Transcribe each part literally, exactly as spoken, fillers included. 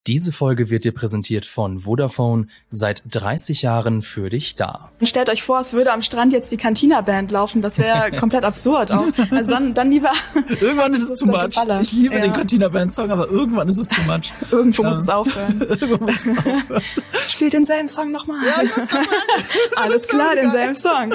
Diese Folge wird dir präsentiert von Vodafone, seit dreißig Jahren für dich da. Stellt euch vor, es würde am Strand jetzt die Cantina-Band laufen, das wäre komplett absurd auch. Also dann, dann lieber... Irgendwann ist es too much. Ich liebe ja. den Cantina-Band-Song, aber irgendwann ist es too much. Irgendwo muss es aufhören. Irgendwo muss es aufhören. Spielt denselben Song nochmal. Ja, ich muss das sagen. Alles klar, denselben Song.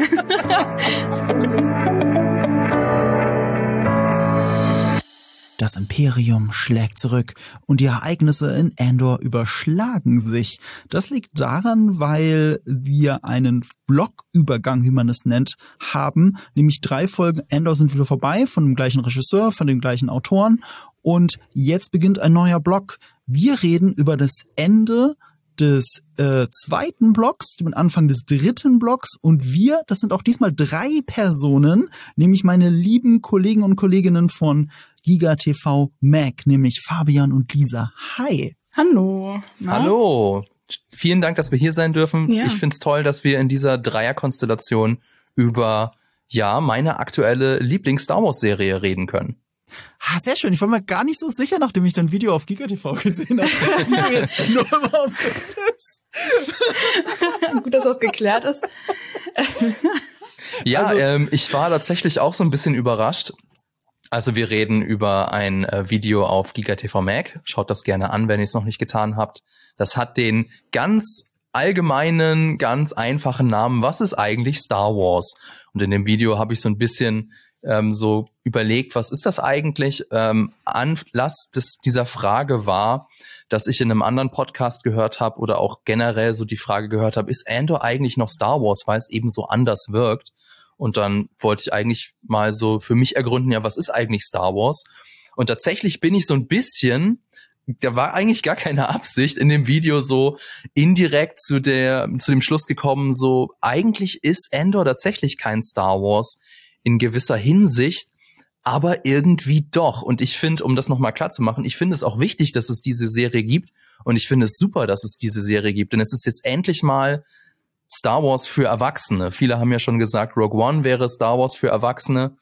Das Imperium schlägt zurück und die Ereignisse in Andor überschlagen sich. Das liegt daran, weil wir einen Blockübergang, wie man es nennt, haben. Nämlich drei Folgen Andor sind wieder vorbei, von dem gleichen Regisseur, von den gleichen Autoren. Und jetzt beginnt ein neuer Block. Wir reden über das Ende des äh, zweiten Blocks, dem Anfang des dritten Blocks, und wir, das sind auch diesmal drei Personen, nämlich meine lieben Kollegen und Kolleginnen von GigaTV Mag, nämlich Fabian und Lisa. Hi. Hallo. Na? Hallo. Vielen Dank, dass wir hier sein dürfen. Ja. Ich find's toll, dass wir in dieser Dreierkonstellation über, ja, meine aktuelle Lieblings-Star-Wars-Serie reden können. Ah, sehr schön. Ich war mir gar nicht so sicher, nachdem ich dein Video auf GigaTV gesehen habe, wie du jetzt nur immer auf bist. Gut, dass das geklärt ist. Ja, Also, ähm, ich war tatsächlich auch so ein bisschen überrascht. Also wir reden über ein äh, Video auf GigaTV Mag. Schaut das gerne an, wenn ihr es noch nicht getan habt. Das hat den ganz allgemeinen, ganz einfachen Namen: Was ist eigentlich Star Wars? Und in dem Video habe ich so ein bisschen ähm, so überlegt, was ist das eigentlich? Ähm, Anlass des, dieser Frage war, dass ich in einem anderen Podcast gehört habe oder auch generell so die Frage gehört habe, ist Andor eigentlich noch Star Wars, weil es eben so anders wirkt? Und dann wollte ich eigentlich mal so für mich ergründen, ja, was ist eigentlich Star Wars? Und tatsächlich bin ich so ein bisschen, da war eigentlich gar keine Absicht, in dem Video so indirekt zu der, zu dem Schluss gekommen, so eigentlich ist Andor tatsächlich kein Star Wars in gewisser Hinsicht, aber irgendwie doch. Und ich finde, um das nochmal klar zu machen, ich finde es auch wichtig, dass es diese Serie gibt. Und ich finde es super, dass es diese Serie gibt. Denn es ist jetzt endlich mal Star Wars für Erwachsene. Viele haben ja schon gesagt, Rogue One wäre Star Wars für Erwachsene.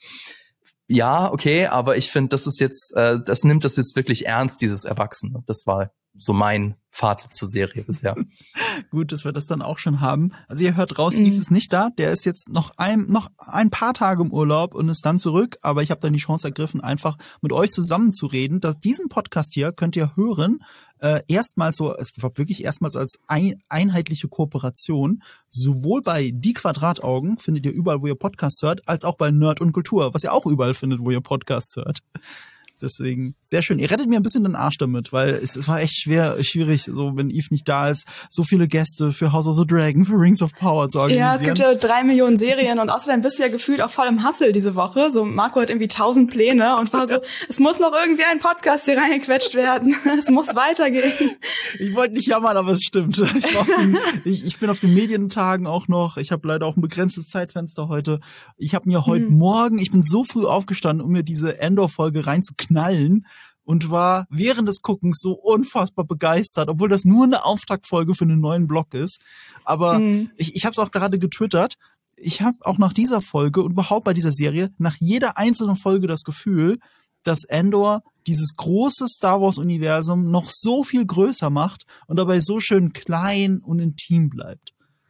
Ja, okay, aber ich finde, das ist jetzt, äh, das nimmt das jetzt wirklich ernst, dieses Erwachsene. Das war so mein Fazit zur Serie bisher. Gut, dass wir das dann auch schon haben. Also ihr hört raus, Mhm. Yves ist nicht da. Der ist jetzt noch ein, noch ein paar Tage im Urlaub und ist dann zurück. Aber ich habe dann die Chance ergriffen, einfach mit euch zusammen zu reden. Dass diesen Podcast hier könnt ihr hören, äh, erstmals so, es war wirklich erstmals als ein, einheitliche Kooperation, sowohl bei Die Quadrataugen, findet ihr überall, wo ihr Podcasts hört, als auch bei Nerd und Kultur, was ihr auch überall findet, wo ihr Podcasts hört. Deswegen, sehr schön. Ihr rettet mir ein bisschen den Arsch damit, weil es, es war echt schwer, schwierig, so wenn Yves nicht da ist, so viele Gäste für House of the Dragon, für Rings of Power zu organisieren. Ja, es gibt ja drei Millionen Serien und außerdem bist du ja gefühlt auch voll im Hustle diese Woche. So, Marco hat irgendwie tausend Pläne und war so, es muss noch irgendwie ein Podcast hier reingequetscht werden. Es muss weitergehen. Ich wollte nicht jammern, aber es stimmt. Ich, war auf den, ich, ich bin auf den Medientagen auch noch. Ich habe leider auch ein begrenztes Zeitfenster heute. Ich habe mir heute Mhm. Morgen, ich bin so früh aufgestanden, um mir diese Endor-Folge reinzuknallen und war während des Guckens so unfassbar begeistert, obwohl das nur eine Auftaktfolge für einen neuen Blog ist. Aber Mhm. ich, ich habe es auch gerade getwittert. Ich habe auch nach dieser Folge und überhaupt bei dieser Serie nach jeder einzelnen Folge das Gefühl, dass Andor dieses große Star Wars-Universum noch so viel größer macht und dabei so schön klein und intim bleibt.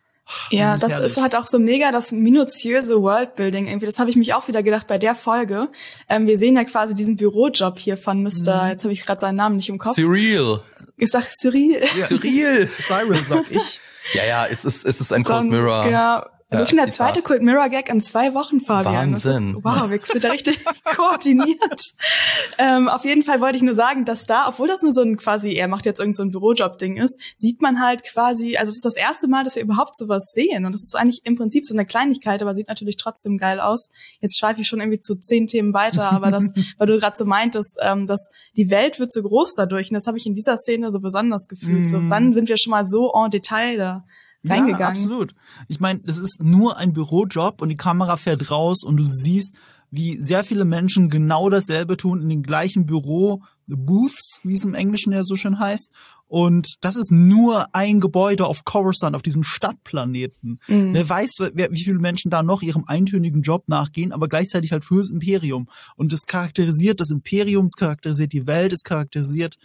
Ja, ist das herrlich. ist halt auch so mega das minutiöse Worldbuilding irgendwie. Das habe ich mich auch wieder gedacht bei der Folge. Ähm, wir sehen ja quasi diesen Bürojob hier von Mister Mhm. Jetzt habe ich gerade seinen Namen nicht im Kopf. Cyril. Ich sag Cyril. Ja. Cyril. Cyril, sag ich. Ja, ja, es ist, es ist ein So Cold Mirror. Ja. Das ist schon der Zitat. zweite Cold Mirror Gag in zwei Wochen, Fabian. Wahnsinn. Das ist, wow, wir sind da richtig koordiniert. Ähm, auf jeden Fall wollte ich nur sagen, dass da, obwohl das nur so ein quasi, er macht jetzt irgend so ein Bürojob-Ding ist, sieht man halt quasi, also es ist das erste Mal, dass wir überhaupt sowas sehen. Und das ist eigentlich im Prinzip so eine Kleinigkeit, aber sieht natürlich trotzdem geil aus. Jetzt schweife ich schon irgendwie zu zehn Themen weiter, aber das, weil du gerade so meintest, ähm, dass die Welt wird so groß dadurch. Und das habe ich in dieser Szene so besonders gefühlt. Mm. So, wann sind wir schon mal so en Detail da reingegangen? Ja, absolut. Ich meine, das ist nur ein Bürojob und die Kamera fährt raus und du siehst, wie sehr viele Menschen genau dasselbe tun in den gleichen Büro-Booths, wie es im Englischen ja so schön heißt. Und das ist nur ein Gebäude auf Coruscant, auf diesem Stadtplaneten. Mhm. Wer weiß, wer, wie viele Menschen da noch ihrem eintönigen Job nachgehen, aber gleichzeitig halt fürs Imperium. Und das charakterisiert das Imperium, es charakterisiert die Welt, es charakterisiert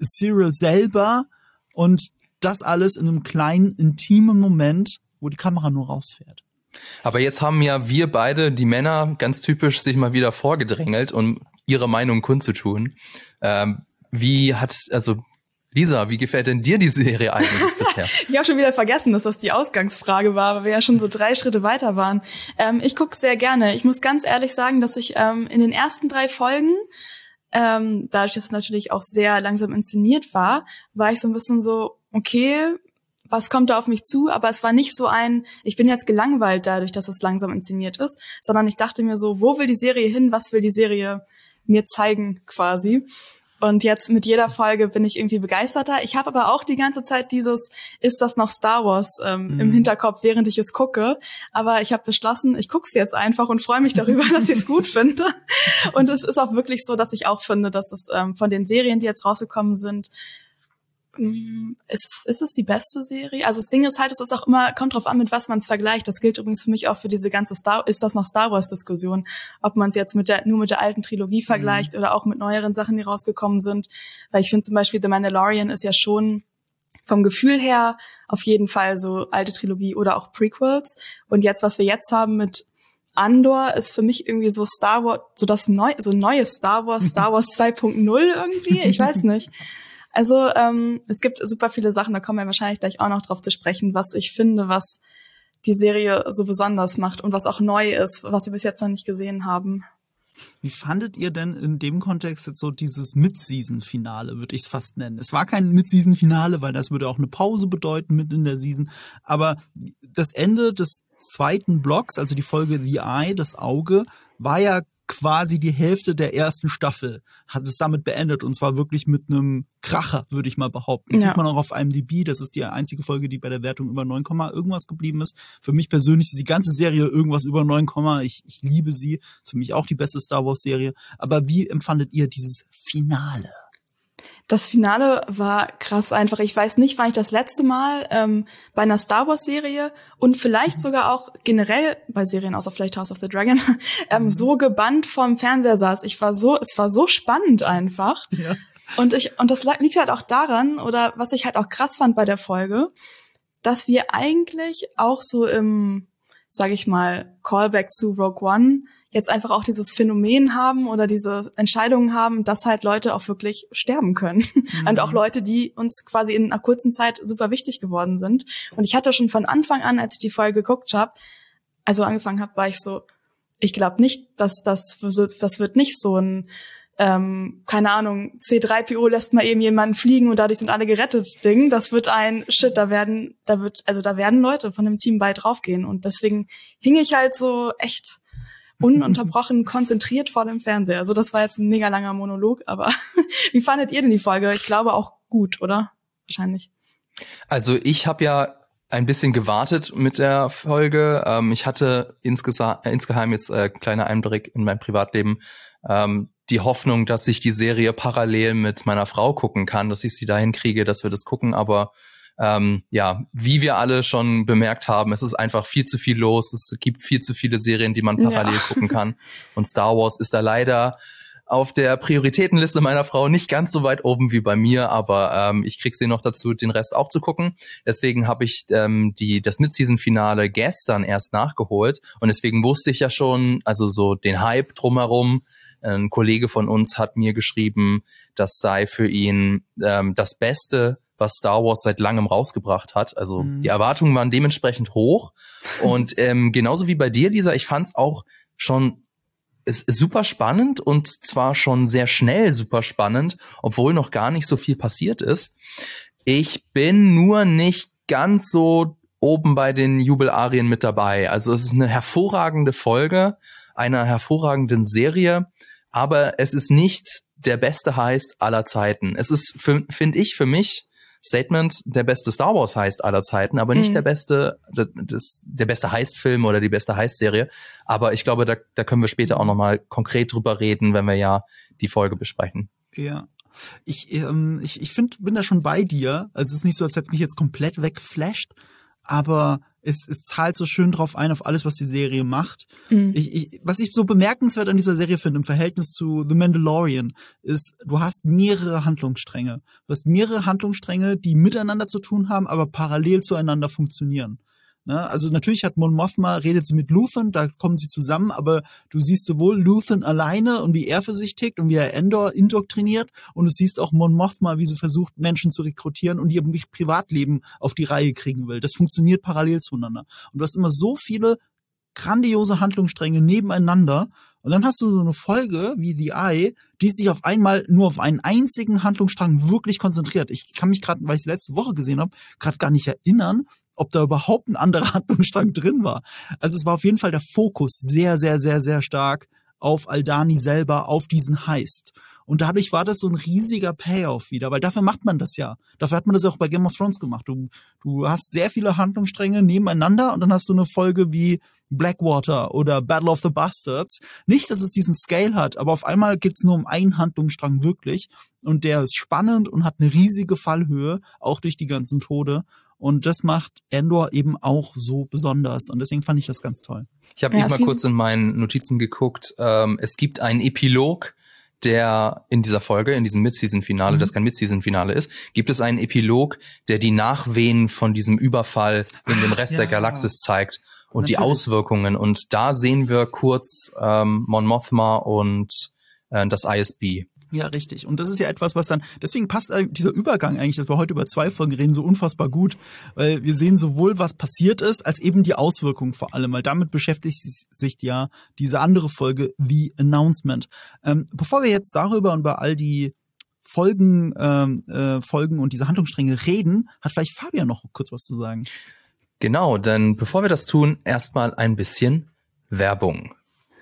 Cyril selber und das alles in einem kleinen, intimen Moment, wo die Kamera nur rausfährt. Aber jetzt haben ja wir beide, die Männer, ganz typisch sich mal wieder vorgedrängelt, um ihre Meinung kundzutun. Ähm, wie hat, also Lisa, wie gefällt denn dir die Serie eigentlich bisher? Ich habe schon wieder vergessen, dass das die Ausgangsfrage war, weil wir ja schon so drei Schritte weiter waren. Ähm, ich gucke sehr gerne. Ich muss ganz ehrlich sagen, dass ich ähm, in den ersten drei Folgen, ähm, dadurch, dass es natürlich auch sehr langsam inszeniert war, war ich so ein bisschen so, okay, was kommt da auf mich zu? Aber es war nicht so ein, ich bin jetzt gelangweilt dadurch, dass es langsam inszeniert ist, sondern ich dachte mir so, wo will die Serie hin? Was will die Serie mir zeigen quasi? Und jetzt mit jeder Folge bin ich irgendwie begeisterter. Ich habe aber auch die ganze Zeit dieses, ist das noch Star Wars ähm, mhm. im Hinterkopf, während ich es gucke. Aber ich habe beschlossen, ich gucke es jetzt einfach und freue mich darüber, dass ich es gut finde. Und es ist auch wirklich so, dass ich auch finde, dass es ähm, von den Serien, die jetzt rausgekommen sind, Ist es, ist es die beste Serie? Also das Ding ist halt, es ist auch immer, kommt drauf an, mit was man es vergleicht. Das gilt übrigens für mich auch für diese ganze Star, ist das noch Star Wars Diskussion? Ob man es jetzt mit der, nur mit der alten Trilogie vergleicht mhm. oder auch mit neueren Sachen, die rausgekommen sind. Weil ich finde zum Beispiel The Mandalorian ist ja schon vom Gefühl her auf jeden Fall so alte Trilogie oder auch Prequels. Und jetzt, was wir jetzt haben mit Andor, ist für mich irgendwie so Star Wars, so das neu, so neues Star Wars, Star Wars zwei Punkt null irgendwie. Ich weiß nicht. Also ähm, es gibt super viele Sachen, da kommen wir wahrscheinlich gleich auch noch drauf zu sprechen, was ich finde, was die Serie so besonders macht und was auch neu ist, was wir bis jetzt noch nicht gesehen haben. Wie fandet ihr denn in dem Kontext jetzt so dieses Mid-Season-Finale, würde ich es fast nennen? Es war kein Mid-Season-Finale, weil das würde auch eine Pause bedeuten mitten in der Season, aber das Ende des zweiten Blocks, also die Folge The Eye, das Auge, war ja quasi die Hälfte der ersten Staffel, hat es damit beendet und zwar wirklich mit einem Kracher, würde ich mal behaupten. Das ja. sieht man auch auf I M D B, das ist die einzige Folge, die bei der Wertung über neun, irgendwas geblieben ist. Für mich persönlich ist die ganze Serie irgendwas über neun, ich, ich liebe sie, ist für mich auch die beste Star Wars Serie. Aber wie empfandet ihr dieses Finale? Das Finale war krass einfach. Ich weiß nicht, wann ich das letzte Mal ähm, bei einer Star Wars Serie und vielleicht sogar auch generell bei Serien, außer vielleicht House of the Dragon, ähm, so gebannt vorm Fernseher saß. Ich war so, es war so spannend einfach. Ja. Und ich, und das liegt halt auch daran, oder was ich halt auch krass fand bei der Folge, dass wir eigentlich auch so im, sag ich mal, Callback zu Rogue One jetzt einfach auch dieses Phänomen haben oder diese Entscheidungen haben, dass halt Leute auch wirklich sterben können. Mhm. Und auch Leute, die uns quasi in einer kurzen Zeit super wichtig geworden sind. Und ich hatte schon von Anfang an, als ich die Folge geguckt habe, also angefangen habe, war ich so, ich glaube nicht, dass das, das wird nicht so ein, ähm, keine Ahnung, C drei P O lässt mal eben jemanden fliegen und dadurch sind alle gerettet Ding. Das wird ein, shit, da werden, da wird, also da werden Leute von dem Team bei draufgehen. Und deswegen hing ich halt so echt ununterbrochen konzentriert vor dem Fernseher. Also das war jetzt ein mega langer Monolog, aber wie fandet ihr denn die Folge? Ich glaube auch gut, oder? Wahrscheinlich. Also ich habe ja ein bisschen gewartet mit der Folge. Ähm, ich hatte insgesa- äh, insgeheim jetzt äh, kleiner Einblick in mein Privatleben, ähm, die Hoffnung, dass ich die Serie parallel mit meiner Frau gucken kann, dass ich sie dahin kriege, dass wir das gucken, aber Ähm, ja, wie wir alle schon bemerkt haben, es ist einfach viel zu viel los. Es gibt viel zu viele Serien, die man parallel ja. gucken kann. Und Star Wars ist da leider auf der Prioritätenliste meiner Frau nicht ganz so weit oben wie bei mir, aber ähm, ich krieg sie noch dazu, den Rest auch zu gucken. Deswegen habe ich ähm, die das Mid-Season-Finale gestern erst nachgeholt und deswegen wusste ich ja schon, also so den Hype drumherum. Ein Kollege von uns hat mir geschrieben, das sei für ihn ähm, das Beste, was Star Wars seit langem rausgebracht hat. Also mhm. die Erwartungen waren dementsprechend hoch. Und ähm, genauso wie bei dir, Lisa, ich fand es auch schon es ist super spannend und zwar schon sehr schnell super spannend, obwohl noch gar nicht so viel passiert ist. Ich bin nur nicht ganz so oben bei den Jubelarien mit dabei. Also es ist eine hervorragende Folge einer hervorragenden Serie, aber es ist nicht der beste Heist aller Zeiten. Es ist, finde ich, für mich Statement, der beste Star Wars Heist aller Zeiten, aber nicht mhm. der beste, das, der beste Heist-Film oder die beste Heist-Serie. Aber ich glaube, da, da können wir später auch nochmal konkret drüber reden, wenn wir ja die Folge besprechen. Ja. Ich, ähm, ich, ich find, bin da schon bei dir. Also es ist nicht so, als hätte mich jetzt komplett weggeflasht, aber Es, es zahlt so schön drauf ein, auf alles, was die Serie macht. Mhm. Ich, ich, was ich so bemerkenswert an dieser Serie finde, im Verhältnis zu The Mandalorian, ist, du hast mehrere Handlungsstränge. Du hast mehrere Handlungsstränge, die miteinander zu tun haben, aber parallel zueinander funktionieren. Ne? Also natürlich hat Mon Mothma, redet sie mit Luthen, da kommen sie zusammen, aber du siehst sowohl Luthen alleine und wie er für sich tickt und wie er Endor indoktriniert, und du siehst auch Mon Mothma, wie sie versucht, Menschen zu rekrutieren und ihr Privatleben auf die Reihe kriegen will. Das funktioniert parallel zueinander. Und du hast immer so viele grandiose Handlungsstränge nebeneinander, und dann hast du so eine Folge wie The Eye, die sich auf einmal nur auf einen einzigen Handlungsstrang wirklich konzentriert. Ich kann mich gerade, weil ich es letzte Woche gesehen habe, gerade gar nicht erinnern, ob da überhaupt ein anderer Handlungsstrang drin war. Also es war auf jeden Fall der Fokus sehr, sehr, sehr, sehr stark auf Aldhani selber, auf diesen Heist. Und dadurch war das so ein riesiger Payoff wieder, weil dafür macht man das ja. Dafür hat man das auch bei Game of Thrones gemacht. Du, du hast sehr viele Handlungsstränge nebeneinander und dann hast du eine Folge wie Blackwater oder Battle of the Bastards. Nicht, dass es diesen Scale hat, aber auf einmal geht's nur um einen Handlungsstrang wirklich. Und der ist spannend und hat eine riesige Fallhöhe, auch durch die ganzen Tode. Und das macht Endor eben auch so besonders. Und deswegen fand ich das ganz toll. Ich habe Ja, eben mal kurz in meinen Notizen geguckt. Ähm, es gibt einen Epilog, der in dieser Folge, in diesem Mid-Season-Finale, mhm. das kein Mid-Season-Finale ist, gibt es einen Epilog, der die Nachwehen von diesem Überfall in den Rest ja. der Galaxis zeigt und Natürlich. die Auswirkungen. Und da sehen wir kurz ähm, Mon Mothma und äh, das I S B. Ja, richtig. Und das ist ja etwas, was dann, deswegen passt dieser Übergang eigentlich, dass wir heute über zwei Folgen reden, so unfassbar gut, weil wir sehen sowohl, was passiert ist, als eben die Auswirkungen vor allem, weil damit beschäftigt sich ja diese andere Folge, The Announcement. Ähm, bevor wir jetzt darüber und über all die Folgen, ähm, äh, Folgen und diese Handlungsstränge reden, hat vielleicht Fabian noch kurz was zu sagen. Genau, denn bevor wir das tun, erstmal ein bisschen Werbung.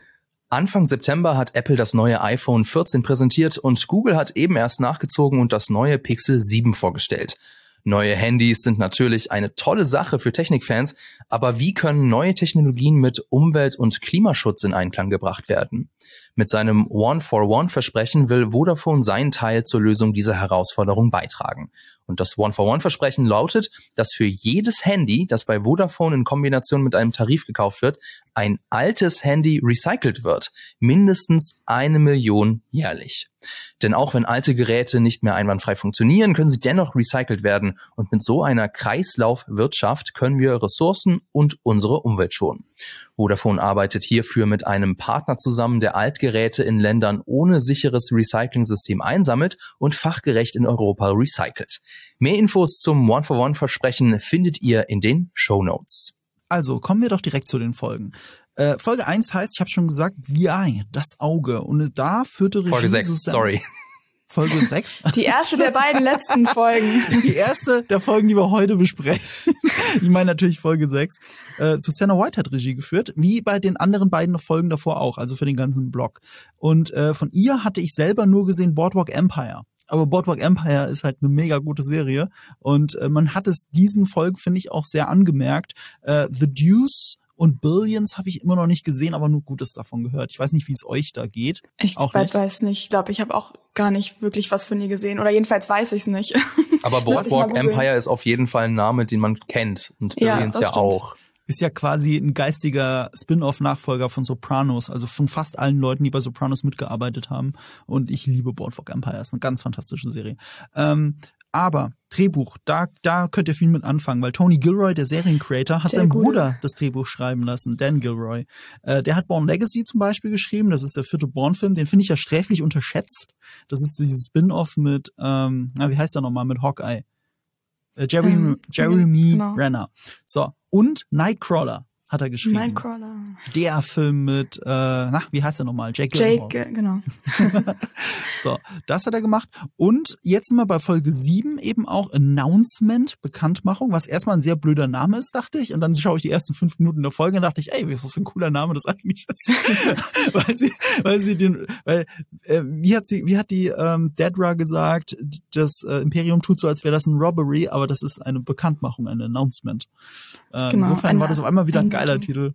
Anfang September hat Apple das neue iPhone vierzehn präsentiert und Google hat eben erst nachgezogen und das neue Pixel sieben vorgestellt. Neue Handys sind natürlich eine tolle Sache für Technikfans, aber wie können neue Technologien mit Umwelt- und Klimaschutz in Einklang gebracht werden? Mit seinem One-for-One-Versprechen will Vodafone seinen Teil zur Lösung dieser Herausforderung beitragen. Und das One-for-One-Versprechen lautet, dass für jedes Handy, das bei Vodafone in Kombination mit einem Tarif gekauft wird, ein altes Handy recycelt wird. Mindestens eine Million jährlich. Denn auch wenn alte Geräte nicht mehr einwandfrei funktionieren, können sie dennoch recycelt werden. Und mit so einer Kreislaufwirtschaft können wir Ressourcen und unsere Umwelt schonen. Vodafone arbeitet hierfür mit einem Partner zusammen, der Altgeräte in Ländern ohne sicheres Recycling-System einsammelt und fachgerecht in Europa recycelt. Mehr Infos zum One-for-One-Versprechen findet ihr in den Shownotes. Also, kommen wir doch direkt zu den Folgen. Äh, Folge eins heißt, ich habe schon gesagt, The Eye, das Auge. Und da führte Regie Folge sechs, Susanne, sorry. Folge sechs? Die erste der beiden letzten Folgen. Die erste der Folgen, die wir heute besprechen. Ich meine natürlich Folge sechs. Äh, Susanna White hat Regie geführt, wie bei den anderen beiden Folgen davor auch, also für den ganzen Blog. Und äh, von ihr hatte ich selber nur gesehen Boardwalk Empire. Aber Boardwalk Empire ist halt eine mega gute Serie. Und äh, man hat es diesen Folgen, finde ich, auch sehr angemerkt. Äh, The Deuce und Billions habe ich immer noch nicht gesehen, aber nur Gutes davon gehört. Ich weiß nicht, wie es euch da geht. Ich auch nicht. weiß nicht. Ich glaube, ich habe auch gar nicht wirklich was von ihr gesehen. Oder jedenfalls weiß ich es nicht. Aber Boardwalk Empire ist auf jeden Fall ein Name, den man kennt. Und Billions ja, ja auch. Ist ja quasi ein geistiger Spin-off-Nachfolger von Sopranos, also von fast allen Leuten, die bei Sopranos mitgearbeitet haben. Und ich liebe Boardwalk Empire, ist eine ganz fantastische Serie. Ähm, aber Drehbuch, da, da könnt ihr viel mit anfangen, weil Tony Gilroy, der Seriencreator, hat Sehr seinen gut. Bruder das Drehbuch schreiben lassen, Dan Gilroy. Äh, der hat Bourne Legacy zum Beispiel geschrieben, das ist der vierte Bourne-Film, den finde ich ja sträflich unterschätzt. Das ist dieses Spin-off mit, ähm, na, wie heißt der nochmal, mit Hawkeye. Äh, Jerry, ähm, Jeremy genau. Renner. So, und Nightcrawler hat er geschrieben. Nightcrawler. Der Film mit, äh, na, wie heißt er nochmal? Jake Gyllenhaal. Jake, äh, genau. So, das hat er gemacht. Und jetzt sind wir bei Folge sieben eben auch Announcement, Bekanntmachung, was erstmal ein sehr blöder Name ist, dachte ich. Und dann schaue ich die ersten fünf Minuten der Folge und dachte ich, ey, was für ein cooler Name das eigentlich ist. weil sie, weil sie den, weil, äh, wie hat sie, wie hat die ähm, Dedra gesagt, das äh, Imperium tut so, als wäre das ein Robbery, aber das ist eine Bekanntmachung, ein Announcement. Äh, Genau, insofern war das auf einmal wieder ein geiler Titel.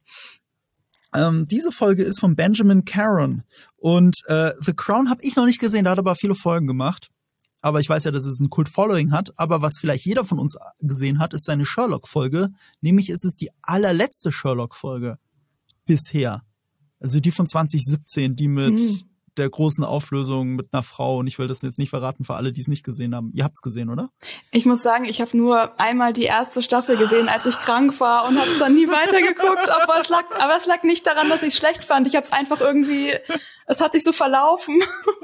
Ähm, diese Folge ist von Benjamin Caron und äh, The Crown habe ich noch nicht gesehen, da hat er aber viele Folgen gemacht. aber ich weiß ja, dass es ein Kult-Following hat. Aber was vielleicht jeder von uns gesehen hat, ist seine Sherlock-Folge. Nämlich ist es die allerletzte Sherlock-Folge bisher. Also die von zwanzig siebzehn, die mit hm. der großen Auflösung mit einer Frau. Und ich will das jetzt nicht verraten für alle, die es nicht gesehen haben. Ihr habt's gesehen, oder? Ich muss sagen, ich habe nur einmal die erste Staffel gesehen, als ich krank war und habe es dann nie weitergeguckt. Aber es lag, aber es lag nicht daran, dass ich es schlecht fand. Ich habe es einfach irgendwie, es hat sich so verlaufen.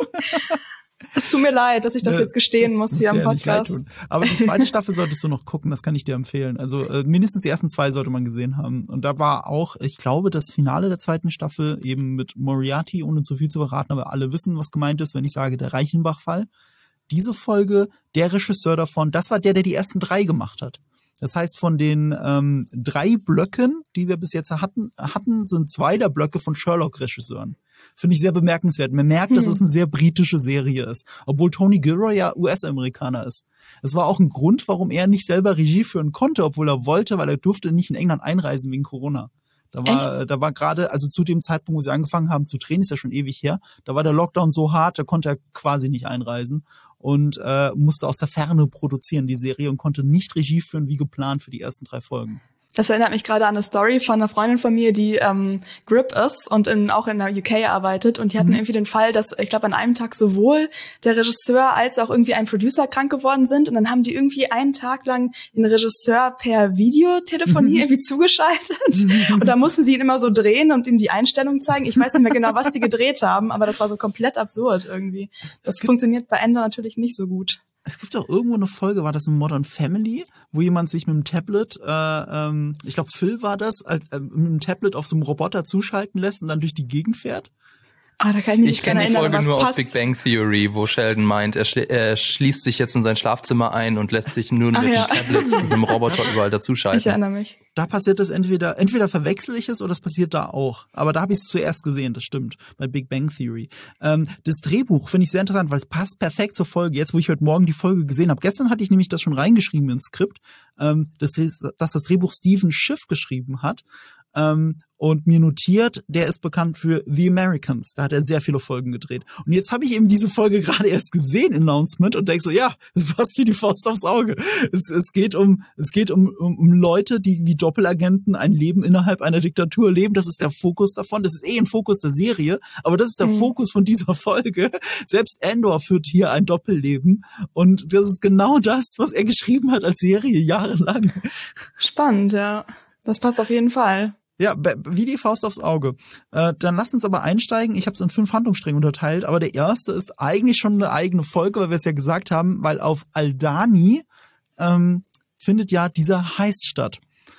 Es tut mir leid, dass ich das jetzt gestehen muss hier am Podcast. Aber die zweite Staffel solltest du noch gucken, das kann ich dir empfehlen. Also äh, mindestens die ersten zwei sollte man gesehen haben. Und da war auch, ich glaube, das Finale der zweiten Staffel eben mit Moriarty, ohne zu viel zu verraten, aber alle wissen, was gemeint ist, wenn ich sage, der Reichenbach-Fall. Diese Folge, der Regisseur davon, das war der, der die ersten drei gemacht hat. Das heißt, von den ähm, drei Blöcken, die wir bis jetzt hatten, hatten, sind zwei der Blöcke von Sherlock-Regisseuren. Finde ich sehr bemerkenswert. Man merkt, hm. dass es eine sehr britische Serie ist, obwohl Tony Gilroy ja U S-Amerikaner ist. Es war auch ein Grund, warum er nicht selber Regie führen konnte, obwohl er wollte, weil er durfte nicht in England einreisen wegen Corona. Da war, Echt? da war gerade, also zu dem Zeitpunkt, wo sie angefangen haben zu drehen, ist ja schon ewig her, da war der Lockdown so hart, da konnte er quasi nicht einreisen und äh, musste aus der Ferne produzieren, die Serie, und konnte nicht Regie führen wie geplant für die ersten drei Folgen. Das erinnert mich gerade an eine Story von einer Freundin von mir, die ähm, Grip ist und in, auch in der U K arbeitet. Und die hatten mhm. irgendwie den Fall, dass, ich glaube, an einem Tag sowohl der Regisseur als auch irgendwie ein Producer krank geworden sind. Und dann haben die irgendwie einen Tag lang den Regisseur per Videotelefonie mhm. irgendwie zugeschaltet. Mhm. Und da mussten sie ihn immer so drehen und ihm die Einstellung zeigen. Ich weiß nicht mehr genau, was die gedreht haben, aber das war so komplett absurd irgendwie. Das funktioniert bei Ender natürlich nicht so gut. Es gibt auch irgendwo eine Folge, war das in Modern Family, wo jemand sich mit dem Tablet, äh, ähm, ich glaube Phil war das, als, äh, mit dem Tablet auf so einem Roboter zuschalten lässt und dann durch die Gegend fährt. Ah, da kann ich mich ich kenne die erinnern, Folge nur passt. aus Big Bang Theory, wo Sheldon meint, er, schli- er schließt sich jetzt in sein Schlafzimmer ein und lässt sich nur Ach, mit ja. dem Tablet mit dem Roboter überall dazuschalten. Ich erinnere mich. Da passiert das entweder, entweder verwechsel ich es oder es passiert da auch. Aber da habe ich es zuerst gesehen, das stimmt, bei Big Bang Theory. Ähm, das Drehbuch finde ich sehr interessant, weil es passt perfekt zur Folge. Jetzt, wo ich heute Morgen die Folge gesehen habe. Gestern hatte ich nämlich das schon reingeschrieben ins Skript, ähm, dass, dass das Drehbuch Stephen Schiff geschrieben hat. Ähm, und mir notiert, der ist bekannt für The Americans. Da hat er sehr viele Folgen gedreht. Und jetzt habe ich eben diese Folge gerade erst gesehen, Announcement, und denke so, ja, das passt wie die Faust aufs Auge. Es, es geht um, es geht um, um, um Leute, die wie Doppelagenten ein Leben innerhalb einer Diktatur leben. Das ist der Fokus davon. Das ist eh ein Fokus der Serie, aber das ist der mhm. Fokus von dieser Folge. Selbst Andor führt hier ein Doppelleben. Und das ist genau das, was er geschrieben hat als Serie jahrelang. Spannend, ja. Das passt auf jeden Fall. Ja, wie die Faust aufs Auge. Äh, dann lasst uns aber einsteigen. Ich habe es in fünf Handlungsstränge unterteilt, aber der erste ist eigentlich schon eine eigene Folge, weil wir es ja gesagt haben, weil auf Aldhani ähm, findet ja dieser Heist statt.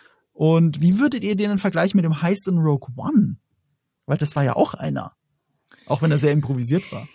Und wie würdet ihr den in Vergleich mit dem Heist in Rogue One? Weil das war ja auch einer. Auch wenn er sehr improvisiert war.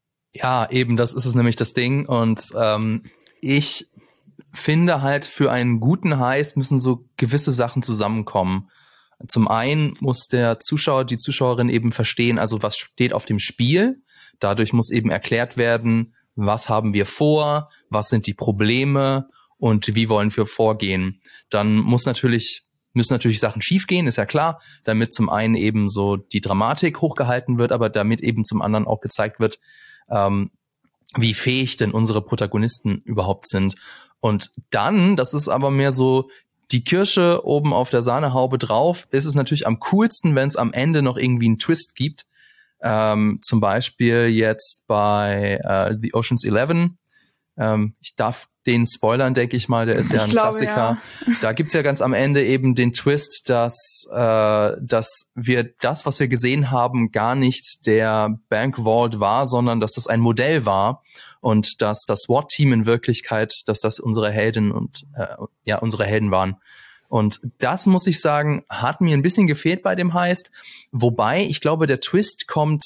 Ja, eben, das ist es nämlich das Ding. Und ähm, ich finde halt, für einen guten Heist müssen so gewisse Sachen zusammenkommen. Zum einen muss der Zuschauer, die Zuschauerin eben verstehen, also was steht auf dem Spiel. Dadurch muss eben erklärt werden, was haben wir vor, was sind die Probleme und wie wollen wir vorgehen. Dann muss natürlich, müssen natürlich Sachen schiefgehen, ist ja klar, damit zum einen eben so die Dramatik hochgehalten wird, aber damit eben zum anderen auch gezeigt wird, ähm, wie fähig denn unsere Protagonisten überhaupt sind. Und dann, das ist aber mehr so die Kirsche oben auf der Sahnehaube drauf, ist es natürlich am coolsten, wenn es am Ende noch irgendwie einen Twist gibt. Ähm, zum Beispiel jetzt bei äh, The Ocean's Eleven. Ähm, ich darf den spoilern, denke ich mal, der ist ja ein glaube, Klassiker. Ja. Da gibt's ja ganz am Ende eben den Twist, dass äh, dass wir das, was wir gesehen haben, gar nicht der Bank Vault war, sondern dass das ein Modell war und dass das SWAT-Team in Wirklichkeit, dass das unsere Helden und äh, ja unsere Helden waren. Und das, muss ich sagen, hat mir ein bisschen gefehlt bei dem Heist. Wobei, ich glaube, der Twist kommt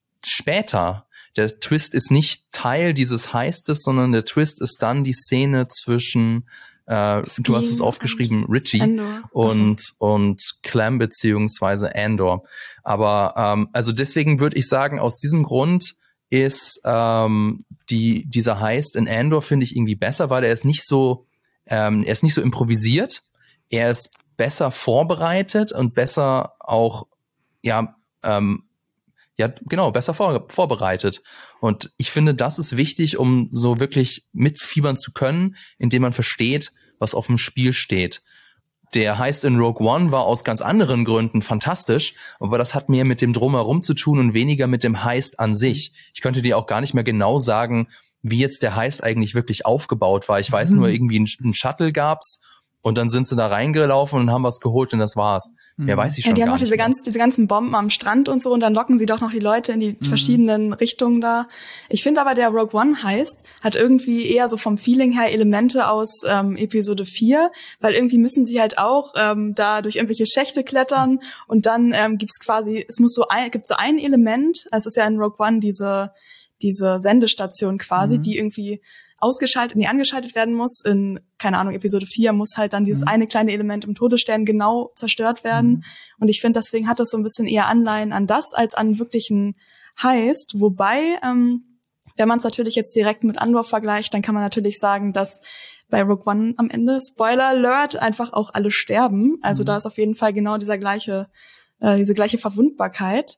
später. Der Twist ist nicht Teil dieses Heistes, sondern der Twist ist dann die Szene zwischen, äh, du hast es aufgeschrieben, Richie Andor. und und Clem beziehungsweise Andor. Aber ähm, also deswegen würde ich sagen, aus diesem Grund ist ähm, die dieser Heist in Andor, finde ich, irgendwie besser, weil er ist nicht so ähm, er ist nicht so improvisiert. Er ist besser vorbereitet und besser auch ja ähm, ja, genau, besser vor, vorbereitet. Und ich finde, das ist wichtig, um so wirklich mitfiebern zu können, indem man versteht, was auf dem Spiel steht. Der Heist in Rogue One war aus ganz anderen Gründen fantastisch, aber das hat mehr mit dem Drumherum zu tun und weniger mit dem Heist an sich. Ich könnte dir auch gar nicht mehr genau sagen, wie jetzt der Heist eigentlich wirklich aufgebaut war. Ich weiß mhm. nur, irgendwie ein, ein Shuttle gab's. Und dann sind sie da reingelaufen und haben was geholt und das war's. Mhm. Mehr weiß ich schon ja, die gar haben auch nicht diese, mehr. ganz, diese ganzen Bomben am Strand und so und dann locken sie doch noch die Leute in die mhm. verschiedenen Richtungen da. Ich finde aber, der Rogue One Heist hat irgendwie eher so vom Feeling her Elemente aus ähm, Episode vier, weil irgendwie müssen sie halt auch ähm, da durch irgendwelche Schächte klettern und dann ähm, gibt's quasi, es muss so ein, gibt's so ein Element, es ist ja in Rogue One diese diese Sendestation quasi, mhm. die irgendwie ausgeschaltet, nee, angeschaltet werden muss. In, keine Ahnung, Episode vier muss halt dann dieses mhm. eine kleine Element im Todesstern genau zerstört werden. Mhm. Und ich finde, deswegen hat das so ein bisschen eher Anleihen an das, als an wirklichen Heist. Wobei, ähm, wenn man es natürlich jetzt direkt mit Andor vergleicht, dann kann man natürlich sagen, dass bei Rogue One am Ende, Spoiler Alert, einfach auch alle sterben. Also mhm. da ist auf jeden Fall genau dieser gleiche, äh, diese gleiche Verwundbarkeit.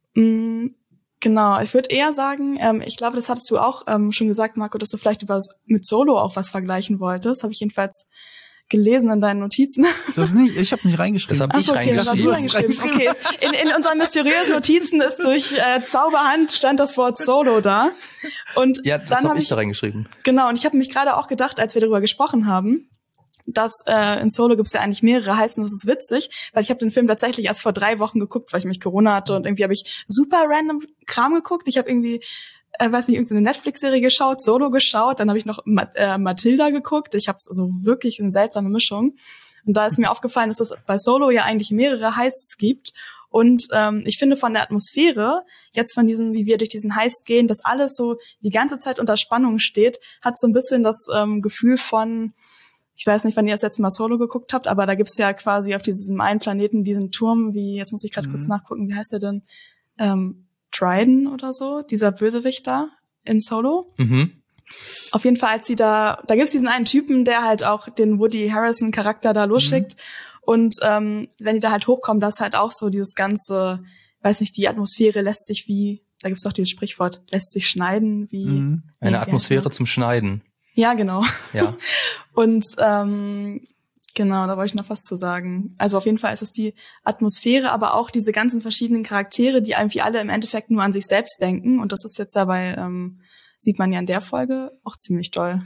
Mhm. Genau, ich würde eher sagen, ähm, ich glaube, das hattest du auch ähm, schon gesagt, Marco, dass du vielleicht über mit Solo auch was vergleichen wolltest. Habe ich jedenfalls gelesen in deinen Notizen. Das nicht, ich habe es nicht reingeschrieben. Das habe ich okay, reingeschrieben. Das reingeschrieben. Okay, in, in unseren mysteriösen Notizen ist durch äh, Zauberhand stand das Wort Solo da. Und ja, das dann habe hab ich ich da reingeschrieben. Genau, und ich habe mich gerade auch gedacht, als wir darüber gesprochen haben, dass äh, in Solo gibt's ja eigentlich mehrere Heißen, das ist witzig, weil ich habe den Film tatsächlich erst vor drei Wochen geguckt, weil ich mich Corona hatte und irgendwie habe ich super random Kram geguckt. Ich habe irgendwie, äh, weiß nicht, irgendeine Netflix-Serie geschaut, Solo geschaut, dann habe ich noch Ma- äh, Matilda geguckt. Ich habe also wirklich eine seltsame Mischung. Und da ist mir aufgefallen, dass es bei Solo ja eigentlich mehrere Heists gibt. Und ähm, ich finde von der Atmosphäre, jetzt von diesem, wie wir durch diesen Heist gehen, dass alles so die ganze Zeit unter Spannung steht, hat so ein bisschen das ähm, Gefühl von, ich weiß nicht, wann ihr das letzte Mal Solo geguckt habt, aber da gibt's ja quasi auf diesem einen Planeten diesen Turm, wie, jetzt muss ich gerade mhm. kurz nachgucken, wie heißt der denn? Ähm, Dryden oder so, dieser Bösewicht da in Solo. Mhm. Auf jeden Fall, als sie da, da gibt's diesen einen Typen, der halt auch den Woody Harrelson Charakter da losschickt. Mhm. Und ähm, wenn die da halt hochkommen, das ist halt auch so dieses ganze, weiß nicht, die Atmosphäre lässt sich wie, da gibt's doch dieses Sprichwort, lässt sich schneiden wie. Mhm. Eine nee, Atmosphäre zum Schneiden. Ja, genau. Ja. Und ähm, genau, da wollte ich noch was zu sagen. Also auf jeden Fall ist es die Atmosphäre, aber auch diese ganzen verschiedenen Charaktere, die irgendwie alle im Endeffekt nur an sich selbst denken. Und das ist jetzt dabei, ähm, sieht man ja in der Folge auch ziemlich doll.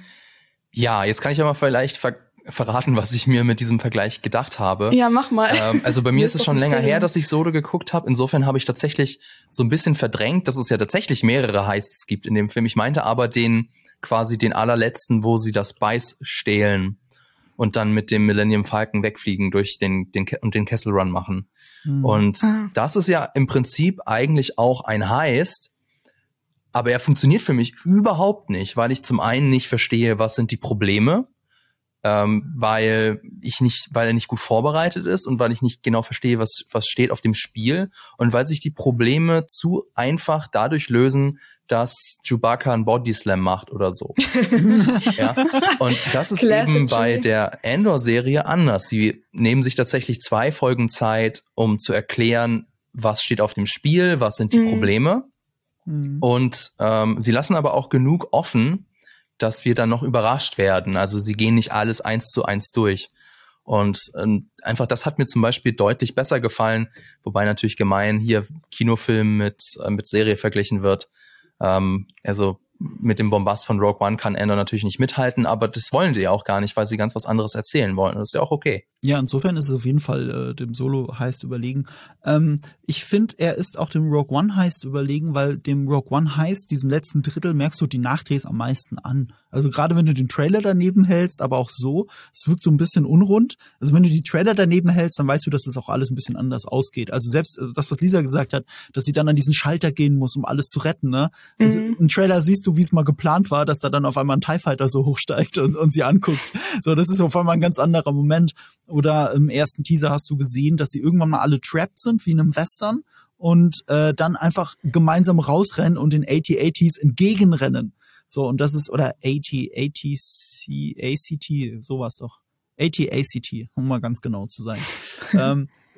Ja, jetzt kann ich aber vielleicht ver- verraten, was ich mir mit diesem Vergleich gedacht habe. Ja, mach mal. Ähm, also bei mir ist es schon länger her, dass ich Solo geguckt habe. Insofern habe ich tatsächlich so ein bisschen verdrängt, dass es ja tatsächlich mehrere Heists gibt in dem Film. Ich meinte aber den quasi den allerletzten, wo sie das Spice stehlen und dann mit dem Millennium Falcon wegfliegen durch den, den und den Kessel Run machen. Mhm. Und ah. das ist ja im Prinzip eigentlich auch ein Heist, aber er funktioniert für mich überhaupt nicht, weil ich zum einen nicht verstehe, was sind die Probleme, ähm, weil ich nicht, weil er nicht gut vorbereitet ist und weil ich nicht genau verstehe, was was steht auf dem Spiel und weil sich die Probleme zu einfach dadurch lösen, dass Chewbacca einen Bodyslam macht oder so. Ja. Und das ist Classic eben bei der Andor-Serie anders. Sie nehmen sich tatsächlich zwei Folgen Zeit, um zu erklären, was steht auf dem Spiel, was sind die mhm. Probleme. Mhm. Und ähm, sie lassen aber auch genug offen, dass wir dann noch überrascht werden. Also sie gehen nicht alles eins zu eins durch. Und ähm, einfach, das hat mir zum Beispiel deutlich besser gefallen, wobei natürlich gemein hier Kinofilm mit, äh, mit Serie verglichen wird. Ähm, also mit dem Bombast von Rogue One kann Andor natürlich nicht mithalten, aber das wollen sie ja auch gar nicht, weil sie ganz was anderes erzählen wollen. Das ist ja auch okay. Ja, insofern ist es auf jeden Fall äh, dem Solo-Heist überlegen. Ähm, ich finde, er ist auch dem Rogue One-Heist überlegen, weil dem Rogue One-Heist, diesem letzten Drittel, merkst du die Nachdrehs am meisten an. Also gerade wenn du den Trailer daneben hältst, aber auch so, es wirkt so ein bisschen unrund. Also wenn du die Trailer daneben hältst, dann weißt du, dass es auch alles ein bisschen anders ausgeht. Also selbst äh, das, was Lisa gesagt hat, dass sie dann an diesen Schalter gehen muss, um alles zu retten, ne? Mhm. Also, im Trailer siehst du, wie es mal geplant war, dass da dann auf einmal ein TIE Fighter so hochsteigt und, und sie anguckt. So, das ist auf einmal ein ganz anderer Moment. Oder im ersten Teaser hast du gesehen, dass sie irgendwann mal alle trapped sind, wie in einem Western, und äh, dann einfach gemeinsam rausrennen und den A T A Ts entgegenrennen. So, und das ist, oder A T A T C, A C T, sowas doch. A T A C T, um mal ganz genau zu sein. ähm,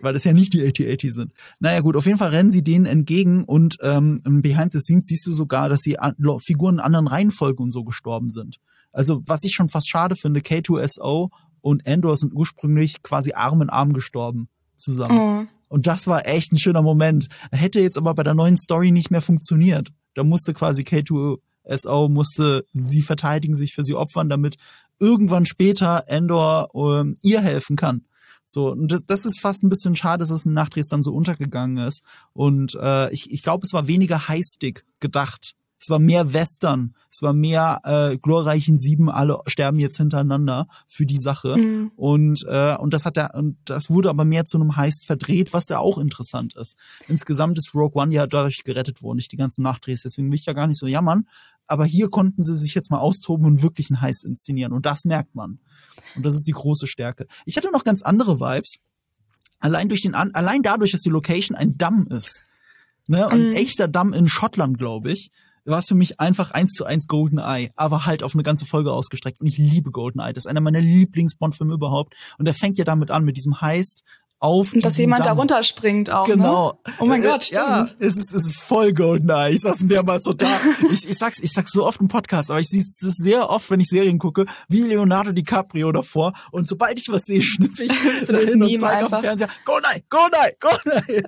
weil das ja nicht die achtzig achtzig sind. Naja gut, auf jeden Fall rennen sie denen entgegen und ähm, behind the scenes siehst du sogar, dass die an- Figuren in anderen Reihenfolgen und so gestorben sind. Also was ich schon fast schade finde, K zwei S O und Andor sind ursprünglich quasi Arm in Arm gestorben zusammen. Oh. Und das war echt ein schöner Moment. Hätte jetzt aber bei der neuen Story nicht mehr funktioniert. Da musste quasi K zwei S O musste sie verteidigen, sich für sie opfern, damit irgendwann später Andor ähm, ihr helfen kann. So, und das ist fast ein bisschen schade, dass es in Nachdrehs dann so untergegangen ist. Und äh, ich, ich glaube, es war weniger Highstick gedacht. Es war mehr Western. Es war mehr äh, glorreichen Sieben, alle sterben jetzt hintereinander für die Sache. Mhm. Und äh, und das hat er und das wurde aber mehr zu einem Heist verdreht, was ja auch interessant ist. Insgesamt ist Rogue One ja dadurch gerettet worden, nicht die ganzen Nachdrehs. Deswegen will ich ja gar nicht so jammern. Aber hier konnten sie sich jetzt mal austoben und wirklich einen Heist inszenieren. Und das merkt man. Und das ist die große Stärke. Ich hatte noch ganz andere Vibes. Allein durch den allein dadurch, dass die Location ein Damm ist. Ne, ein mhm. echter Damm in Schottland, glaube ich. War es für mich einfach eins zu eins GoldenEye, aber halt auf eine ganze Folge ausgestreckt. Und ich liebe GoldenEye. Das ist einer meiner Lieblings-Bond-Filme überhaupt. Und der fängt ja damit an, mit diesem Heist auf. Und dass jemand Damm da runterspringt auch, genau. Ne? Oh mein äh, Gott, stimmt. Ja, es ist, es ist voll GoldenEye. Ich sag's mehrmals so da. ich, ich sag's, ich sag's so oft im Podcast, aber ich sehe es sehr oft, wenn ich Serien gucke, wie Leonardo DiCaprio davor. Und sobald ich was sehe, schnippe ich da hin und zeige auf dem Fernseher, GoldenEye, GoldenEye, GoldenEye.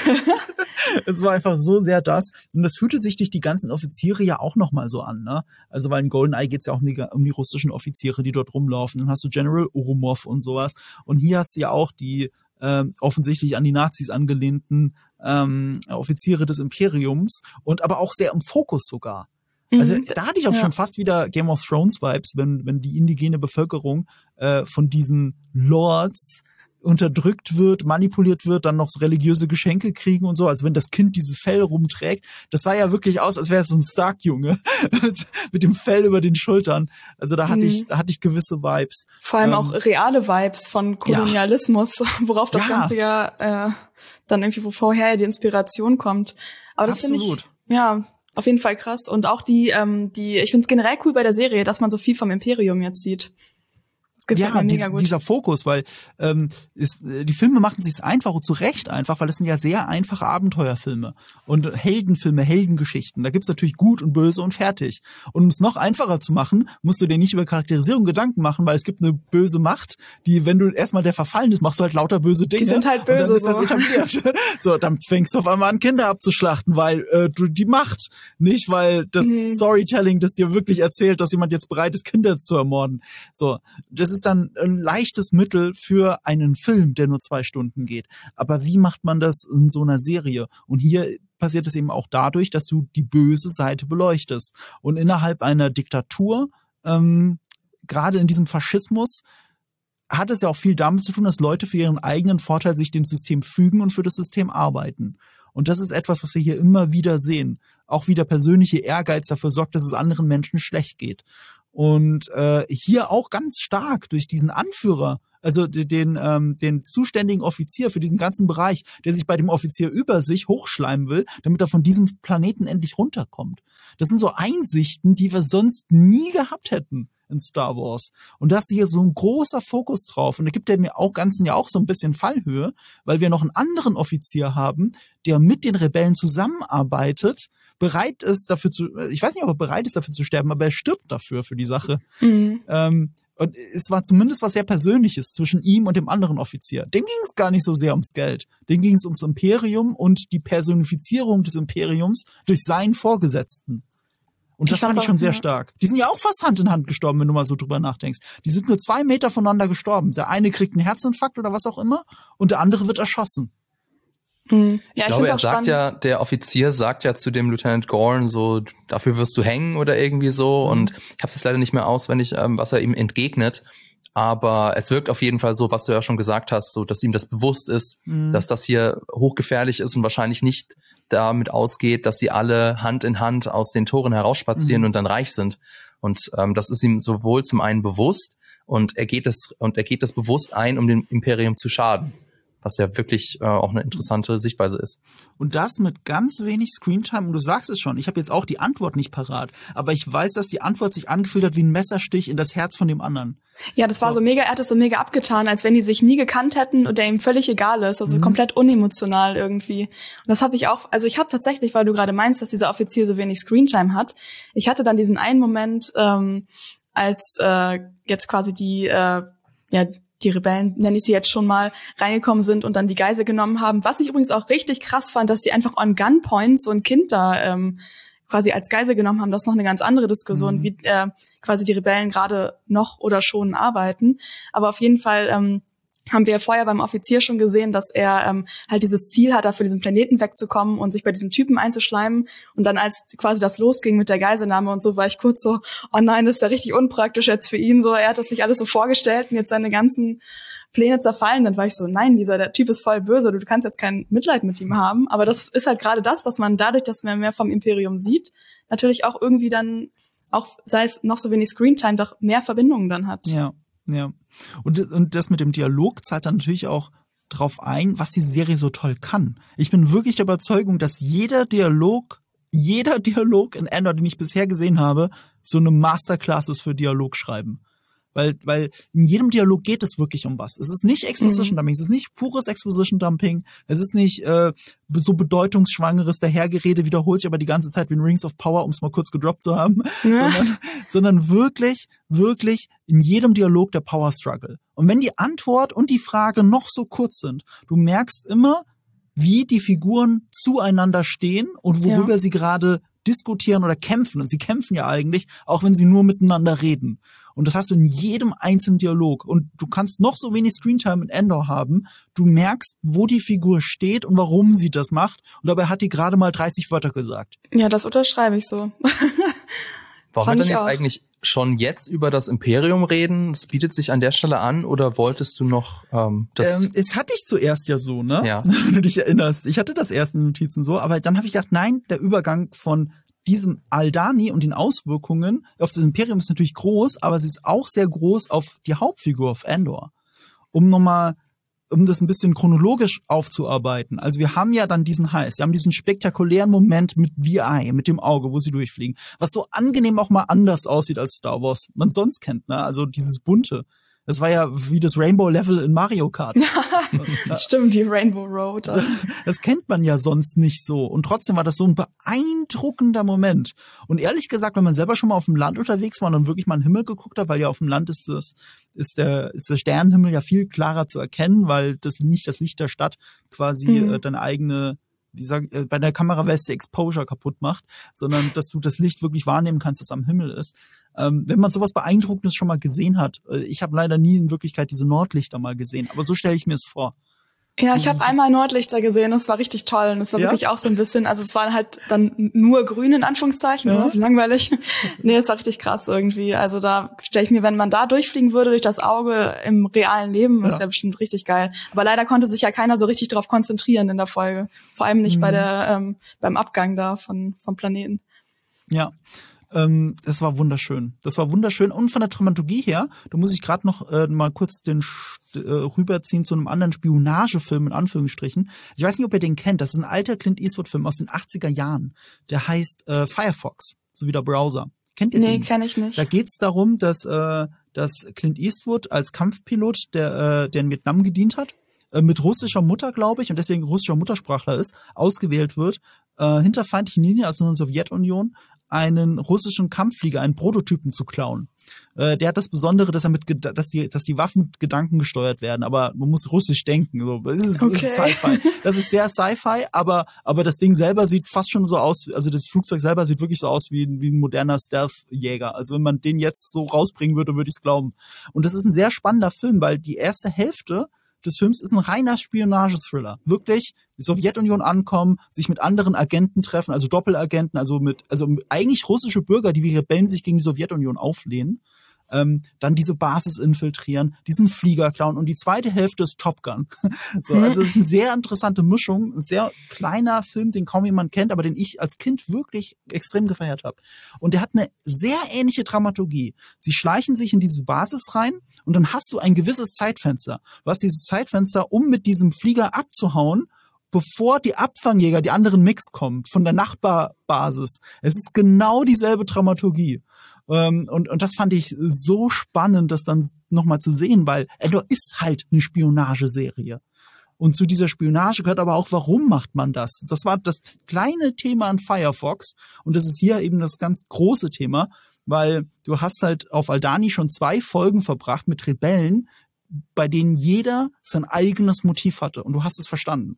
Es war einfach so sehr das. Und das fühlte sich durch die ganzen Offiziere ja auch nochmal so an, ne? Also, weil in GoldenEye geht's ja auch um die, um die russischen Offiziere, die dort rumlaufen. Dann hast du General Urumov und sowas. Und hier hast du ja auch die Ähm, offensichtlich an die Nazis angelehnten ähm, Offiziere des Imperiums und aber auch sehr im Fokus sogar. Mhm. Also da hatte ich auch ja. schon fast wieder Game of Thrones Vibes, wenn wenn die indigene Bevölkerung äh, von diesen Lords unterdrückt wird, manipuliert wird, dann noch so religiöse Geschenke kriegen und so, als wenn das Kind dieses Fell rumträgt. Das sah ja wirklich aus, als wäre es so ein Stark-Junge mit dem Fell über den Schultern. Also da hatte mhm. ich, da hatte ich gewisse Vibes. Vor allem ähm, auch reale Vibes von Kolonialismus, ja. worauf das ja. Ganze ja äh, dann irgendwie, wo vorher die Inspiration kommt. Aber das finde ich, ja, auf jeden Fall krass. Und auch die, ähm, die, ich finde es generell cool bei der Serie, dass man so viel vom Imperium jetzt sieht. Ja, dies, dieser Fokus, weil ähm, ist, die Filme machen sich's einfach und zu Recht einfach, weil es sind ja sehr einfache Abenteuerfilme und Heldenfilme, Heldengeschichten. Da gibt's natürlich gut und böse und fertig. Und um es noch einfacher zu machen, musst du dir nicht über Charakterisierung Gedanken machen, weil es gibt eine böse Macht, die, wenn du erstmal der verfallen ist, machst du halt lauter böse Dinge. Die sind halt böse. Und dann ist das so. etabliert. So, dann fängst du auf einmal an, Kinder abzuschlachten, weil äh, du die Macht, nicht weil das mhm. Storytelling, das dir wirklich erzählt, dass jemand jetzt bereit ist, Kinder zu ermorden. So, das ist dann ein leichtes Mittel für einen Film, der nur zwei Stunden geht. Aber wie macht man das in so einer Serie? Und hier passiert es eben auch dadurch, dass du die böse Seite beleuchtest. Und innerhalb einer Diktatur, ähm, gerade in diesem Faschismus, hat es ja auch viel damit zu tun, dass Leute für ihren eigenen Vorteil sich dem System fügen und für das System arbeiten. Und das ist etwas, was wir hier immer wieder sehen. Auch wie der persönliche Ehrgeiz dafür sorgt, dass es anderen Menschen schlecht geht. Und äh, hier auch ganz stark durch diesen Anführer, also den ähm, den zuständigen Offizier für diesen ganzen Bereich, der sich bei dem Offizier über sich hochschleimen will, damit er von diesem Planeten endlich runterkommt. Das sind so Einsichten, die wir sonst nie gehabt hätten in Star Wars. Und da ist hier so ein großer Fokus drauf. Und da gibt er mir auch ganzen ja auch so ein bisschen Fallhöhe, weil wir noch einen anderen Offizier haben, der mit den Rebellen zusammenarbeitet, bereit ist dafür zu, ich weiß nicht, ob er bereit ist dafür zu sterben, aber er stirbt dafür, für die Sache. Mhm. Ähm, und es war zumindest was sehr Persönliches zwischen ihm und dem anderen Offizier. Dem ging es gar nicht so sehr ums Geld. Dem ging es ums Imperium und die Personifizierung des Imperiums durch seinen Vorgesetzten. Und das ich fand ich schon sehr ja. stark. Die sind ja auch fast Hand in Hand gestorben, wenn du mal so drüber nachdenkst. Die sind nur zwei Meter voneinander gestorben. Der eine kriegt einen Herzinfarkt oder was auch immer und der andere wird erschossen. Hm. Ja, ich, ich glaube, er sagt ja, der Offizier sagt ja zu dem Lieutenant Gorn so, dafür wirst du hängen oder irgendwie so. Mhm. Und ich habe es leider nicht mehr auswendig, ähm, was er ihm entgegnet. Aber es wirkt auf jeden Fall so, was du ja schon gesagt hast, so, dass ihm das bewusst ist, mhm. dass das hier hochgefährlich ist und wahrscheinlich nicht damit ausgeht, dass sie alle Hand in Hand aus den Toren herausspazieren mhm. und dann reich sind. Und ähm, das ist ihm sowohl zum einen bewusst und er geht das und er geht das bewusst ein, um dem Imperium zu schaden. was ja wirklich äh, auch eine interessante Sichtweise ist. Und das mit ganz wenig Screentime. Und du sagst es schon, ich habe jetzt auch die Antwort nicht parat, aber ich weiß, dass die Antwort sich angefühlt hat wie ein Messerstich in das Herz von dem anderen. Ja, das war so, so mega, er hat es so mega abgetan, als wenn die sich nie gekannt hätten und der ihm völlig egal ist. Also mhm. komplett unemotional irgendwie. Und das habe ich auch, also ich habe tatsächlich, weil du gerade meinst, dass dieser Offizier so wenig Screentime hat, ich hatte dann diesen einen Moment, ähm, als äh, jetzt quasi die, äh, ja, die Rebellen, nenne ich sie jetzt schon mal, reingekommen sind und dann die Geisel genommen haben. Was ich übrigens auch richtig krass fand, dass die einfach on Gunpoint so ein Kind da ähm, quasi als Geisel genommen haben. Das ist noch eine ganz andere Diskussion, mhm. wie äh, quasi die Rebellen gerade noch oder schon arbeiten. Aber auf jeden Fall ähm, haben wir vorher beim Offizier schon gesehen, dass er ähm, halt dieses Ziel hat, für diesen Planeten wegzukommen und sich bei diesem Typen einzuschleimen. Und dann, als quasi das losging mit der Geiselnahme und so, war ich kurz so, oh nein, das ist ja richtig unpraktisch jetzt für ihn. So, er hat das sich alles so vorgestellt und jetzt seine ganzen Pläne zerfallen. Dann war ich so, nein, dieser der Typ ist voll böse, du kannst jetzt kein Mitleid mit ihm haben. Aber das ist halt gerade das, dass man dadurch, dass man mehr vom Imperium sieht, natürlich auch irgendwie dann, auch sei es noch so wenig Screentime, doch mehr Verbindungen dann hat. Ja. Ja, und, und das mit dem Dialog zahlt dann natürlich auch drauf ein, was die Serie so toll kann. Ich bin wirklich der Überzeugung, dass jeder Dialog, jeder Dialog in Andor, den ich bisher gesehen habe, so eine Masterclass ist für Dialogschreiben. Weil, weil in jedem Dialog geht es wirklich um was. Es ist nicht Exposition Dumping, es ist nicht pures Exposition Dumping, es ist nicht äh, so bedeutungsschwangeres Dahergerede, wiederholt sich aber die ganze Zeit wie in Rings of Power, um es mal kurz gedroppt zu haben, ja. sondern, sondern wirklich, wirklich in jedem Dialog der Power Struggle. Und wenn die Antwort und die Frage noch so kurz sind, du merkst immer, wie die Figuren zueinander stehen und worüber ja. sie gerade diskutieren oder kämpfen. Und sie kämpfen ja eigentlich, auch wenn sie nur miteinander reden. Und das hast du in jedem einzelnen Dialog. Und du kannst noch so wenig Screentime in Andor haben. Du merkst, wo die Figur steht und warum sie das macht. Und dabei hat die gerade mal dreißig Wörter gesagt. Ja, das unterschreibe ich so. Wollen wir dann jetzt auch eigentlich schon jetzt über das Imperium reden? Es bietet sich an der Stelle an, oder wolltest du noch ähm, das? Ähm, es hatte ich zuerst ja so, ne? Ja. Wenn du dich erinnerst. Ich hatte das erst in Notizen so, aber dann habe ich gedacht, nein, der Übergang von diesem Aldhani und den Auswirkungen auf das Imperium ist natürlich groß, aber es ist auch sehr groß auf die Hauptfigur, auf Andor. Um nochmal, um das ein bisschen chronologisch aufzuarbeiten. Also wir haben ja dann diesen Heiß, wir haben diesen spektakulären Moment mit V I, mit dem Auge, wo sie durchfliegen, was so angenehm auch mal anders aussieht als Star Wars, man sonst kennt, ne? Also dieses Bunte. Das war ja wie das Rainbow-Level in Mario Kart. Stimmt, die Rainbow Road. Das kennt man ja sonst nicht so. Und trotzdem war das so ein beeindruckender Moment. Und ehrlich gesagt, wenn man selber schon mal auf dem Land unterwegs war und dann wirklich mal in den Himmel geguckt hat, weil ja auf dem Land ist das, ist der, ist der Sternenhimmel ja viel klarer zu erkennen, weil das nicht das Licht der Stadt quasi mhm. äh, deine eigene, wie sag, äh, bei der Kameraweste Exposure kaputt macht, sondern dass du das Licht wirklich wahrnehmen kannst, das am Himmel ist. Ähm, wenn man sowas Beeindruckendes schon mal gesehen hat, äh, ich habe leider nie in Wirklichkeit diese Nordlichter mal gesehen, aber so stelle ich mir es vor. Ja, ich habe einmal Nordlichter gesehen, das war richtig toll und es war ja? wirklich auch so ein bisschen, also es war halt dann nur grün in Anführungszeichen, ja. Nur, langweilig. Nee, es war richtig krass irgendwie, also da stelle ich mir, wenn man da durchfliegen würde durch das Auge im realen Leben, das wäre ja. bestimmt richtig geil. Aber leider konnte sich ja keiner so richtig drauf konzentrieren in der Folge, vor allem nicht mhm. bei der ähm, beim Abgang da von vom Planeten. Ja. Ähm, das war wunderschön. Das war wunderschön. Und von der Dramaturgie her, da muss ich gerade noch äh, mal kurz den äh, rüberziehen zu einem anderen Spionagefilm, in Anführungsstrichen. Ich weiß nicht, ob ihr den kennt. Das ist ein alter Clint Eastwood-Film aus den achtziger Jahren. Der heißt äh, Firefox, so wie der Browser. Kennt ihr nee, den? Nee, kenn ich nicht. Da geht's darum, dass, äh, dass Clint Eastwood als Kampfpilot, der, äh, der in Vietnam gedient hat, äh, mit russischer Mutter, glaube ich, und deswegen russischer Muttersprachler ist, ausgewählt wird, äh, hinter feindlichen Linien, also in der Sowjetunion, einen russischen Kampfflieger, einen Prototypen zu klauen. Äh, der hat das Besondere, dass er mit, dass die, dass die Waffen mit Gedanken gesteuert werden, aber man muss russisch denken. So, das ist, okay. ist Sci-Fi. Das ist sehr Sci-Fi, aber aber das Ding selber sieht fast schon so aus, also das Flugzeug selber sieht wirklich so aus wie, wie ein moderner Stealth-Jäger. Also wenn man den jetzt so rausbringen würde, würde ich es glauben. Und das ist ein sehr spannender Film, weil die erste Hälfte des Films ist ein reiner Spionage-Thriller. Wirklich, die Sowjetunion ankommen, sich mit anderen Agenten treffen, also Doppelagenten, also mit, also eigentlich russische Bürger, die wie Rebellen sich gegen die Sowjetunion auflehnen. ähm, dann diese Basis infiltrieren, diesen Flieger klauen und die zweite Hälfte ist Top Gun. So, also es ist eine sehr interessante Mischung, ein sehr kleiner Film, den kaum jemand kennt, aber den ich als Kind wirklich extrem gefeiert habe. Und der hat eine sehr ähnliche Dramaturgie. Sie schleichen sich in diese Basis rein und dann hast du ein gewisses Zeitfenster. Du hast dieses Zeitfenster, um mit diesem Flieger abzuhauen, bevor die Abfangjäger, die anderen Mix kommen, von der Nachbarbasis. Es ist genau dieselbe Dramaturgie. Ähm, und, und das fand ich so spannend, das dann nochmal zu sehen, weil Andor ist halt eine Spionageserie. Und zu dieser Spionage gehört aber auch, warum macht man das? Das war das kleine Thema an Firefox und das ist hier eben das ganz große Thema, weil du hast halt auf Aldhani schon zwei Folgen verbracht mit Rebellen, bei denen jeder sein eigenes Motiv hatte und du hast es verstanden.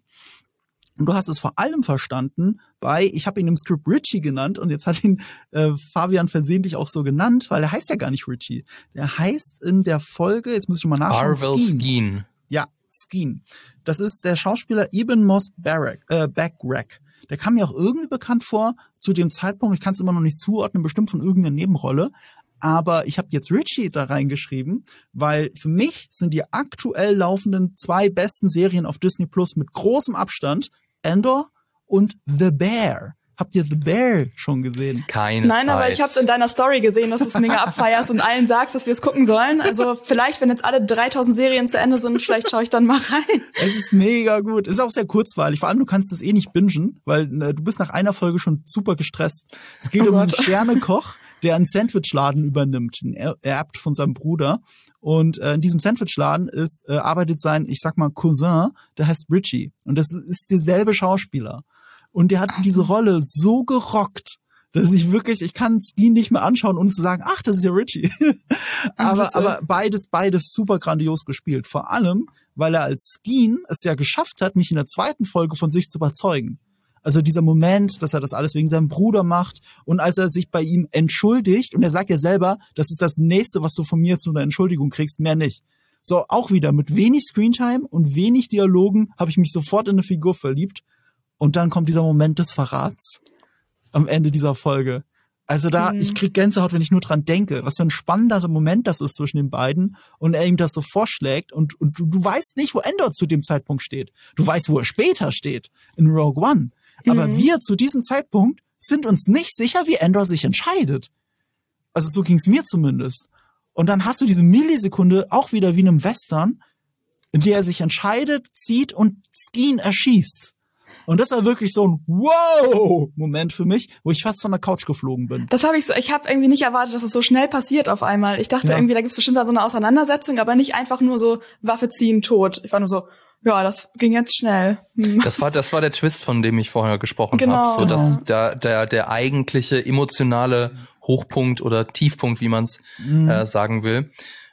Und du hast es vor allem verstanden bei, ich habe ihn im Skript Richie genannt und jetzt hat ihn äh, Fabian versehentlich auch so genannt, weil er heißt ja gar nicht Richie. Der heißt in der Folge, jetzt muss ich schon mal nachschauen, Arvel Skeen. Ja, Skeen. Das ist der Schauspieler Eben Moss Backrack. Äh, Backrack. Der kam mir auch irgendwie bekannt vor zu dem Zeitpunkt, ich kann es immer noch nicht zuordnen, bestimmt von irgendeiner Nebenrolle. Aber ich habe jetzt Richie da reingeschrieben, weil für mich sind die aktuell laufenden zwei besten Serien auf Disney Plus mit großem Abstand Andor und The Bear. Habt ihr The Bear schon gesehen? Keine Nein, Zeit. aber ich habe es in deiner Story gesehen, dass du es mega abfeierst und allen sagst, dass wir es gucken sollen. Also vielleicht, wenn jetzt alle dreitausend Serien zu Ende sind, vielleicht schaue ich dann mal rein. Es ist mega gut. Es ist auch sehr kurzweilig. Vor allem, du kannst es eh nicht bingen, weil ne, du bist nach einer Folge schon super gestresst. Es geht Oh um einen Gott. Sternekoch, der einen Sandwichladen übernimmt, den er erbt von seinem Bruder. Und äh, in diesem Sandwichladen ist äh, arbeitet sein, ich sag mal, Cousin, der heißt Richie. Und das ist derselbe Schauspieler. Und der hat diese Rolle so gerockt, dass ich wirklich, ich kann es die nicht mehr anschauen, ohne zu sagen, ach, das ist ja Richie. aber, bitte. aber beides, beides super grandios gespielt. Vor allem, weil er als Skeen es ja geschafft hat, mich in der zweiten Folge von sich zu überzeugen. Also dieser Moment, dass er das alles wegen seinem Bruder macht und als er sich bei ihm entschuldigt und er sagt ja selber, das ist das Nächste, was du von mir zu einer Entschuldigung kriegst, mehr nicht. So, auch wieder mit wenig Screentime und wenig Dialogen habe ich mich sofort in eine Figur verliebt und dann kommt dieser Moment des Verrats am Ende dieser Folge. Also da, Mhm. ich krieg Gänsehaut, wenn ich nur dran denke, was für ein spannender Moment das ist zwischen den beiden und er ihm das so vorschlägt und, und du, du weißt nicht, wo Andor zu dem Zeitpunkt steht. Du weißt, wo er später steht, in Rogue One. Aber Mhm. wir zu diesem Zeitpunkt sind uns nicht sicher, wie Andor sich entscheidet. Also so ging's mir zumindest. Und dann hast du diese Millisekunde auch wieder wie in einem Western, in der er sich entscheidet, zieht und Skeen erschießt. Und das war wirklich so ein Wow-Moment für mich, wo ich fast von der Couch geflogen bin. Das habe ich so, ich habe irgendwie nicht erwartet, dass es so schnell passiert auf einmal. Ich dachte Ja. irgendwie, da gibt's bestimmt da so eine Auseinandersetzung, aber nicht einfach nur so Waffe ziehen, tot. Ich war nur so, ja, das ging jetzt schnell. Hm. Das war, das war der Twist, von dem ich vorher gesprochen Genau. habe. So, dass Genau. der, der, der eigentliche emotionale Hochpunkt oder Tiefpunkt, wie man es Mhm. äh, sagen will.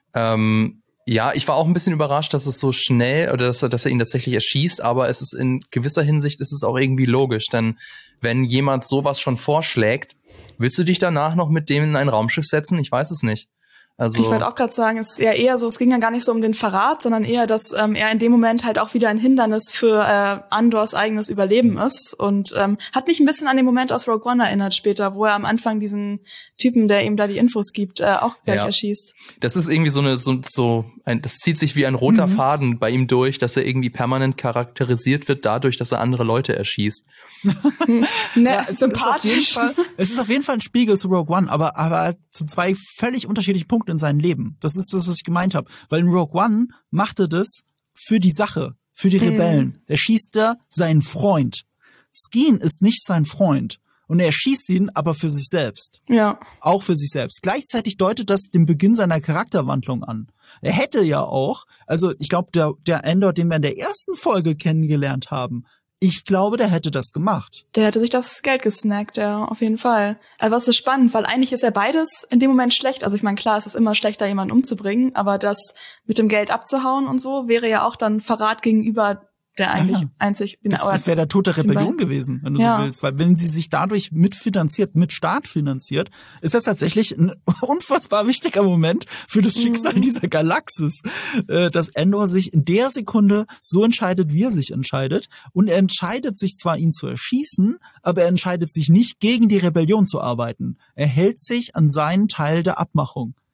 Ähm, ja, ich war auch ein bisschen überrascht, dass es so schnell oder dass er, dass er ihn tatsächlich erschießt, aber es ist in gewisser Hinsicht ist es auch irgendwie logisch, denn wenn jemand sowas schon vorschlägt, willst du dich danach noch mit dem in ein Raumschiff setzen? Ich weiß es nicht. Also Ich wollte auch gerade sagen, es ist ja eher so, es ging ja gar nicht so um den Verrat, sondern eher, dass ähm, er in dem Moment halt auch wieder ein Hindernis für äh, Andors eigenes Überleben ist und ähm, hat mich ein bisschen an den Moment aus Rogue One erinnert später, wo er am Anfang diesen Typen, der ihm da die Infos gibt, äh, auch gleich Ja. erschießt. das ist irgendwie so eine so, so ein, das zieht sich wie ein roter Mhm. Faden bei ihm durch, dass er irgendwie permanent charakterisiert wird dadurch, dass er andere Leute erschießt. Ne, Ja, es ist auf jeden sympathisch. Fall, es ist auf jeden Fall ein Spiegel zu Rogue One, aber, aber zu zwei völlig unterschiedlichen Punkten in seinem Leben. Das ist das, was ich gemeint habe. Weil in Rogue One machte das für die Sache, für die Rebellen. Er schießt da seinen Freund. Skeen ist nicht sein Freund. Und er schießt ihn aber für sich selbst. Ja. Auch für sich selbst. Gleichzeitig deutet das den Beginn seiner Charakterwandlung an. Er hätte ja auch, also ich glaube, der, der Andor, den wir in der ersten Folge kennengelernt haben, ich glaube, der hätte das gemacht. Der hätte sich das Geld gesnackt, ja, auf jeden Fall. Aber es ist spannend, weil eigentlich ist ja beides in dem Moment schlecht. Also ich meine, klar, es ist immer schlechter, jemanden umzubringen, aber das mit dem Geld abzuhauen und so wäre ja auch dann Verrat gegenüber der eigentlich Ja. einzig... Das, das wäre der Tod der Rebellion gewesen, wenn du Ja. so willst. Weil wenn sie sich dadurch mitfinanziert, mit Staat finanziert, ist das tatsächlich ein unfassbar wichtiger Moment für das Schicksal Mhm. dieser Galaxis. Äh, dass Andor sich in der Sekunde so entscheidet, wie er sich entscheidet. Und er entscheidet sich zwar, ihn zu erschießen, aber er entscheidet sich nicht, gegen die Rebellion zu arbeiten. Er hält sich an seinen Teil der Abmachung.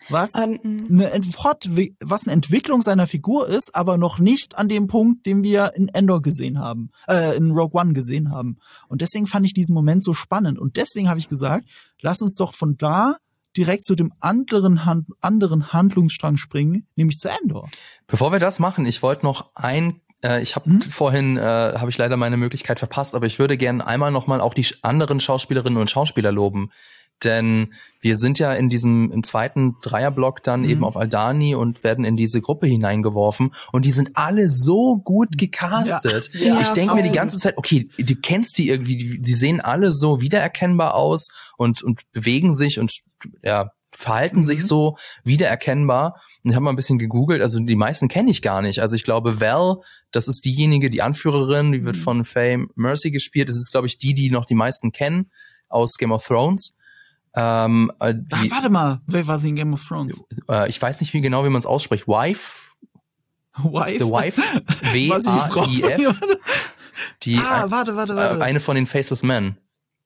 was Um, eine, Ent- was eine Entwicklung seiner Figur ist, aber noch nicht an dem Punkt, den wir in Endor gesehen haben, äh, in Rogue One gesehen haben. Und deswegen fand ich diesen Moment so spannend. Und deswegen habe ich gesagt, lass uns doch von da direkt zu dem anderen, Hand- anderen Handlungsstrang springen, nämlich zu Endor. Bevor wir das machen, ich wollte noch ein äh, ich habe Hm? vorhin, äh, habe ich leider meine Möglichkeit verpasst, aber ich würde gerne einmal nochmal auch die anderen Schauspielerinnen und Schauspieler loben. Denn wir sind ja in diesem, im zweiten Dreierblock dann Mhm. eben auf Aldani und werden in diese Gruppe hineingeworfen und die sind alle so gut gecastet. Ja. Ich Ja, denke mir die voll. ganze Zeit, okay, du kennst die irgendwie, die, die sehen alle so wiedererkennbar aus und, und bewegen sich und ja, verhalten Mhm. sich so wiedererkennbar. Und ich habe mal ein bisschen gegoogelt, also die meisten kenne ich gar nicht. Also ich glaube, Val, das ist diejenige, die Anführerin, die wird Mhm. von Faye Mercy gespielt. Das ist, glaube ich, die, die noch die meisten kennen aus Game of Thrones. Ähm, äh, Ach, die, warte mal, wer war sie in Game of Thrones? äh, ich weiß nicht wie genau, wie man es ausspricht. Wife? Wife? The Wife? War sie die Frau W A I von F? jemandem? Die, Ah, warte, warte, äh, warte. eine von den Faceless Men.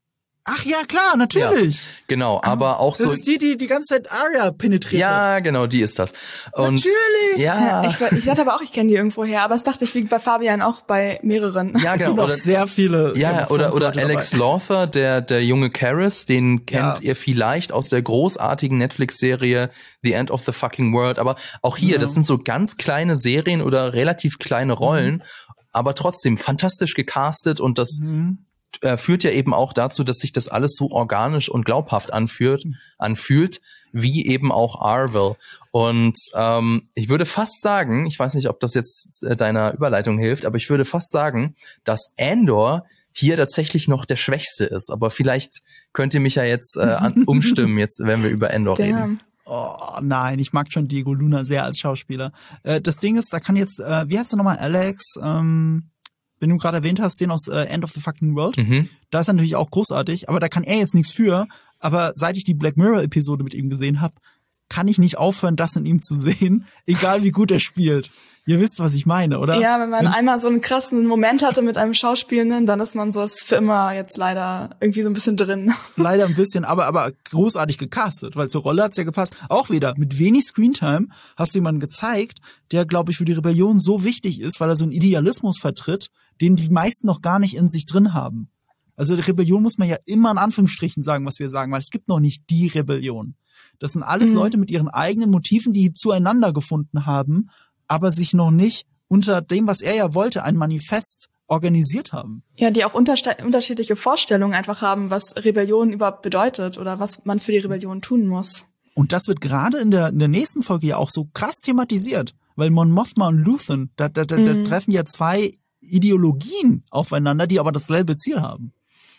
Ach ja, klar, natürlich. Genau, aber auch Das so. ist die, die die ganze Zeit Arya penetriert hat. Ja, genau, die ist das. Und Natürlich. ja, Ich, ich dachte aber auch, ich kenne die irgendwo her, aber das dachte ich wie bei Fabian auch bei mehreren. ja, Es genau. sind auch Oder, sehr viele. Game ja, of oder, Thrones oder Leute Alex dabei. Lothar, der, der junge Karis, den kennt Ja. ihr vielleicht aus der großartigen Netflix-Serie The End of the Fucking World. Aber auch hier, Ja. das sind so ganz kleine Serien oder relativ kleine Rollen, aber trotzdem fantastisch gecastet und das Mhm. äh, führt ja eben auch dazu, dass sich das alles so organisch und glaubhaft anfühlt, anfühlt, wie eben auch Arvel. Und ähm, ich würde fast sagen, ich weiß nicht, ob das jetzt äh, deiner Überleitung hilft, aber ich würde fast sagen, dass Andor hier tatsächlich noch der Schwächste ist. Aber vielleicht könnt ihr mich ja jetzt äh, an, umstimmen, jetzt, wenn wir über Andor reden. Damn. Oh nein, ich mag schon Diego Luna sehr als Schauspieler. Äh, das Ding ist, da kann jetzt, äh, wie heißt du nochmal, Alex? Ähm, wenn du gerade erwähnt hast, den aus äh, End of the Fucking World. Mhm. Da ist er natürlich auch großartig, aber da kann er jetzt nichts für. Aber seit ich die Black Mirror-Episode mit ihm gesehen habe, kann ich nicht aufhören, das in ihm zu sehen, egal wie gut er spielt. Ihr wisst, was ich meine, oder? Ja, wenn man einmal so einen krassen Moment hatte mit einem Schauspielenden, dann ist man so ist für immer jetzt leider irgendwie so ein bisschen drin. Leider ein bisschen, aber aber großartig gecastet, weil zur Rolle hat's ja gepasst. Auch wieder, mit wenig Screentime hast du jemanden gezeigt, der, glaube ich, für die Rebellion so wichtig ist, weil er so einen Idealismus vertritt, den die meisten noch gar nicht in sich drin haben. Also die Rebellion muss man ja immer in Anführungsstrichen sagen, was wir sagen, weil es gibt noch nicht die Rebellion. Das sind alles Mhm. Leute mit ihren eigenen Motiven, die zueinander gefunden haben, aber sich noch nicht unter dem, was er ja wollte, ein Manifest organisiert haben. Ja, die auch unterste- unterschiedliche Vorstellungen einfach haben, was Rebellion überhaupt bedeutet oder was man für die Rebellion tun muss. Und das wird gerade in der, in der nächsten Folge ja auch so krass thematisiert, weil Mon Mothma und Luthen, da, da, da, da Mhm. treffen ja zwei Ideologien aufeinander, die aber dasselbe Ziel haben.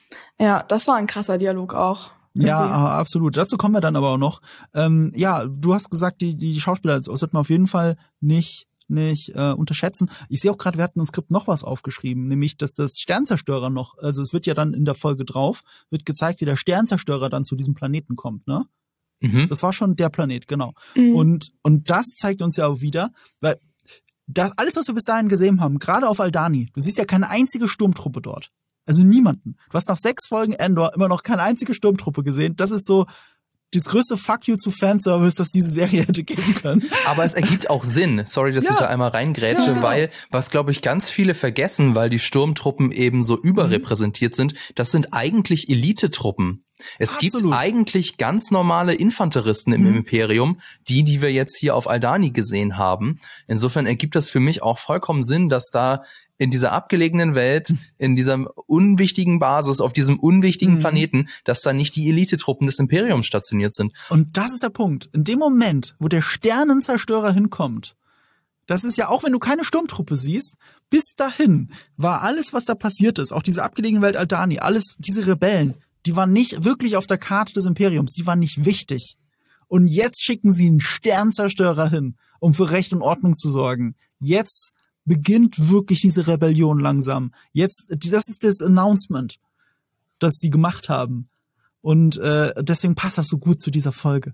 Ja, das war ein krasser Dialog auch. Ja, Irgendwie. ah, absolut. Dazu kommen wir dann aber auch noch. Ähm, ja, du hast gesagt, die, die Schauspieler sollten wir auf jeden Fall nicht nicht äh, unterschätzen. Ich sehe auch gerade, wir hatten im Skript noch was aufgeschrieben, nämlich, dass das Sternzerstörer noch, also es wird ja dann in der Folge drauf, wird gezeigt, wie der Sternzerstörer dann zu diesem Planeten kommt, ne? Mhm. Das war schon der Planet, genau. Mhm. Und und das zeigt uns ja auch wieder, weil das, alles, was wir bis dahin gesehen haben, gerade auf Aldani, du siehst ja keine einzige Sturmtruppe dort. Also niemanden. Du hast nach sechs Folgen Endor immer noch keine einzige Sturmtruppe gesehen. Das ist so das größte Fuck you zu Fanservice, das diese Serie hätte geben können. Aber es ergibt auch Sinn. Sorry, dass Ja. ich da einmal reingrätsche, Ja, genau. weil, was glaube ich ganz viele vergessen, weil die Sturmtruppen eben so überrepräsentiert sind, das sind eigentlich Elitetruppen. Es Absolut. gibt eigentlich ganz normale Infanteristen im Mhm. Imperium, die, die wir jetzt hier auf Aldani gesehen haben. Insofern ergibt das für mich auch vollkommen Sinn, dass da in dieser abgelegenen Welt, in dieser unwichtigen Basis, auf diesem unwichtigen Mhm. Planeten, dass da nicht die Elitetruppen des Imperiums stationiert sind. Und das ist der Punkt. In dem Moment, wo der Sternenzerstörer hinkommt, das ist ja auch, wenn du keine Sturmtruppe siehst, bis dahin war alles, was da passiert ist, auch diese abgelegene Welt Aldani, alles, diese Rebellen, die waren nicht wirklich auf der Karte des Imperiums, die waren nicht wichtig. Und jetzt schicken sie einen Sternzerstörer hin, um für Recht und Ordnung zu sorgen. Jetzt beginnt wirklich diese Rebellion langsam. Jetzt, das ist das Announcement, das sie gemacht haben. Und äh, deswegen passt das so gut zu dieser Folge.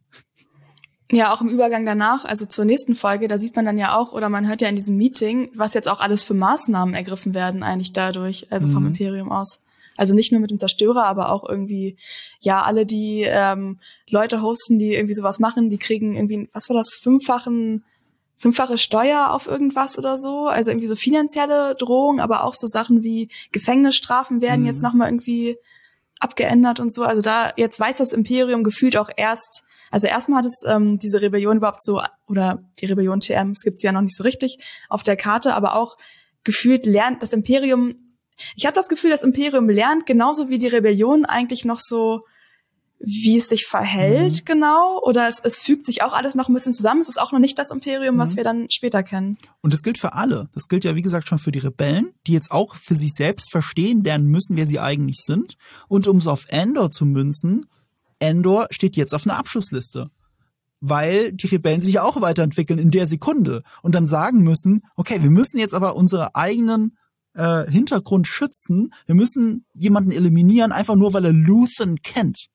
Ja, auch im Übergang danach, also zur nächsten Folge, da sieht man dann ja auch, oder man hört ja in diesem Meeting, was jetzt auch alles für Maßnahmen ergriffen werden eigentlich dadurch, also vom Mhm. Imperium aus. Also nicht nur mit dem Zerstörer, aber auch irgendwie, ja, alle, die ähm, Leute hosten, die irgendwie sowas machen, die kriegen irgendwie, was war das, fünffachen, fünffache Steuer auf irgendwas oder so. Also irgendwie so finanzielle Drohungen, aber auch so Sachen wie Gefängnisstrafen werden mhm. jetzt nochmal irgendwie abgeändert und so. Also da, jetzt weiß das Imperium gefühlt auch erst, also erstmal hat es ähm, diese Rebellion überhaupt so, oder die Rebellion T M, es gibt sie ja noch nicht so richtig auf der Karte, aber auch gefühlt lernt das Imperium, ich habe das Gefühl, das Imperium lernt genauso wie die Rebellion eigentlich noch so, wie es sich verhält, mhm. genau, oder es, es fügt sich auch alles noch ein bisschen zusammen. Es ist auch noch nicht das Imperium, mhm. was wir dann später kennen. Und das gilt für alle. Das gilt ja, wie gesagt, schon für die Rebellen, die jetzt auch für sich selbst verstehen lernen müssen, wer sie eigentlich sind. Und um es auf Andor zu münzen, Andor steht jetzt auf einer Abschussliste. Weil die Rebellen sich auch weiterentwickeln in der Sekunde. Und dann sagen müssen, okay, wir müssen jetzt aber unsere eigenen äh, Hintergrund schützen. Wir müssen jemanden eliminieren, einfach nur, weil er Luthen kennt.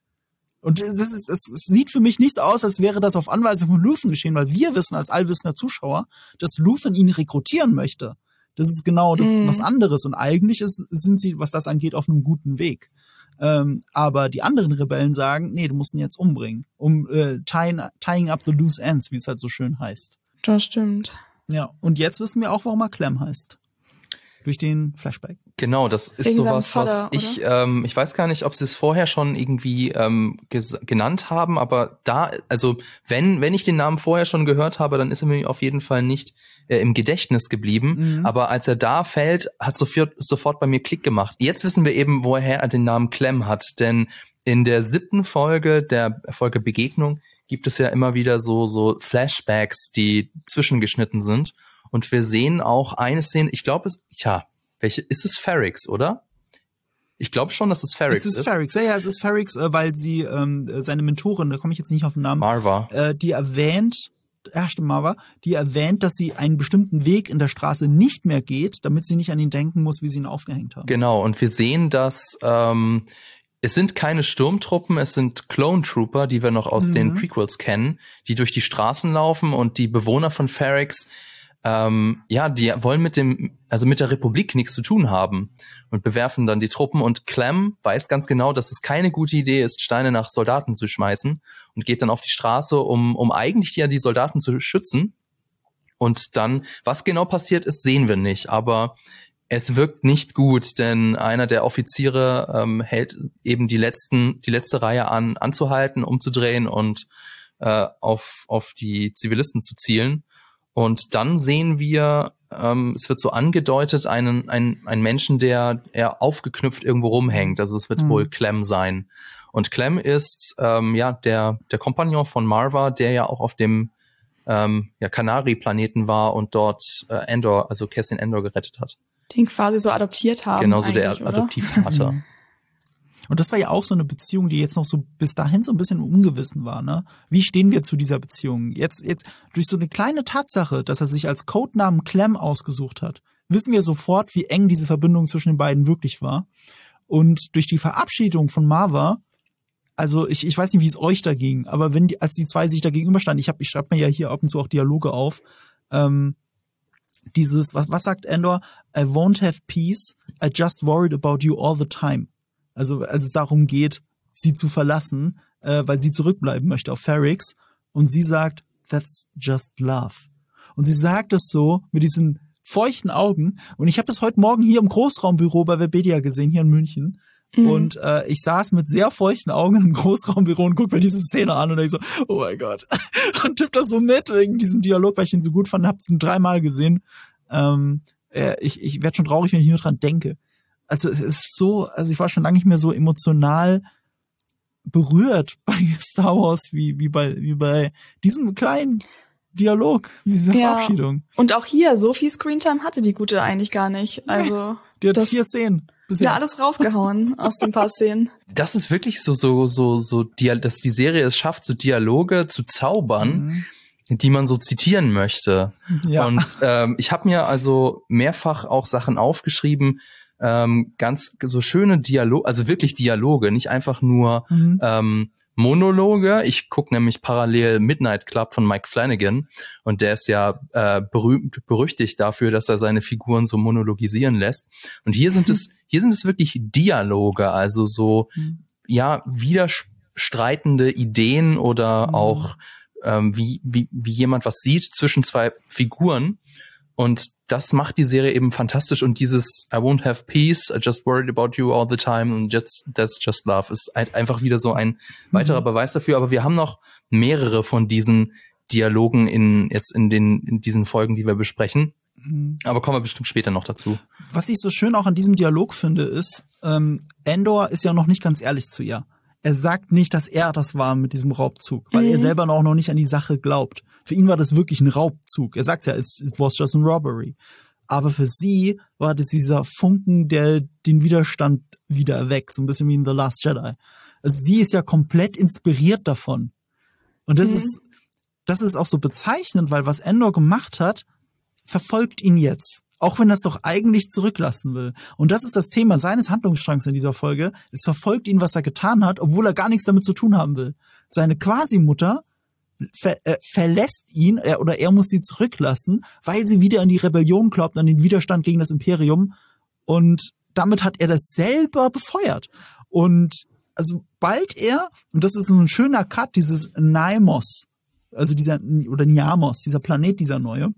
Und das, ist, das sieht für mich nicht so aus, als wäre das auf Anweisung von Luthen geschehen, weil wir wissen als allwissender Zuschauer, dass Luthen ihn rekrutieren möchte. Das ist genau das mhm. was anderes. Und eigentlich ist, sind sie, was das angeht, auf einem guten Weg. Ähm, aber die anderen Rebellen sagen, nee, du musst ihn jetzt umbringen. Um äh, tying, tying up the loose ends, wie es halt so schön heißt. Das stimmt. Ja, und jetzt wissen wir auch, warum er Clem heißt. Durch den Flashback. Genau, das ist Wegen sowas, Vater, was ich, ähm, ich weiß gar nicht, ob sie es vorher schon irgendwie ähm, ges- genannt haben, aber da, also wenn wenn ich den Namen vorher schon gehört habe, dann ist er mir auf jeden Fall nicht äh, im Gedächtnis geblieben. Mhm. Aber als er da fällt, hat sofort, sofort bei mir Klick gemacht. Jetzt wissen wir eben, woher er den Namen Clem hat, denn in der siebten Folge, der Folge Begegnung, gibt es ja immer wieder so so Flashbacks, die zwischengeschnitten sind. Und wir sehen auch eine Szene, ich glaube es, tja, welche, ist es Ferrix, oder? Ich glaube schon, dass es Ferrix ist. Es ist ist. Ferrix, ja, ja, es ist Ferrix, äh, weil sie, ähm, seine Mentorin, da komme ich jetzt nicht auf den Namen. Marva. Äh, die erwähnt, ja stimmt, Marva, die erwähnt, dass sie einen bestimmten Weg in der Straße nicht mehr geht, damit sie nicht an ihn denken muss, wie sie ihn aufgehängt haben. Genau, und wir sehen, dass ähm, es sind keine Sturmtruppen, es sind Clone Trooper, die wir noch aus mhm. den Prequels kennen, die durch die Straßen laufen und die Bewohner von Ferrix, Ähm, ja, die wollen mit dem, also mit der Republik nichts zu tun haben und bewerfen dann die Truppen und Clem weiß ganz genau, dass es keine gute Idee ist, Steine nach Soldaten zu schmeißen und geht dann auf die Straße, um, um eigentlich ja die Soldaten zu schützen. Und dann, was genau passiert ist, sehen wir nicht, aber es wirkt nicht gut, denn einer der Offiziere ähm, hält eben die letzten, die letzte Reihe an, anzuhalten, umzudrehen und äh, auf, auf die Zivilisten zu zielen. Und dann sehen wir, ähm, es wird so angedeutet, einen, einen, einen Menschen, der eher aufgeknüpft irgendwo rumhängt. Also es wird mhm. wohl Clem sein. Und Clem ist ähm, ja der der Kompagnon von Marva, der ja auch auf dem ähm, ja, Kanari-Planeten war und dort äh, Andor, also Cassian Andor gerettet hat. Den quasi so adoptiert haben. Genauso der Adoptivvater. Und das war ja auch so eine Beziehung, die jetzt noch so bis dahin so ein bisschen im Ungewissen war, ne? Wie stehen wir zu dieser Beziehung? Jetzt, jetzt, durch so eine kleine Tatsache, dass er sich als Codenamen Clem ausgesucht hat, wissen wir sofort, wie eng diese Verbindung zwischen den beiden wirklich war. Und durch die Verabschiedung von Marva, also ich, ich weiß nicht, wie es euch da ging, aber wenn die, als die zwei sich da gegenüberstanden, ich hab, ich schreibe mir ja hier ab und zu auch Dialoge auf, ähm, dieses, was, was sagt Andor? I won't have peace, I just worried about you all the time. Also als es darum geht, sie zu verlassen, äh, weil sie zurückbleiben möchte auf Ferrix. Und sie sagt, that's just love. Und sie sagt das so mit diesen feuchten Augen. Und ich habe das heute Morgen hier im Großraumbüro bei Webedia gesehen, hier in München. Mhm. Und äh, ich saß mit sehr feuchten Augen im Großraumbüro und guck mir diese Szene an und denk so, oh mein Gott. Und tipp das so mit wegen diesem Dialog, weil ich ihn so gut fand. Hab's dreimal gesehen. Ähm, äh, ich ich werde schon traurig, wenn ich nur dran denke. Also es ist so, also ich war schon lange nicht mehr so emotional berührt bei Star Wars wie wie bei wie bei diesem kleinen Dialog, dieser ja. Verabschiedung. Und auch hier, so viel Screentime hatte die Gute eigentlich gar nicht. Also nee, die hat das, vier Szenen. Bisher. Ja, alles rausgehauen aus den paar Szenen. Das ist wirklich so so so so, dass die Serie es schafft, so Dialoge zu zaubern, mhm. die man so zitieren möchte. Ja. Und ähm, ich habe mir also mehrfach auch Sachen aufgeschrieben. Ähm, ganz so schöne Dialoge, also wirklich Dialoge, nicht einfach nur mhm. ähm, Monologe. Ich gucke nämlich parallel Midnight Club von Mike Flanagan und der ist ja äh, berühmt, berüchtigt dafür, dass er seine Figuren so monologisieren lässt. Und hier sind es, hier sind es wirklich Dialoge, also so, mhm. ja, widerstreitende Ideen oder mhm. auch ähm, wie, wie, wie jemand was sieht zwischen zwei Figuren. Und das macht die Serie eben fantastisch. Und dieses I won't have peace, I just worried about you all the time and just, that's just love ist ein, einfach wieder so ein weiterer mhm. Beweis dafür. Aber wir haben noch mehrere von diesen Dialogen in jetzt in den in diesen Folgen, die wir besprechen. Mhm. Aber kommen wir bestimmt später noch dazu. Was ich so schön auch an diesem Dialog finde, ist, ähm, Andor ist ja noch nicht ganz ehrlich zu ihr. Er sagt nicht, dass er das war mit diesem Raubzug, weil mhm. er selber auch noch nicht an die Sache glaubt. Für ihn war das wirklich ein Raubzug. Er sagt ja, it was just a robbery. Aber für sie war das dieser Funken, der den Widerstand wieder erweckt. So ein bisschen wie in The Last Jedi. Also sie ist ja komplett inspiriert davon. Und das mhm. ist, das ist auch so bezeichnend, weil was Andor gemacht hat, verfolgt ihn jetzt. Auch wenn er es doch eigentlich zurücklassen will. Und das ist das Thema seines Handlungsstrangs in dieser Folge. Es verfolgt ihn, was er getan hat, obwohl er gar nichts damit zu tun haben will. Seine Quasi-Mutter ver äh, verlässt ihn, er, oder er muss sie zurücklassen, weil sie wieder an die Rebellion glaubt, an den Widerstand gegen das Imperium. Und damit hat er das selber befeuert. Und also bald er, und das ist so ein schöner Cut, dieses Naimos, also dieser, oder Niamos, dieser Planet, dieser neue,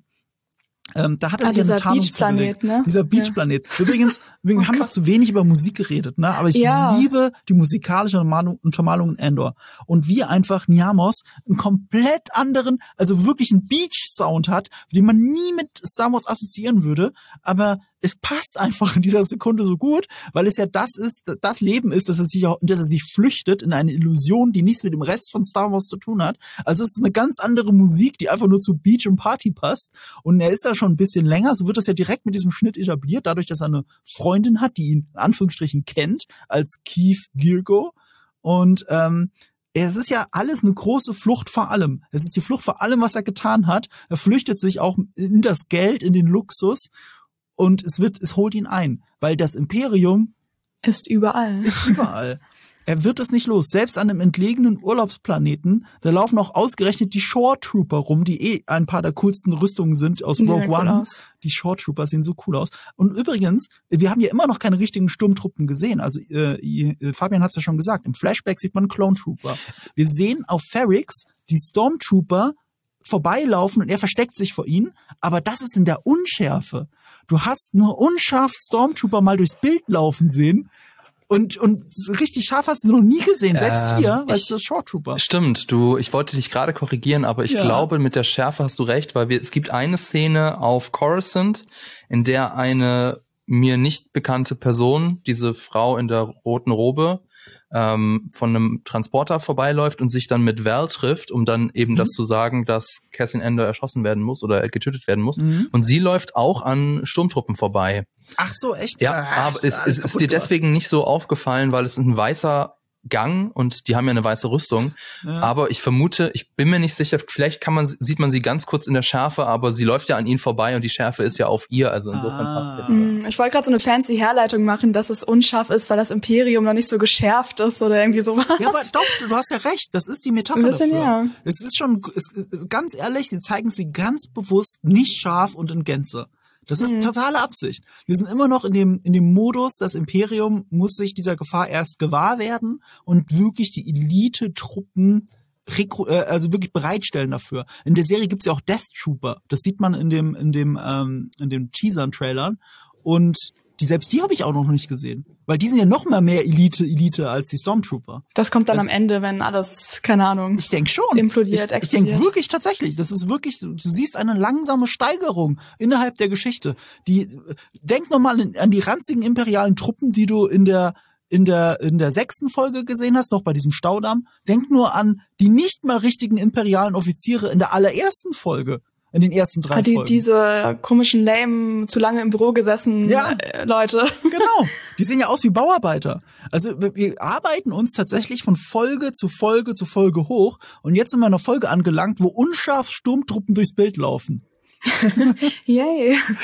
Ähm, da hat er ah, sich eine Tarnung zugelegt. Ne? Dieser Beachplanet. Ja. Übrigens, wir oh haben Gott. noch zu wenig über Musik geredet, ne? Aber ich ja. liebe die musikalische Untermalung in Andor. Und wie einfach Niamos einen komplett anderen, also wirklich einen Beach-Sound hat, den man nie mit Star Wars assoziieren würde, aber es passt einfach in dieser Sekunde so gut, weil es ja das ist, das Leben ist, dass er sich auch, dass er sich flüchtet in eine Illusion, die nichts mit dem Rest von Star Wars zu tun hat. Also es ist eine ganz andere Musik, die einfach nur zu Beach und Party passt. Und er ist da schon ein bisschen länger, so wird das ja direkt mit diesem Schnitt etabliert, dadurch, dass er eine Freundin hat, die ihn in Anführungsstrichen kennt, als Keith Girgo. Und ähm, es ist ja alles eine große Flucht vor allem. Es ist die Flucht vor allem, was er getan hat. Er flüchtet sich auch in das Geld, in den Luxus. Und es wird, es holt ihn ein, weil das Imperium ist überall. Ist überall. Er wird es nicht los. Selbst an einem entlegenen Urlaubsplaneten, da laufen auch ausgerechnet die Shore Trooper rum, die eh ein paar der coolsten Rüstungen sind aus Rogue cool One. Aus. Die Shore Trooper sehen so cool aus. Und übrigens, wir haben ja immer noch keine richtigen Sturmtruppen gesehen. Also äh, Fabian hat es ja schon gesagt, im Flashback sieht man Clone Trooper. Wir sehen auf Ferrix die Stormtrooper vorbeilaufen und er versteckt sich vor ihnen, aber das ist in der Unschärfe. Du hast nur unscharf Stormtrooper mal durchs Bild laufen sehen und und so richtig scharf hast du noch nie gesehen, selbst ähm, hier, weil es das Shore Trooper. Stimmt, du, ich wollte dich gerade korrigieren, aber ich ja. glaube, mit der Schärfe hast du recht, weil wir, es gibt eine Szene auf Coruscant, in der eine mir nicht bekannte Person, diese Frau in der roten Robe, ähm, von einem Transporter vorbeiläuft und sich dann mit Val trifft, um dann eben mhm. das zu sagen, dass Cassian Andor erschossen werden muss oder getötet werden muss. Mhm. Und sie läuft auch an Sturmtruppen vorbei. Ach so, echt? Ja, Ach, aber es, es ist dir deswegen nicht so aufgefallen, weil es ein weißer Gang und die haben ja eine weiße Rüstung. Ja. Aber ich vermute, ich bin mir nicht sicher, vielleicht kann man, sieht man sie ganz kurz in der Schärfe, aber sie läuft ja an ihnen vorbei und die Schärfe ist ja auf ihr, also insofern ah. passt ja. Ich wollte gerade so eine fancy Herleitung machen, dass es unscharf ist, weil das Imperium noch nicht so geschärft ist oder irgendwie sowas. Ja, aber doch, du hast ja recht, das ist die Metapher Ein bisschen, dafür. Ja. Es ist schon, es, ganz ehrlich, sie zeigen sie ganz bewusst nicht scharf und in Gänze. Das ist mhm. totale Absicht. Wir sind immer noch in dem in dem Modus, das Imperium muss sich dieser Gefahr erst gewahr werden und wirklich die Elite-Truppen rekru- äh, also wirklich bereitstellen dafür. In der Serie gibt's ja auch Death Trooper. Das sieht man in dem in dem ähm, in dem Teasern-Trailern und die selbst die habe ich auch noch nicht gesehen, weil die sind ja noch mal mehr Elite Elite als die Stormtrooper. Das kommt dann das, am Ende, wenn alles, keine Ahnung, ich denke schon, implodiert, ich, ich denke wirklich tatsächlich, das ist wirklich, du siehst eine langsame Steigerung innerhalb der Geschichte. Die denk noch mal an die ranzigen imperialen Truppen, die du in der in der in der sechsten Folge gesehen hast, noch bei diesem Staudamm. Denk nur an die nicht mal richtigen imperialen Offiziere in der allerersten Folge. In den ersten drei die, Folgen. Diese komischen Lame, zu lange im Büro gesessen ja, äh, Leute. Genau. Die sehen ja aus wie Bauarbeiter. Also wir, wir arbeiten uns tatsächlich von Folge zu Folge zu Folge hoch. Und jetzt sind wir in einer Folge angelangt, wo unscharf Sturmtruppen durchs Bild laufen. Yay.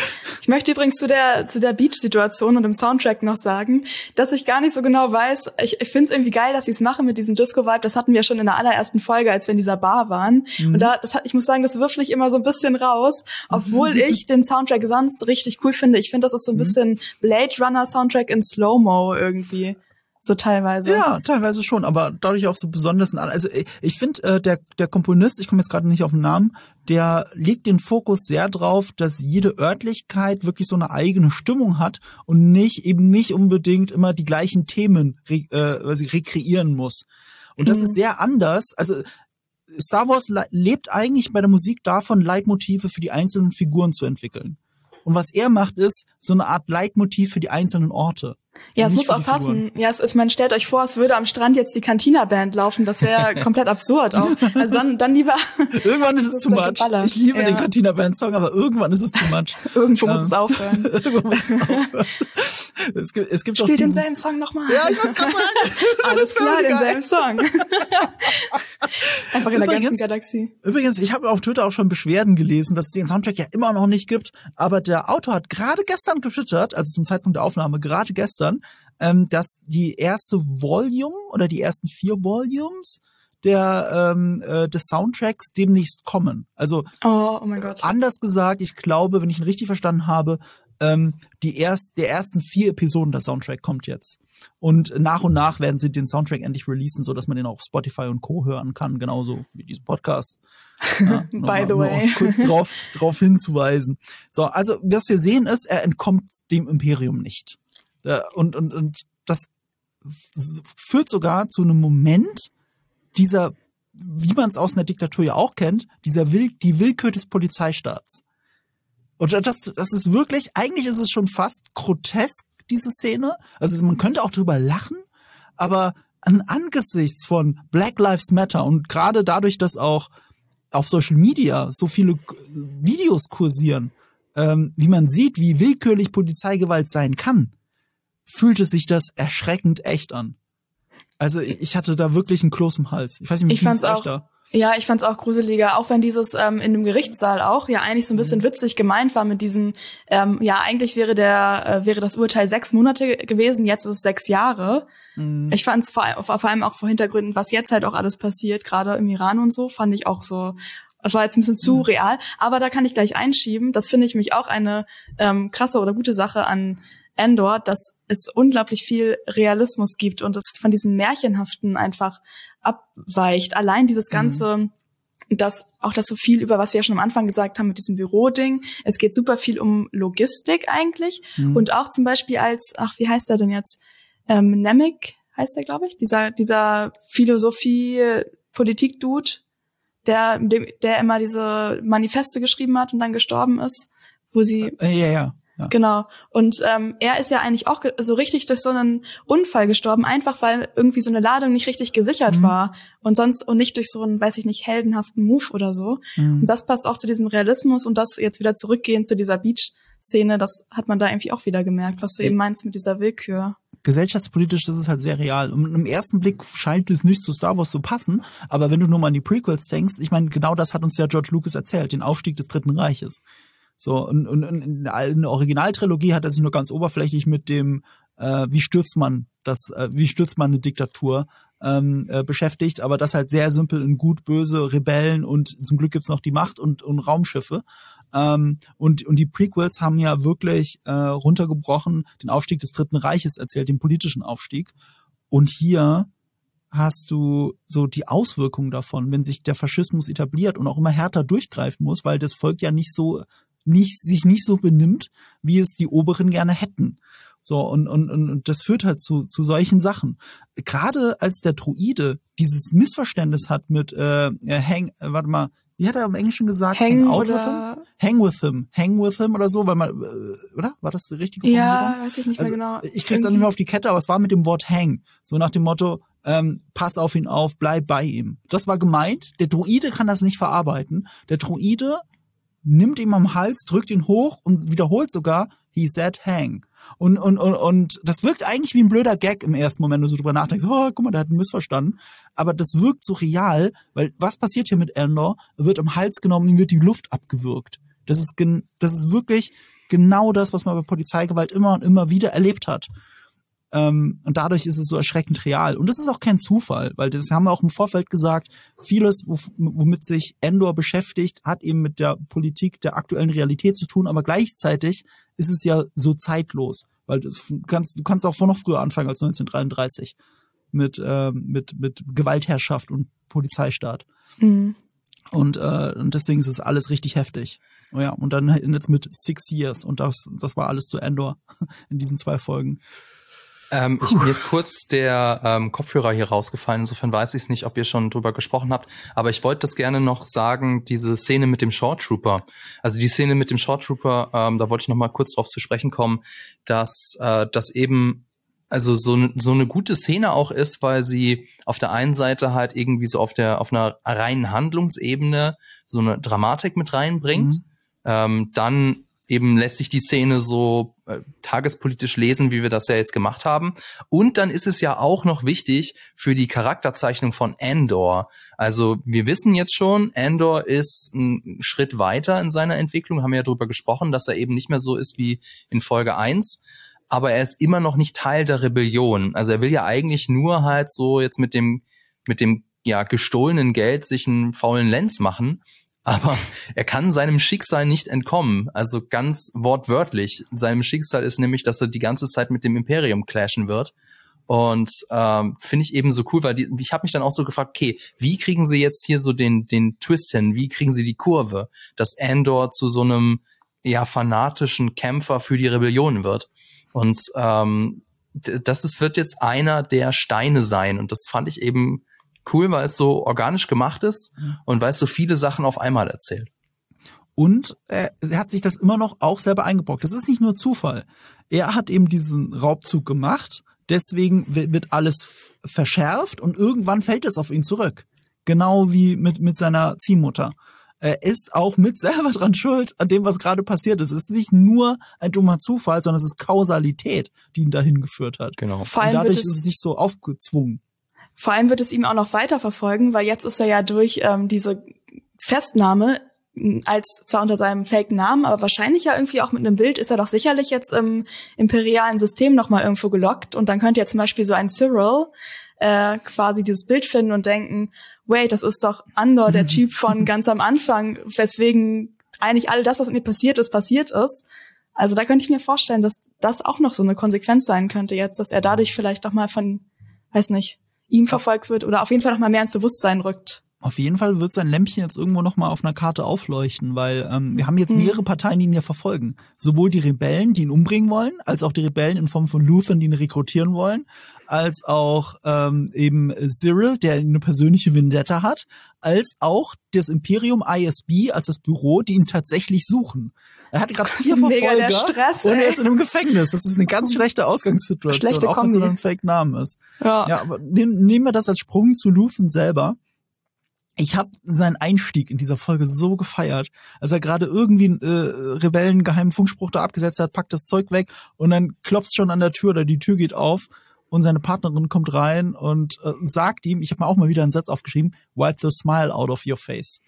Ich möchte übrigens zu der zu der Beach-Situation und dem Soundtrack noch sagen, dass ich gar nicht so genau weiß. Ich, ich finde es irgendwie geil, dass sie es machen mit diesem Disco-Vibe. Das hatten wir schon in der allerersten Folge, als wir in dieser Bar waren. Mhm. Und da, das hat, ich muss sagen, das wirft mich immer so ein bisschen raus, obwohl ich den Soundtrack sonst richtig cool finde. Ich finde, das ist so ein bisschen Blade Runner Soundtrack in Slow-Mo irgendwie. So teilweise. Ja, teilweise schon, aber dadurch auch so besonders. Also ich, ich finde, äh, der der Komponist, ich komme jetzt gerade nicht auf den Namen, der legt den Fokus sehr drauf, dass jede Örtlichkeit wirklich so eine eigene Stimmung hat und nicht eben nicht unbedingt immer die gleichen Themen re, äh, sie rekreieren muss. Und das mhm. ist sehr anders. Also Star Wars le- lebt eigentlich bei der Musik davon, Leitmotive für die einzelnen Figuren zu entwickeln. Und was er macht, ist so eine Art Leitmotiv für die einzelnen Orte. Ja, es muss auch passen. Ja, es ist, man stellt euch vor, es würde am Strand jetzt die Cantina-Band laufen. Das wäre komplett absurd auch. Also dann, dann lieber. Irgendwann ist es too much. Ich liebe ja. den Cantina-Band-Song, aber irgendwann ist es too much. Irgendwo muss es aufhören. Irgendwo muss es aufhören. Es gibt, es gibt Spiel auch dieses... denselben Song nochmal. Ja, ich wollte es gerade sagen. Alles klar, denselben Song. Einfach in übrigens, der ganzen Galaxie. Übrigens, ich habe auf Twitter auch schon Beschwerden gelesen, dass es den Soundtrack ja immer noch nicht gibt. Aber der Autor hat gerade gestern getwittert, also zum Zeitpunkt der Aufnahme, gerade gestern, ähm, dass die erste Volume oder die ersten vier Volumes der ähm, äh, des Soundtracks demnächst kommen. Also oh, oh mein Gott. Anders gesagt, ich glaube, wenn ich ihn richtig verstanden habe, ähm, die erst der ersten vier Episoden der Soundtrack kommt jetzt. Und nach und nach werden sie den Soundtrack endlich releasen, so dass man den auch auf Spotify und Co. hören kann, genauso wie diesen Podcast. Ja, By mal, the way. Kurz drauf, drauf hinzuweisen. So, also was wir sehen ist, er entkommt dem Imperium nicht. Und, und, und das führt sogar zu einem Moment dieser, wie man es aus einer Diktatur ja auch kennt, dieser Will, die Willkür des Polizeistaats. Und das, das ist wirklich, eigentlich ist es schon fast grotesk, diese Szene. Also man könnte auch drüber lachen, aber an, angesichts von Black Lives Matter und gerade dadurch, dass auch auf Social Media so viele Videos kursieren, ähm, wie man sieht, wie willkürlich Polizeigewalt sein kann, fühlte sich das erschreckend echt an. Also ich hatte da wirklich einen Kloß im Hals. Ich weiß nicht, wie ich es euch da. Ja, ich fand's auch gruseliger, auch wenn dieses ähm, in dem Gerichtssaal auch ja eigentlich so ein bisschen witzig gemeint war mit diesem, ähm, ja eigentlich wäre der äh, wäre das Urteil sechs Monate gewesen, jetzt ist es sechs Jahre. Mhm. Ich fand's vor, vor allem auch vor Hintergründen, was jetzt halt auch alles passiert, gerade im Iran und so, fand ich auch so. Das war jetzt ein bisschen zu mhm. real, aber da kann ich gleich einschieben. Das finde ich mich auch eine ähm, krasse oder gute Sache an Andor, dass es unglaublich viel Realismus gibt und es von diesem Märchenhaften einfach abweicht. Allein dieses ganze, mhm. das auch das so viel über, was wir ja schon am Anfang gesagt haben mit diesem Büroding. Es geht super viel um Logistik eigentlich mhm. und auch zum Beispiel als, ach, wie heißt er denn jetzt? Ähm, Nemik heißt er, glaube ich, dieser dieser Philosophie-Politik-Dude, der dem, der immer diese Manifeste geschrieben hat und dann gestorben ist, wo sie äh, ja ja Ja. Genau. Und ähm, er ist ja eigentlich auch ge- so richtig durch so einen Unfall gestorben, einfach weil irgendwie so eine Ladung nicht richtig gesichert mhm. war und sonst und nicht durch so einen, weiß ich nicht, heldenhaften Move oder so. Mhm. Und das passt auch zu diesem Realismus und das jetzt wieder zurückgehen zu dieser Beach-Szene, das hat man da irgendwie auch wieder gemerkt, was du eben meinst mit dieser Willkür. Gesellschaftspolitisch, das ist halt sehr real. Und im ersten Blick scheint es nicht zu Star Wars zu passen, aber wenn du nur mal an die Prequels denkst, ich meine, genau das hat uns ja George Lucas erzählt, den Aufstieg des Dritten Reiches. So, und, und, und in der Originaltrilogie hat er sich nur ganz oberflächlich mit dem, äh, wie stürzt man das, äh, wie stürzt man eine Diktatur ähm, äh, beschäftigt, aber das halt sehr simpel in gut, böse, Rebellen und zum Glück gibt's noch die Macht und, und Raumschiffe. Ähm, und, und die Prequels haben ja wirklich äh, runtergebrochen, den Aufstieg des Dritten Reiches erzählt, den politischen Aufstieg. Und hier hast du so die Auswirkungen davon, wenn sich der Faschismus etabliert und auch immer härter durchgreifen muss, weil das Volk ja nicht so nicht sich nicht so benimmt, wie es die Oberen gerne hätten. So, und, und, und das führt halt zu, zu solchen Sachen. Gerade als der Druide dieses Missverständnis hat mit äh, Hang, äh, warte mal, wie hat er im Englischen gesagt? Hang, hang out oder with him? Hang with him. Hang with him oder so, weil man, äh, oder? War das die richtige Formulierung? Ja, weiß ich nicht mehr also, genau. Ich krieg's dann nicht mehr auf die Kette, aber es war mit dem Wort hang. So nach dem Motto, ähm, pass auf ihn auf, bleib bei ihm. Das war gemeint. Der Druide kann das nicht verarbeiten. Der Druide nimmt ihm am Hals, drückt ihn hoch und wiederholt sogar, he said hang. Und, und, und, und das wirkt eigentlich wie ein blöder Gag im ersten Moment, wenn du so drüber nachdenkst, oh, guck mal, der hat ihn missverstanden. Aber das wirkt so real, weil was passiert hier mit Andor? Er wird am Hals genommen, ihm wird die Luft abgewürgt. Das ist, gen- das ist wirklich genau das, was man bei Polizeigewalt immer und immer wieder erlebt hat. Ähm, und dadurch ist es so erschreckend real. Und das ist auch kein Zufall, weil das haben wir auch im Vorfeld gesagt, vieles, womit sich Andor beschäftigt, hat eben mit der Politik der aktuellen Realität zu tun, aber gleichzeitig ist es ja so zeitlos, weil du kannst, du kannst auch von noch früher anfangen als neunzehnhundertdreiunddreißig mit, äh, mit, mit Gewaltherrschaft und Polizeistaat. Mhm. Und, äh, und deswegen ist es alles richtig heftig. Oh ja, und dann jetzt mit Six Years und das, das war alles zu Andor in diesen zwei Folgen. Ähm, ich, mir ist kurz der ähm, Kopfhörer hier rausgefallen, insofern weiß ich es nicht, ob ihr schon drüber gesprochen habt, aber ich wollte das gerne noch sagen, diese Szene mit dem Short Trooper, also die Szene mit dem Short Trooper, ähm, da wollte ich noch mal kurz drauf zu sprechen kommen, dass äh, das eben also so, so eine gute Szene auch ist, weil sie auf der einen Seite halt irgendwie so auf der auf einer reinen Handlungsebene so eine Dramatik mit reinbringt, mhm. ähm, dann eben lässt sich die Szene so äh, tagespolitisch lesen, wie wir das ja jetzt gemacht haben. Und dann ist es ja auch noch wichtig für die Charakterzeichnung von Andor. Also wir wissen jetzt schon, Andor ist ein Schritt weiter in seiner Entwicklung, haben wir ja darüber gesprochen, dass er eben nicht mehr so ist wie in Folge eins. Aber er ist immer noch nicht Teil der Rebellion. Also er will ja eigentlich nur halt so jetzt mit dem mit dem ja gestohlenen Geld sich einen faulen Lenz machen. Aber er kann seinem Schicksal nicht entkommen. Also ganz wortwörtlich. Seinem Schicksal ist nämlich, dass er die ganze Zeit mit dem Imperium clashen wird. Und ähm, finde ich eben so cool, weil die, ich habe mich dann auch so gefragt, okay, wie kriegen sie jetzt hier so den den Twist hin? Wie kriegen sie die Kurve, dass Andor zu so einem ja fanatischen Kämpfer für die Rebellion wird? Und ähm, das ist, wird jetzt einer der Steine sein. Und das fand ich eben cool, weil es so organisch gemacht ist und weil es so viele Sachen auf einmal erzählt. Und äh, er hat sich das immer noch auch selber eingebrockt. Das ist nicht nur Zufall. Er hat eben diesen Raubzug gemacht, deswegen wird alles verschärft und irgendwann fällt es auf ihn zurück. Genau wie mit mit seiner Ziehmutter. Er ist auch mit selber dran schuld an dem, was gerade passiert ist. Es ist nicht nur ein dummer Zufall, sondern es ist Kausalität, die ihn dahin geführt hat. Genau. Und dadurch ist es nicht so aufgezwungen. Vor allem wird es ihm auch noch weiter verfolgen, weil jetzt ist er ja durch ähm, diese Festnahme, als zwar unter seinem Fake-Namen, aber wahrscheinlich ja irgendwie auch mit einem Bild, ist er doch sicherlich jetzt im imperialen System nochmal irgendwo gelockt. Und dann könnte ja zum Beispiel so ein Cyril äh, quasi dieses Bild finden und denken, wait, das ist doch Andor, der Typ von ganz am Anfang, weswegen eigentlich all das, was mit mir passiert ist, passiert ist. Also da könnte ich mir vorstellen, dass das auch noch so eine Konsequenz sein könnte jetzt, dass er dadurch vielleicht doch mal von, weiß nicht, ihm verfolgt wird oder auf jeden Fall noch mal mehr ins Bewusstsein rückt. Auf jeden Fall wird sein Lämpchen jetzt irgendwo noch mal auf einer Karte aufleuchten, weil ähm, wir haben jetzt mehrere Parteien, die ihn ja verfolgen. Sowohl die Rebellen, die ihn umbringen wollen, als auch die Rebellen in Form von Luthen, die ihn rekrutieren wollen, als auch ähm, eben Cyril, der eine persönliche Vendetta hat, als auch das Imperium I S B als das Büro, die ihn tatsächlich suchen. Er hat gerade vier Verfolger Stress, und er ist in einem Gefängnis. Das ist eine ganz schlechte Ausgangssituation, schlechte auch wenn es so ein Fake-Namen ist. Ja, ja aber nehmen, nehmen wir das als Sprung zu Luthen selber. Ich habe seinen Einstieg in dieser Folge so gefeiert, als er gerade irgendwie einen äh, rebellengeheimen Funkspruch da abgesetzt hat, packt das Zeug weg und dann klopft schon an der Tür oder die Tür geht auf und seine Partnerin kommt rein und äh, sagt ihm, ich habe mir auch mal wieder einen Satz aufgeschrieben, wipe the smile out of your face.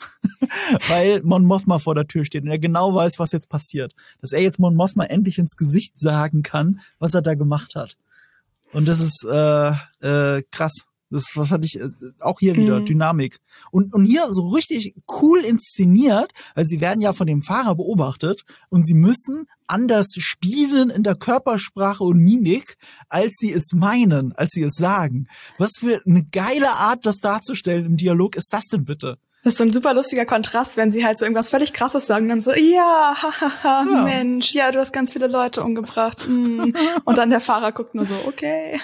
Weil Mon Mothma vor der Tür steht und er genau weiß, was jetzt passiert. Dass er jetzt Mon Mothma endlich ins Gesicht sagen kann, was er da gemacht hat. Und das ist äh, äh, krass. Das fand ich auch hier wieder, mhm. Dynamik. Und, und hier so richtig cool inszeniert, weil sie werden ja von dem Fahrer beobachtet und sie müssen anders spielen in der Körpersprache und Mimik, als sie es meinen, als sie es sagen. Was für eine geile Art, das darzustellen im Dialog ist das denn bitte? Das ist so ein super lustiger Kontrast, wenn sie halt so irgendwas völlig Krasses sagen, dann so, ja, hahaha, ja. Mensch, ja, du hast ganz viele Leute umgebracht. Mm. Und dann der Fahrer guckt nur so, okay.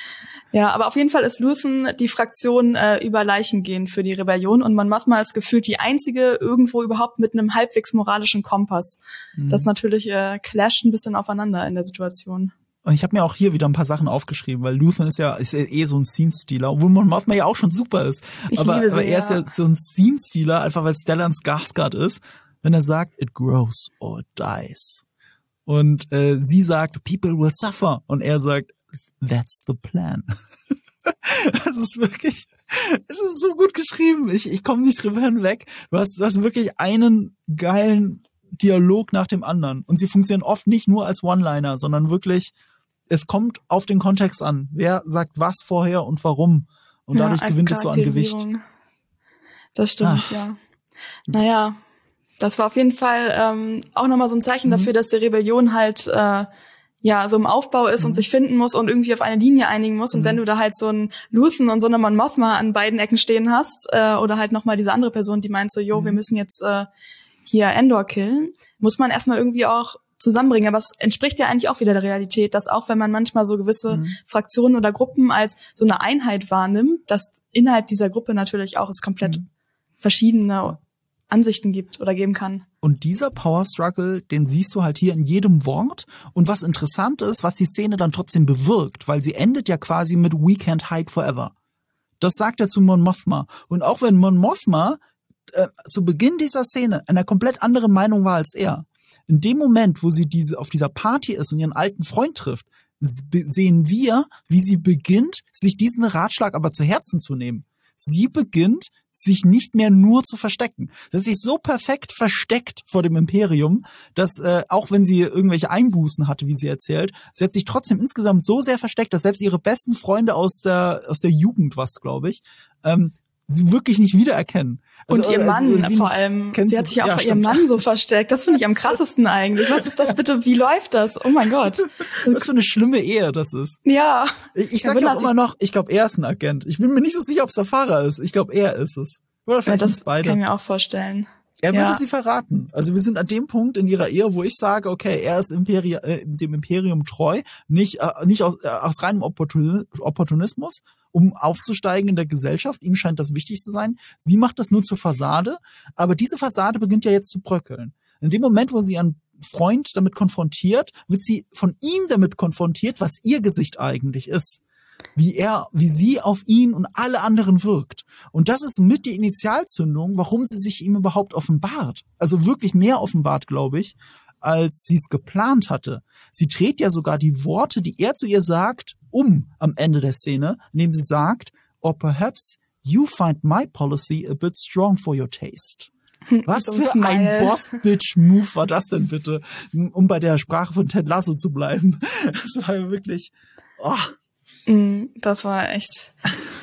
Ja, aber auf jeden Fall ist Luthen die Fraktion äh, über Leichen gehen für die Rebellion und Mon Mothma ist gefühlt die einzige irgendwo überhaupt mit einem halbwegs moralischen Kompass. Mhm. Das natürlich äh, clasht ein bisschen aufeinander in der Situation. Und ich habe mir auch hier wieder ein paar Sachen aufgeschrieben, weil Luthen ist ja, ist ja eh so ein Scene-Stealer, obwohl Mon Mothma ja auch schon super ist. Ich aber, liebe sie, aber er ist ja so ein Scene-Stealer, einfach weil Stellan Skarsgård ist, wenn er sagt, it grows or it dies. Und äh, sie sagt, people will suffer. Und er sagt, that's the plan. Das ist wirklich, es ist so gut geschrieben. Ich, ich komme nicht drüber hinweg. Du hast, du hast wirklich einen geilen Dialog nach dem anderen. Und sie funktionieren oft nicht nur als One-Liner, sondern wirklich, es kommt auf den Kontext an. Wer sagt was vorher und warum? Und Ja, dadurch als gewinnt es so an Gewicht. Charakterisierung. Das stimmt, Ach. ja. Naja, das war auf jeden Fall ähm, auch nochmal so ein Zeichen Mhm. dafür, dass die Rebellion halt äh, ja so im Aufbau ist Mhm. und sich finden muss und irgendwie auf eine Linie einigen muss. Und Mhm. wenn du da halt so einen Luthen und so eine Mon Mothma an beiden Ecken stehen hast, äh, oder halt nochmal diese andere Person, die meint so, jo, Mhm. wir müssen jetzt äh, hier Endor killen, muss man erstmal irgendwie auch zusammenbringen. Aber es entspricht ja eigentlich auch wieder der Realität, dass auch wenn man manchmal so gewisse Mhm. Fraktionen oder Gruppen als so eine Einheit wahrnimmt, dass innerhalb dieser Gruppe natürlich auch es komplett Mhm. verschiedene Ansichten gibt oder geben kann. Und dieser Power Struggle, den siehst du halt hier in jedem Wort. Und was interessant ist, was die Szene dann trotzdem bewirkt, weil sie endet ja quasi mit We can't hide forever. Das sagt er zu Mon Mothma. Und auch wenn Mon Mothma äh, zu Beginn dieser Szene einer komplett anderen Meinung war als er, in dem Moment, wo sie diese auf dieser Party ist und ihren alten Freund trifft, s- be- sehen wir, wie sie beginnt, sich diesen Ratschlag aber zu Herzen zu nehmen. Sie beginnt, sich nicht mehr nur zu verstecken. Das ist sich so perfekt versteckt vor dem Imperium, dass äh, auch wenn sie irgendwelche Einbußen hatte, wie sie erzählt, sie hat sich trotzdem insgesamt so sehr versteckt, dass selbst ihre besten Freunde aus der aus der Jugend, was glaube ich, ähm, sie wirklich nicht wiedererkennen. Also, und ihr äh, Mann sie vor nicht- allem. kennst Sie du- hat sich ja auch ja, vor ihrem stimmt. Mann so versteckt. Das finde ich am krassesten eigentlich. Was ist das bitte? Wie läuft das? Oh mein Gott. Was für eine schlimme Ehe das ist. Ja. Ich, ich Ja, sag Wunder, ja auch sie- immer noch, ich glaube, er ist ein Agent. Ich bin mir nicht so sicher, ob es der Fahrer ist. Ich glaube, er ist es. Oder Ja, vielleicht sind es das beide. kann ich mir auch vorstellen. Er würde Ja. sie verraten. Also wir sind an dem Punkt in ihrer Ehe, wo ich sage, okay, er ist Imperi äh, dem Imperium treu, nicht äh, nicht aus, äh, aus reinem Opportun Opportunismus, um aufzusteigen in der Gesellschaft. Ihm scheint das wichtig zu sein. Sie macht das nur zur Fassade, aber diese Fassade beginnt ja jetzt zu bröckeln. In dem Moment, wo sie ihren Freund damit konfrontiert, wird sie von ihm damit konfrontiert, was ihr Gesicht eigentlich ist. Wie er, wie sie auf ihn und alle anderen wirkt. Und das ist mit die Initialzündung, warum sie sich ihm überhaupt offenbart. Also wirklich mehr offenbart, glaube ich, als sie es geplant hatte. Sie dreht ja sogar die Worte, die er zu ihr sagt, um am Ende der Szene, indem sie sagt, or perhaps you find my policy a bit strong for your taste. Was So ein für ein Smile. Boss-Bitch-Move war das denn bitte, um bei der Sprache von Ted Lasso zu bleiben? Das war ja wirklich, oh. Mm, Das war echt,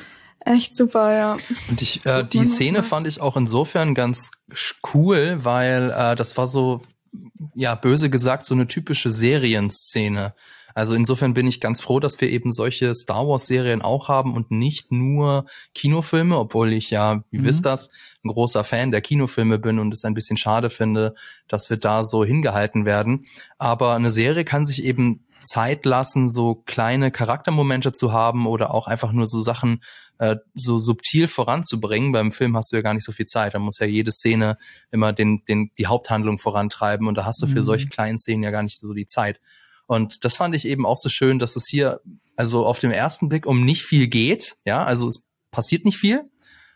echt super, ja. Und ich, äh, Guck die mal Szene noch mal. fand ich auch insofern ganz sch- cool, weil äh, das war so, ja, böse gesagt, so eine typische Serienszene. Also insofern bin ich ganz froh, dass wir eben solche Star Wars Serien auch haben und nicht nur Kinofilme, obwohl ich ja, wie Mhm. wisst das, ein großer Fan der Kinofilme bin und es ein bisschen schade finde, dass wir da so hingehalten werden. Aber eine Serie kann sich eben Zeit lassen, so kleine Charaktermomente zu haben oder auch einfach nur so Sachen äh, so subtil voranzubringen. Beim Film hast du ja gar nicht so viel Zeit. Da muss ja jede Szene immer den, den, die Haupthandlung vorantreiben und da hast du für Mhm. solche kleinen Szenen ja gar nicht so die Zeit. Und das fand ich eben auch so schön, dass es hier also auf den ersten Blick um nicht viel geht. Ja, also es passiert nicht viel.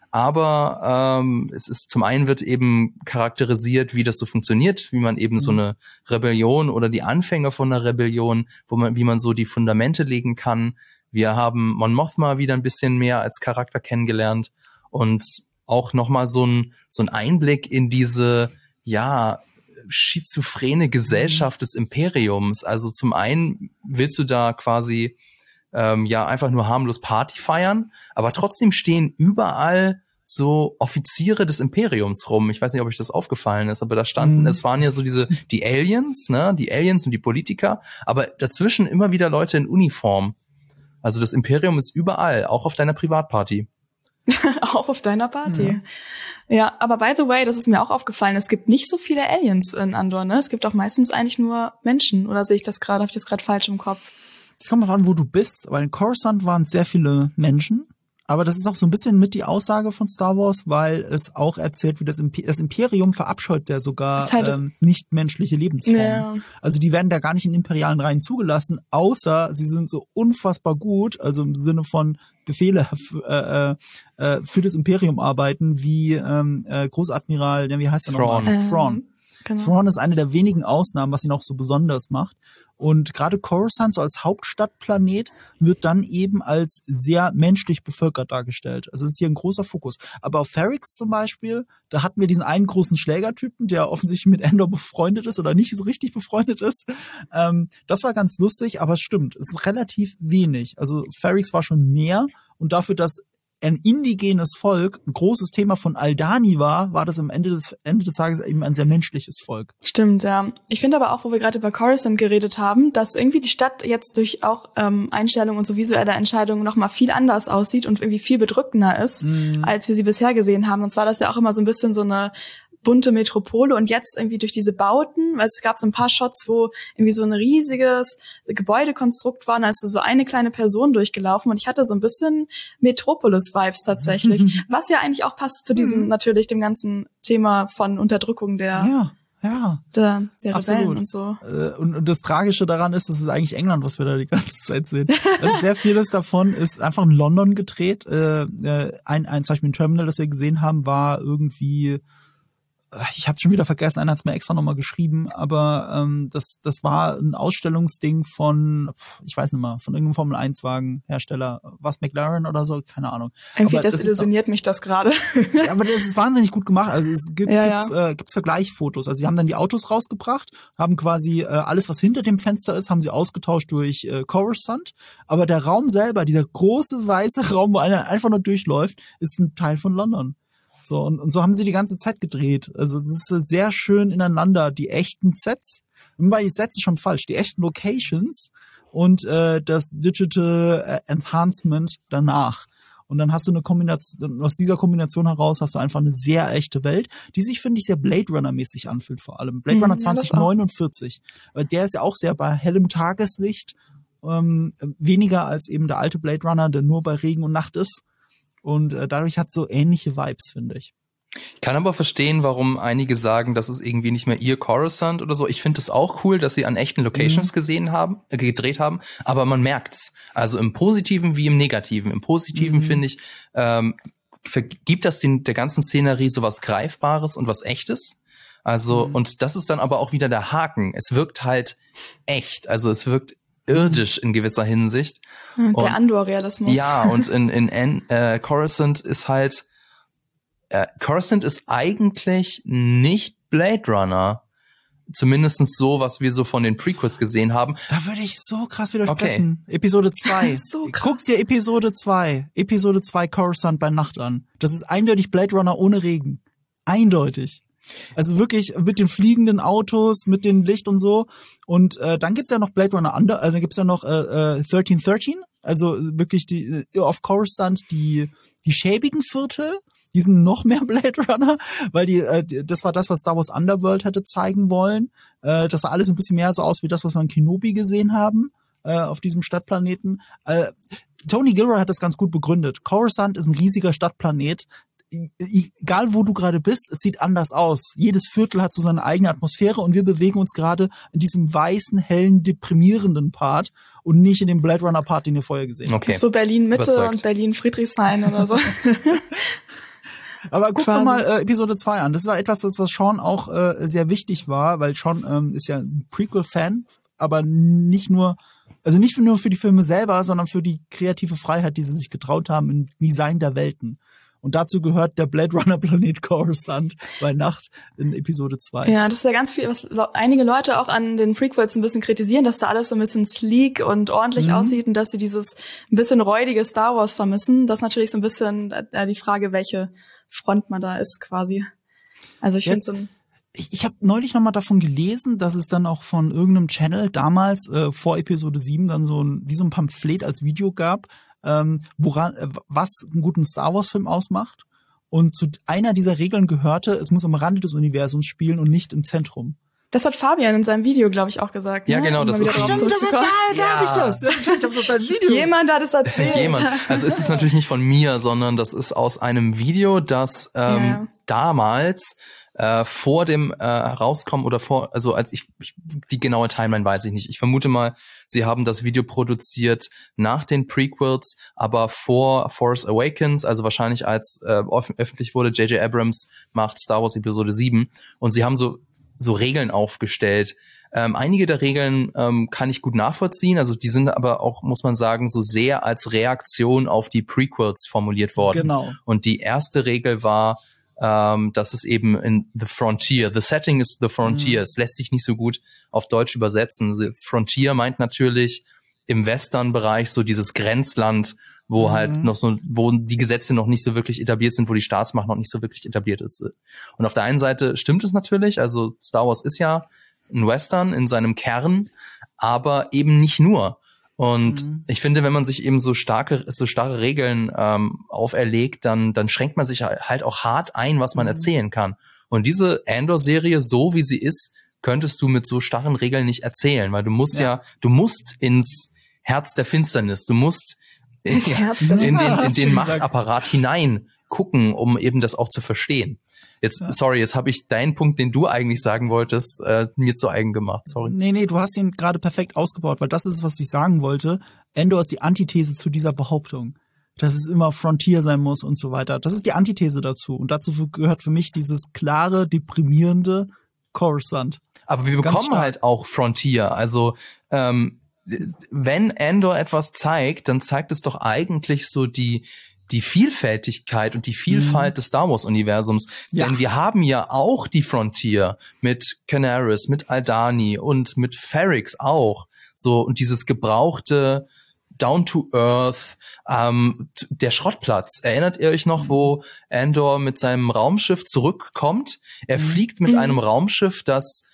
Aber ähm, es ist zum einen wird eben charakterisiert, wie das so funktioniert, wie man eben Mhm. so eine Rebellion oder die Anfänge von einer Rebellion, wo man, wie man so die Fundamente legen kann. Wir haben Mon Mothma wieder ein bisschen mehr als Charakter kennengelernt und auch nochmal so ein so ein Einblick in diese ja schizophrene Gesellschaft des Imperiums. Also zum einen willst du da quasi ähm, ja einfach nur harmlos Party feiern, aber trotzdem stehen überall so Offiziere des Imperiums rum. Ich weiß nicht, ob euch das aufgefallen ist, aber da standen, Mhm. es waren ja so diese, die Aliens, ne, die Aliens und die Politiker, aber dazwischen immer wieder Leute in Uniform. Also das Imperium ist überall, auch auf deiner Privatparty. Auch auf deiner Party. Ja. ja, aber by the way, das ist mir auch aufgefallen, es gibt nicht so viele Aliens in Andor, ne? Es gibt auch meistens eigentlich nur Menschen. Oder sehe ich das gerade, habe ich das gerade falsch im Kopf? Es kommt mal an, wo du bist, weil in Coruscant waren sehr viele Menschen. Aber das ist auch so ein bisschen mit die Aussage von Star Wars, weil es auch erzählt, wie das, Imper das Imperium verabscheut ja sogar Halt ähm, nichtmenschliche Lebensformen. Ja. Also die werden da gar nicht in imperialen Reihen zugelassen, außer sie sind so unfassbar gut, also im Sinne von Befehle äh, äh, für das Imperium arbeiten, wie ähm, äh, Großadmiral, ja, wie heißt der Thrawn. nochmal? Thrawn. Ähm, Genau. Thrawn ist eine der wenigen Ausnahmen, was ihn auch so besonders macht. Und gerade Coruscant, so als Hauptstadtplanet, wird dann eben als sehr menschlich bevölkert dargestellt. Also es ist hier ein großer Fokus. Aber auf Ferrix zum Beispiel, da hatten wir diesen einen großen Schlägertypen, der offensichtlich mit Endor befreundet ist oder nicht so richtig befreundet ist. Ähm, das war ganz lustig, aber es stimmt, es ist relativ wenig. Also Ferrix war schon mehr und dafür, dass ein indigenes Volk ein großes Thema von Aldani war, war das am Ende des, Ende des Tages eben ein sehr menschliches Volk. Stimmt, ja. Ich finde aber auch, wo wir gerade über Coruscant geredet haben, dass irgendwie die Stadt jetzt durch auch ähm, Einstellungen und so visuelle Entscheidungen noch mal viel anders aussieht und irgendwie viel bedrückender ist, mm. als wir sie bisher gesehen haben. Und zwar das ja auch immer so ein bisschen so eine bunte Metropole und jetzt irgendwie durch diese Bauten, weil es gab so ein paar Shots, wo irgendwie so ein riesiges Gebäudekonstrukt war und da ist so eine kleine Person durchgelaufen und ich hatte so ein bisschen Metropolis-Vibes tatsächlich, was ja eigentlich auch passt zu diesem, mhm. natürlich dem ganzen Thema von Unterdrückung der ja. Ja, der, der absolut. Und so. Und, und das Tragische daran ist, das ist eigentlich England, was wir da die ganze Zeit sehen. Also sehr vieles davon ist einfach in London gedreht. Äh, ein, ein, zum Beispiel ein Terminal, das wir gesehen haben, war irgendwie, ich habe schon wieder vergessen, einer hat's mir extra nochmal geschrieben, aber ähm, das das war ein Ausstellungsding von, ich weiß nicht mehr, von irgendeinem Formel eins Wagen Hersteller, was McLaren oder so, keine Ahnung. Irgendwie aber das illusioniert mich das gerade. Ja, aber das ist wahnsinnig gut gemacht. Also es gibt ja, gibt's, ja. Äh, gibt's Vergleichsfotos. Also sie haben dann die Autos rausgebracht, haben quasi äh, alles, was hinter dem Fenster ist, haben sie ausgetauscht durch äh, Coruscant. Aber der Raum selber, dieser große weiße Raum, wo einer einfach nur durchläuft, ist ein Teil von London. So, und, und so haben sie die ganze Zeit gedreht. Also das ist sehr schön ineinander, die echten Sets. Wobei die Sets ist schon falsch, die echten Locations und äh, das Digital Enhancement danach. Und dann hast du eine Kombination, aus dieser Kombination heraus hast du einfach eine sehr echte Welt, die sich, finde ich, sehr Blade Runner-mäßig anfühlt vor allem. Blade Runner mhm, zwanzig neunundvierzig. Aber der ist ja auch sehr bei hellem Tageslicht, ähm, weniger als eben der alte Blade Runner, der nur bei Regen und Nacht ist. Und äh, dadurch hat es so ähnliche Vibes, finde ich. Ich kann aber verstehen, warum einige sagen, das ist irgendwie nicht mehr ihr Coruscant oder so. Ich finde es auch cool, dass sie an echten Locations mhm. gesehen haben, äh, gedreht haben, aber man merkt's. Also im Positiven wie im Negativen. Im Positiven mhm. finde ich, ähm, gibt das den, der ganzen Szenerie so was Greifbares und was Echtes. Also, mhm. und das ist dann aber auch wieder der Haken. Es wirkt halt echt. Also es wirkt irdisch in gewisser Hinsicht. Und der Andor-Realismus. Ja, und in, in, in äh, Coruscant ist halt äh, Coruscant ist eigentlich nicht Blade Runner. Zumindest so, was wir so von den Prequels gesehen haben. Da würde ich so krass widersprechen. Okay. Episode zwei. So Guck dir Episode zwei. Episode zwei Coruscant bei Nacht an. Das ist eindeutig Blade Runner ohne Regen. Eindeutig. Also wirklich mit den fliegenden Autos, mit dem Licht und so. Und äh, dann gibt's ja noch Blade Runner Under, äh, dann gibt's ja noch äh, äh, dreizehn dreizehn, also wirklich die äh, auf Coruscant die die schäbigen Viertel, die sind noch mehr Blade Runner, weil die äh, das war das, was Star Wars Underworld hätte zeigen wollen. Äh, das sah alles ein bisschen mehr so aus wie das, was wir in Kenobi gesehen haben äh, auf diesem Stadtplaneten. Äh, Tony Gilroy hat das ganz gut begründet. Coruscant ist ein riesiger Stadtplanet. Egal wo du gerade bist, es sieht anders aus. Jedes Viertel hat so seine eigene Atmosphäre und wir bewegen uns gerade in diesem weißen, hellen, deprimierenden Part und nicht in dem Blade Runner Part, den ihr vorher gesehen habt. Okay. So Berlin-Mitte und Berlin-Friedrichshain oder so. Aber guck doch mal äh, Episode zwei an. Das war etwas, was, was Sean auch äh, sehr wichtig war, weil Sean ähm, ist ja ein Prequel-Fan, aber nicht nur Also nicht nur für die Filme selber, sondern für die kreative Freiheit, die sie sich getraut haben im Design der Welten. Und dazu gehört der Blade Runner Planet Coruscant bei Nacht in Episode zwei. Ja, das ist ja ganz viel, was einige Leute auch an den Prequels ein bisschen kritisieren, dass da alles so ein bisschen sleek und ordentlich mhm. aussieht und dass sie dieses ein bisschen räudige Star Wars vermissen. Das ist natürlich so ein bisschen äh, die Frage, welche Front man da ist quasi. Also ich ja. finde so ein Ich, ich habe neulich noch mal davon gelesen, dass es dann auch von irgendeinem Channel damals äh, vor Episode sieben dann so ein wie so ein Pamphlet als Video gab, ähm, woran äh, was einen guten Star Wars Film ausmacht. Und zu einer dieser Regeln gehörte, es muss am Rande des Universums spielen und nicht im Zentrum. Das hat Fabian in seinem Video, glaube ich, auch gesagt. Ja, ne? genau, das ist stimmt, das hat, da, da ja. habe ich das. Ich habe das aus deinem Video. Jemand hat es erzählt. Jemand. Also es ist natürlich nicht von mir, sondern das ist aus einem Video, das ähm, ja. damals äh, vor dem äh, Herauskommen oder vor, also als ich, ich die genaue Timeline weiß ich nicht. Ich vermute mal, sie haben das Video produziert nach den Prequels, aber vor Force Awakens, also wahrscheinlich als äh, öffentlich wurde, J J Abrams macht Star Wars Episode sieben und sie haben so so Regeln aufgestellt. Ähm, einige der Regeln ähm, kann ich gut nachvollziehen, also die sind aber auch, muss man sagen, so sehr als Reaktion auf die Prequels formuliert worden. Genau. Und die erste Regel war, ähm, dass es eben in The Frontier, the setting is the frontier, mhm. es lässt sich nicht so gut auf Deutsch übersetzen. The Frontier meint natürlich im Western-Bereich so dieses Grenzland, wo mhm. halt noch so, wo die Gesetze noch nicht so wirklich etabliert sind, wo die Staatsmacht noch nicht so wirklich etabliert ist. Und auf der einen Seite stimmt es natürlich, also Star Wars ist ja ein Western in seinem Kern, aber eben nicht nur. Und mhm. ich finde, wenn man sich eben so starke, so starre Regeln ähm, auferlegt, dann, dann schränkt man sich halt auch hart ein, was man mhm. erzählen kann. Und diese Andor-Serie, so wie sie ist, könntest du mit so starren Regeln nicht erzählen, weil du musst ja, ja du musst ins Herz der Finsternis, du musst in, ja, in den, in den Machtapparat hinein gucken, um eben das auch zu verstehen. Jetzt, ja. sorry, jetzt habe ich deinen Punkt, den du eigentlich sagen wolltest, äh, mir zu eigen gemacht, sorry. Nee, nee, du hast ihn gerade perfekt ausgebaut, weil das ist, was ich sagen wollte. Endor ist die Antithese zu dieser Behauptung, dass es immer Frontier sein muss und so weiter. Das ist die Antithese dazu. Und dazu gehört für mich dieses klare, deprimierende Coruscant. Aber wir bekommen halt auch Frontier. Also, ähm, wenn Andor etwas zeigt, dann zeigt es doch eigentlich so die die Vielfältigkeit und die Vielfalt mhm. des Star Wars Universums. Ja. Denn wir haben ja auch die Frontier mit Canaris, mit Aldhani und mit Ferrix auch. So, und dieses gebrauchte Down to Earth, ähm, der Schrottplatz. Erinnert ihr euch noch, wo Andor mit seinem Raumschiff zurückkommt? Er mhm. fliegt mit mhm. einem Raumschiff, das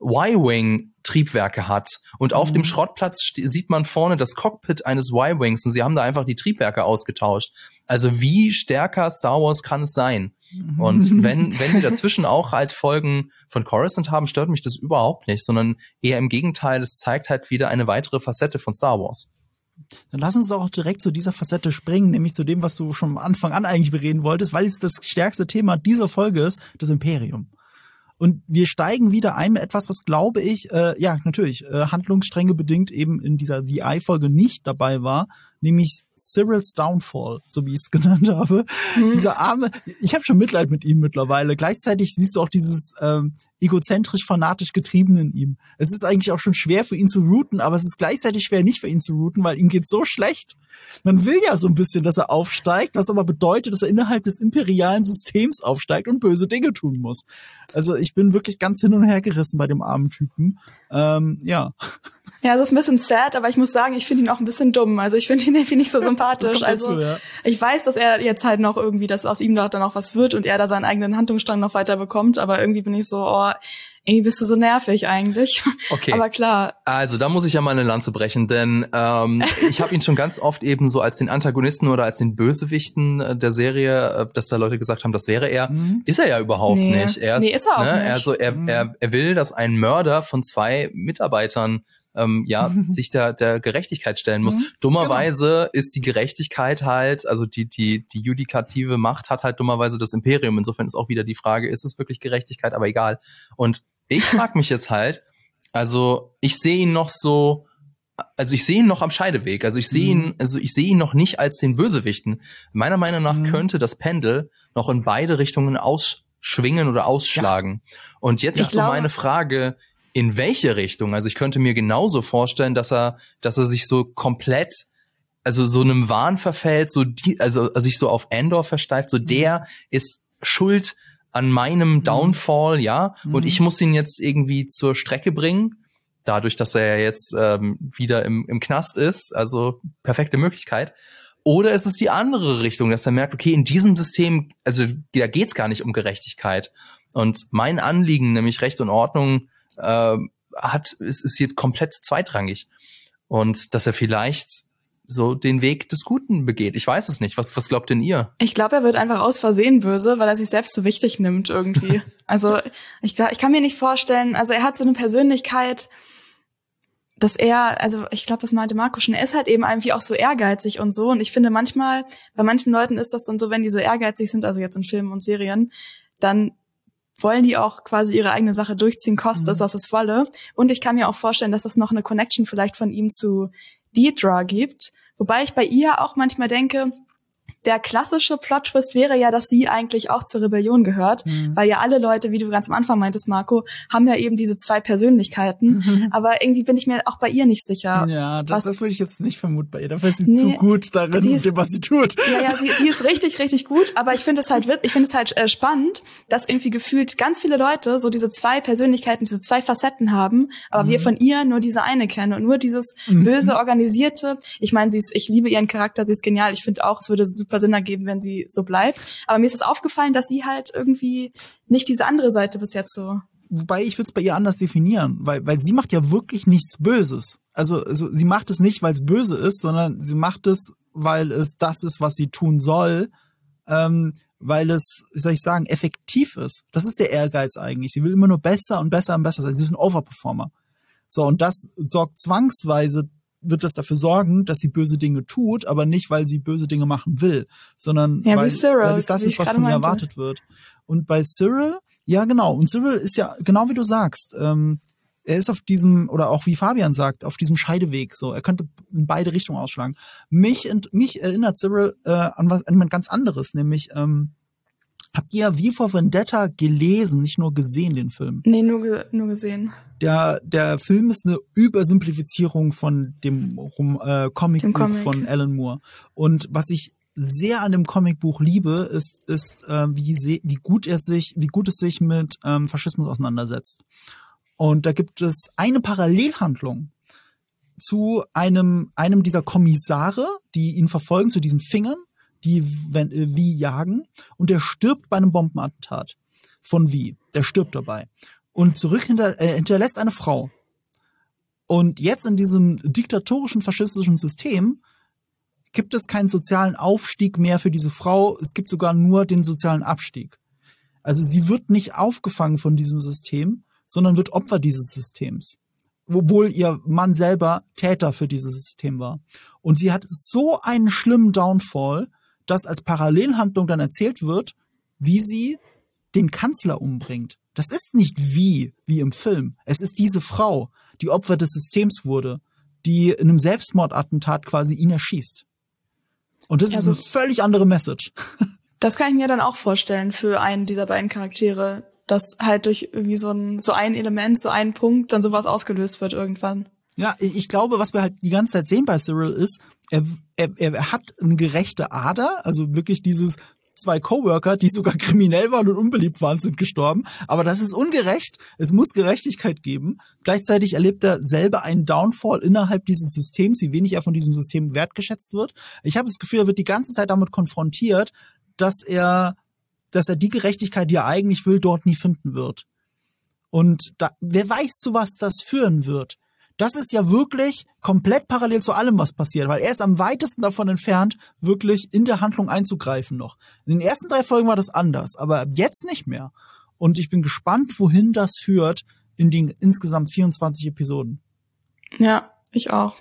Y-Wing-Triebwerke hat. Und auf mhm. dem Schrottplatz sieht man vorne das Cockpit eines Y-Wings und sie haben da einfach die Triebwerke ausgetauscht. Also wie stärker Star Wars kann es sein? Mhm. Und wenn wenn wir dazwischen auch halt Folgen von Coruscant haben, stört mich das überhaupt nicht, sondern eher im Gegenteil, es zeigt halt wieder eine weitere Facette von Star Wars. Dann lass uns auch direkt zu dieser Facette springen, nämlich zu dem, was du schon am Anfang an eigentlich bereden wolltest, weil es das stärkste Thema dieser Folge ist, das Imperium. Und wir steigen wieder ein mit etwas, was, glaube ich, äh, ja, natürlich, äh, Handlungsstränge bedingt eben in dieser The Eye-Folge nicht dabei war, nämlich Cyril's Downfall, so wie ich es genannt habe. Mhm. Dieser arme, ich habe schon Mitleid mit ihm mittlerweile. Gleichzeitig siehst du auch dieses ähm, egozentrisch, fanatisch Getriebene in ihm. Es ist eigentlich auch schon schwer für ihn zu routen, aber es ist gleichzeitig schwer nicht für ihn zu routen, weil ihm geht's so schlecht. Man will ja so ein bisschen, dass er aufsteigt, was aber bedeutet, dass er innerhalb des imperialen Systems aufsteigt und böse Dinge tun muss. Also ich bin wirklich ganz hin und her gerissen bei dem armen Typen. Ähm, ja. Ja, es ist ein bisschen sad, aber ich muss sagen, ich finde ihn auch ein bisschen dumm. Also ich finde ihn irgendwie nicht so sympathisch. Also dazu, ja. Ich weiß, dass er jetzt halt noch irgendwie, dass aus ihm dann auch was wird und er da seinen eigenen Handlungsstrang noch weiter bekommt, aber irgendwie bin ich so, oh, irgendwie bist du so nervig eigentlich. Okay. Aber klar. Also da muss ich ja mal eine Lanze brechen, denn ähm, ich habe ihn schon ganz oft eben so als den Antagonisten oder als den Bösewichten der Serie, dass da Leute gesagt haben, das wäre er. Mhm. Ist er ja überhaupt nee. nicht. Er ist, nee, ist er auch ne, nicht. Also er, mhm. er, er will, dass ein Mörder von zwei Mitarbeitern ähm, ja sich der der Gerechtigkeit stellen muss. Mhm. Dummerweise genau. ist die Gerechtigkeit halt, also die die die judikative Macht hat halt dummerweise das Imperium. Insofern ist auch wieder die Frage, ist es wirklich Gerechtigkeit? Aber egal. Und ich frage mich jetzt halt, also ich sehe ihn noch so, also ich sehe ihn noch am Scheideweg. Also ich sehe mhm. ihn, also ich sehe ihn noch nicht als den Bösewichten. Meiner Meinung nach mhm. könnte das Pendel noch in beide Richtungen ausschwingen oder ausschlagen. Ja. Und jetzt ich ist so glaube, meine Frage, in welche Richtung? Also ich könnte mir genauso vorstellen, dass er, dass er sich so komplett, also so einem Wahn verfällt, so die, also sich so auf Andor versteift, so mhm. der ist schuld an meinem Downfall, ja, mhm. und ich muss ihn jetzt irgendwie zur Strecke bringen, dadurch, dass er ja jetzt ähm, wieder im, im Knast ist, also perfekte Möglichkeit. Oder ist es die andere Richtung, dass er merkt, okay, in diesem System, also da geht's gar nicht um Gerechtigkeit. Und mein Anliegen, nämlich Recht und Ordnung, äh, hat, ist, ist hier komplett zweitrangig. Und dass er vielleicht so den Weg des Guten begeht. Ich weiß es nicht. Was, was glaubt denn ihr? Ich glaube, er wird einfach aus Versehen böse, weil er sich selbst so wichtig nimmt irgendwie. Also ich, ich kann mir nicht vorstellen, also er hat so eine Persönlichkeit, dass er, also ich glaube, das meinte Marco schon, er ist halt eben irgendwie auch so ehrgeizig und so. Und ich finde manchmal, bei manchen Leuten ist das dann so, wenn die so ehrgeizig sind, also jetzt in Filmen und Serien, dann wollen die auch quasi ihre eigene Sache durchziehen, kostet es, was es wolle. Und ich kann mir auch vorstellen, dass das noch eine Connection vielleicht von ihm zu Dedra gibt. Wobei ich bei ihr auch manchmal denke, der klassische Plot-Twist wäre ja, dass sie eigentlich auch zur Rebellion gehört, mhm. weil ja alle Leute, wie du ganz am Anfang meintest, Marco, haben ja eben diese zwei Persönlichkeiten, mhm. aber irgendwie bin ich mir auch bei ihr nicht sicher. Ja, das, das würde ich jetzt nicht vermuten bei ihr, dafür ist sie nee, zu gut darin, sie ist, was sie tut. Ja, ja, sie, sie ist richtig, richtig gut, aber ich finde es halt, ich finde es halt äh, spannend, dass irgendwie gefühlt ganz viele Leute so diese zwei Persönlichkeiten, diese zwei Facetten haben, aber mhm. wir von ihr nur diese eine kennen und nur dieses mhm. böse, organisierte. Ich meine, sie ist, ich liebe ihren Charakter, sie ist genial. Ich finde auch, es würde super Sinn ergeben, wenn sie so bleibt. Aber mir ist es aufgefallen, dass sie halt irgendwie nicht diese andere Seite bis jetzt so. Wobei ich würde es bei ihr anders definieren, weil weil sie macht ja wirklich nichts Böses. Also, also sie macht es nicht, weil es böse ist, sondern sie macht es, weil es das ist, was sie tun soll, ähm, weil es, wie soll ich sagen, effektiv ist. Das ist der Ehrgeiz eigentlich. Sie will immer nur besser und besser und besser sein. Sie ist ein Overperformer. So, und das sorgt zwangsweise, wird das dafür sorgen, dass sie böse Dinge tut, aber nicht, weil sie böse Dinge machen will, sondern ja, weil, Cyril, weil es das ist, was von ihr erwartet wird. Und bei Cyril, ja genau, und Cyril ist ja, genau wie du sagst, ähm, er ist auf diesem, oder auch wie Fabian sagt, auf diesem Scheideweg, so, er könnte in beide Richtungen ausschlagen. Mich, mich erinnert Cyril äh, an was, an jemand ganz anderes, nämlich, ähm, habt ihr V for Vendetta gelesen, nicht nur gesehen, den Film? Nee, nur, ge- nur gesehen. Der, der Film ist eine Übersimplifizierung von dem äh, Comicbuch Comic. von Alan Moore. Und was ich sehr an dem Comicbuch liebe, ist, ist äh, wie, se- wie gut er sich, wie gut es sich mit ähm, Faschismus auseinandersetzt. Und da gibt es eine Parallelhandlung zu einem, einem dieser Kommissare, die ihn verfolgen, zu diesen Fingern, die wenn, äh, wie jagen, und der stirbt bei einem Bombenattentat von Wie. Der stirbt dabei. Und zurück hinter, äh, hinterlässt eine Frau. Und jetzt in diesem diktatorischen, faschistischen System gibt es keinen sozialen Aufstieg mehr für diese Frau. Es gibt sogar nur den sozialen Abstieg. Also sie wird nicht aufgefangen von diesem System, sondern wird Opfer dieses Systems. Obwohl ihr Mann selber Täter für dieses System war. Und sie hat so einen schlimmen Downfall, dass als Parallelhandlung dann erzählt wird, wie sie den Kanzler umbringt. Das ist nicht wie, wie im Film. Es ist diese Frau, die Opfer des Systems wurde, die in einem Selbstmordattentat quasi ihn erschießt. Und das also, ist eine völlig andere Message. Das kann ich mir dann auch vorstellen für einen dieser beiden Charaktere, dass halt durch irgendwie so ein, so ein Element, so ein Punkt dann sowas ausgelöst wird irgendwann. Ja, ich glaube, was wir halt die ganze Zeit sehen bei Cyril ist, er, er, er hat eine gerechte Ader, also wirklich dieses zwei Coworker, die sogar kriminell waren und unbeliebt waren, sind gestorben. Aber das ist ungerecht. Es muss Gerechtigkeit geben. Gleichzeitig erlebt er selber einen Downfall innerhalb dieses Systems, wie wenig er von diesem System wertgeschätzt wird. Ich habe das Gefühl, er wird die ganze Zeit damit konfrontiert, dass er, dass er die Gerechtigkeit, die er eigentlich will, dort nie finden wird. Und da, wer weiß, zu was das führen wird. Das ist ja wirklich komplett parallel zu allem, was passiert, weil er ist am weitesten davon entfernt, wirklich in der Handlung einzugreifen noch. In den ersten drei Folgen war das anders, aber jetzt nicht mehr. Und ich bin gespannt, wohin das führt in den insgesamt vierundzwanzig Episoden. Ja, ich auch.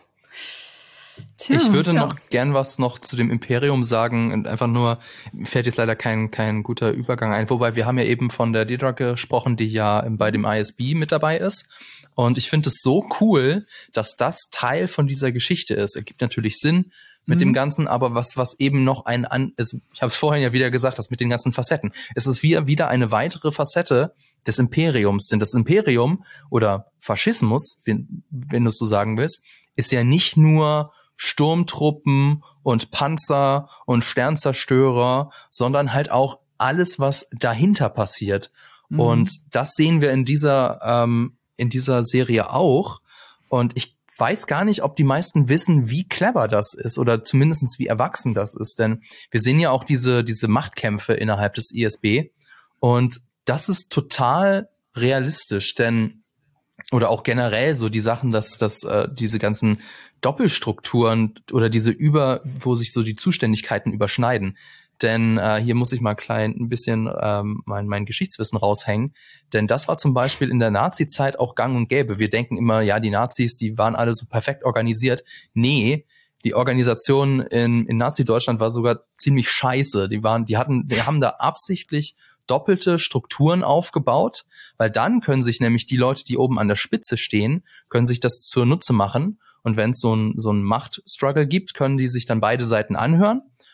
Tja, ich würde ja. noch gern was noch zu dem Imperium sagen und einfach nur, mir fällt jetzt leider kein kein guter Übergang ein, wobei wir haben ja eben von der Dedra gesprochen, die ja bei dem I S B mit dabei ist. Und ich finde es so cool, dass das Teil von dieser Geschichte ist. Es gibt natürlich Sinn mit mhm. dem Ganzen, aber was was eben noch ein an ist, ich habe es vorhin ja wieder gesagt, das mit den ganzen Facetten. Es ist wieder wieder eine weitere Facette des Imperiums, denn das Imperium oder Faschismus, wenn, wenn du es so sagen willst, ist ja nicht nur Sturmtruppen und Panzer und Sternzerstörer, sondern halt auch alles, was dahinter passiert. Mhm. Und das sehen wir in dieser ähm, in dieser Serie auch. Und ich weiß gar nicht, ob die meisten wissen, wie clever das ist oder zumindest wie erwachsen das ist. Denn wir sehen ja auch diese diese Machtkämpfe innerhalb des I S B. Und das ist total realistisch, denn oder auch generell so die Sachen, dass dass äh, diese ganzen Doppelstrukturen oder diese über, wo sich so die Zuständigkeiten überschneiden. Denn äh, hier muss ich mal klein ein bisschen ähm, mein, mein Geschichtswissen raushängen. Denn das war zum Beispiel in der Nazi-Zeit auch gang und gäbe. Wir denken immer, ja, die Nazis, die waren alle so perfekt organisiert. Nee, die Organisation in, in Nazi-Deutschland war sogar ziemlich scheiße. Die waren, die hatten, die haben da absichtlich doppelte Strukturen aufgebaut, weil dann können sich nämlich die Leute, die oben an der Spitze stehen, können sich das zur Nutze machen. Und wenn es so ein so ein Machtstruggle gibt, können die sich dann beide Seiten anhören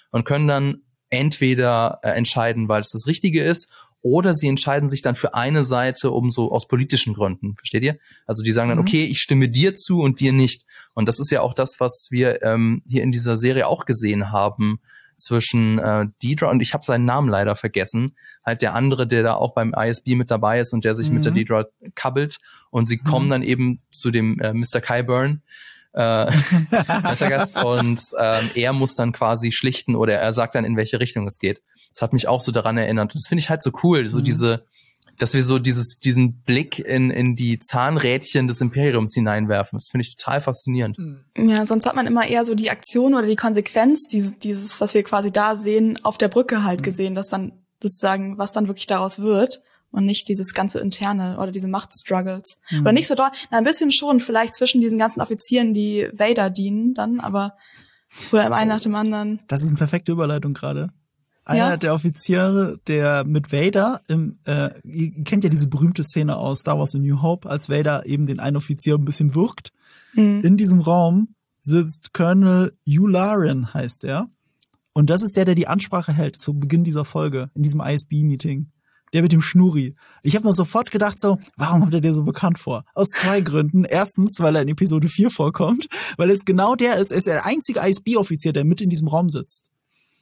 und können dann entweder äh, entscheiden, weil es das Richtige ist, oder sie entscheiden sich dann für eine Seite, um so aus politischen Gründen, versteht ihr? Also die sagen dann, Mhm. okay, ich stimme dir zu und dir nicht. Und das ist ja auch das, was wir ähm, hier in dieser Serie auch gesehen haben zwischen äh, Deidre und ich habe seinen Namen leider vergessen, halt der andere, der da auch beim I S B mit dabei ist und der sich Mhm. mit der Deidre kabbelt und sie Mhm. kommen dann eben zu dem äh, Mister Qyburn, äh, Gast, und ähm, er muss dann quasi schlichten oder er sagt dann, in welche Richtung es geht. Das hat mich auch so daran erinnert. Und das finde ich halt so cool, so Mhm. diese, dass wir so dieses, diesen Blick in, in die Zahnrädchen des Imperiums hineinwerfen. Das finde ich total faszinierend. Ja, sonst hat man immer eher so die Aktion oder die Konsequenz dieses, dieses, was wir quasi da sehen, auf der Brücke halt gesehen, dass dann sozusagen, was dann wirklich daraus wird und nicht dieses ganze Interne oder diese Machtstruggles. Mhm. Oder nicht so doll, na, ein bisschen schon, vielleicht zwischen diesen ganzen Offizieren, die Vader dienen dann, aber oder im einen nach dem anderen. Das ist eine perfekte Überleitung gerade. Einer Ja. der Offiziere, der mit Vader im, äh, ihr kennt ja diese berühmte Szene aus Star Wars A New Hope, als Vader eben den einen Offizier ein bisschen würgt. Mhm. In diesem Raum sitzt Colonel Yularen, heißt er. Und das ist der, der die Ansprache hält zu Beginn dieser Folge, in diesem I S B-Meeting. Der mit dem Schnurri. Ich habe mir sofort gedacht so, warum kommt er dir so bekannt vor? Aus zwei Gründen. Erstens, weil er in Episode vier vorkommt, weil es genau der ist, er ist der einzige I S B-Offizier, der mit in diesem Raum sitzt.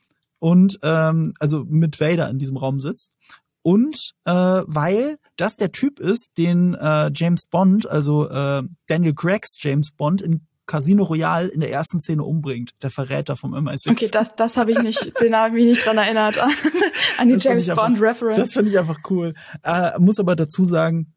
Und ähm, also mit Vader in diesem Raum sitzt. Und äh, weil das der Typ ist, den äh, James Bond, also äh, Daniel Craigs James Bond in Casino Royale in der ersten Szene umbringt, der Verräter vom M I sechs. Okay, das, das habe ich nicht, den habe ich mich nicht dran erinnert, an die Das fand James ich einfach- Bond Reference. Das finde ich einfach cool. Äh, muss aber dazu sagen,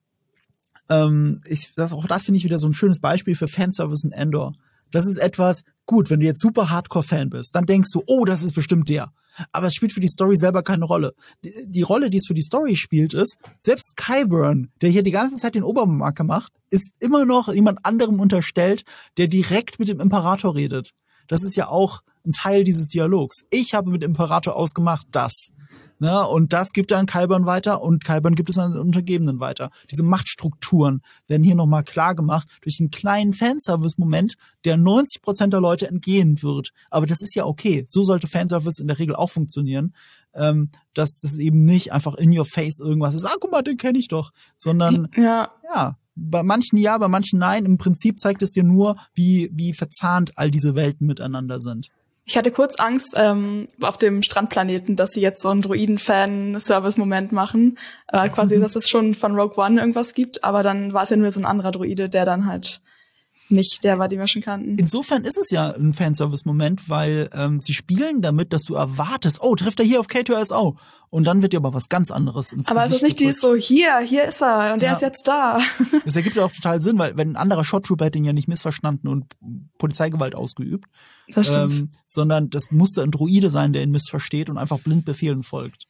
ähm, ich, das, auch das finde ich wieder so ein schönes Beispiel für Fanservice in Andor. Das ist etwas, gut, wenn du jetzt super Hardcore-Fan bist, dann denkst du, oh, das ist bestimmt der. Aber es spielt für die Story selber keine Rolle. Die, die Rolle, die es für die Story spielt, ist, selbst Qyburn, der hier die ganze Zeit den Obermarker macht, ist immer noch jemand anderem unterstellt, der direkt mit dem Imperator redet. Das ist ja auch ein Teil dieses Dialogs. Ich habe mit dem Imperator ausgemacht, das. Ne, und das gibt dann Qyburn weiter und Qyburn gibt es an den Untergebenen weiter. Diese Machtstrukturen werden hier nochmal klar gemacht durch einen kleinen Fanservice-Moment, der neunzig Prozent der Leute entgehen wird. Aber das ist ja okay. So sollte Fanservice in der Regel auch funktionieren. Ähm, dass das eben nicht einfach in your face irgendwas ist. Ah, guck mal, den kenne ich doch. Sondern, Ja, ja, bei manchen ja, bei manchen nein. Im Prinzip zeigt es dir nur, wie, wie verzahnt all diese Welten miteinander sind. ich hatte kurz Angst ähm, auf dem Strandplaneten, dass sie jetzt so einen Droiden-Fan-Service-Moment machen. Äh, quasi, dass es schon von Rogue One irgendwas gibt, aber dann war es ja nur so ein anderer Droide, der dann halt nicht der war, den wir schon kannten. Insofern ist es ja ein Fanservice-Moment, weil ähm, sie spielen damit, dass du erwartest, oh, trifft er hier auf K zwei S O. Und dann wird dir aber was ganz anderes ins Aber es ist Gesicht nicht dieses so, hier, hier ist er und der Ja. ist jetzt da. Das ergibt ja auch total Sinn, weil wenn ein anderer Shot Trooper hätte ihn ja nicht missverstanden und Polizeigewalt ausgeübt, Das stimmt. ähm, sondern das musste ein Droide sein, der ihn missversteht und einfach blind Befehlen folgt.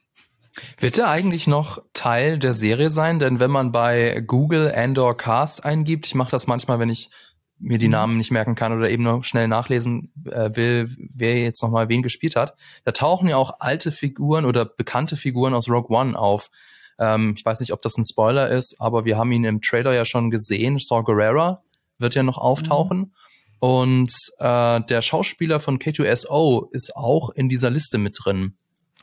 Wird er eigentlich noch Teil der Serie sein? Denn wenn man bei Google Andor Cast eingibt, ich mache das manchmal, wenn ich mir die Namen nicht merken kann oder eben noch schnell nachlesen äh, will, wer jetzt nochmal wen gespielt hat, da tauchen ja auch alte Figuren oder bekannte Figuren aus Rogue One auf. Ähm, ich weiß nicht, ob das ein Spoiler ist, aber wir haben ihn im Trailer ja schon gesehen. Saw Gerrera wird ja noch auftauchen. Mhm. Und äh, der Schauspieler von K zwei S O ist auch in dieser Liste mit drin.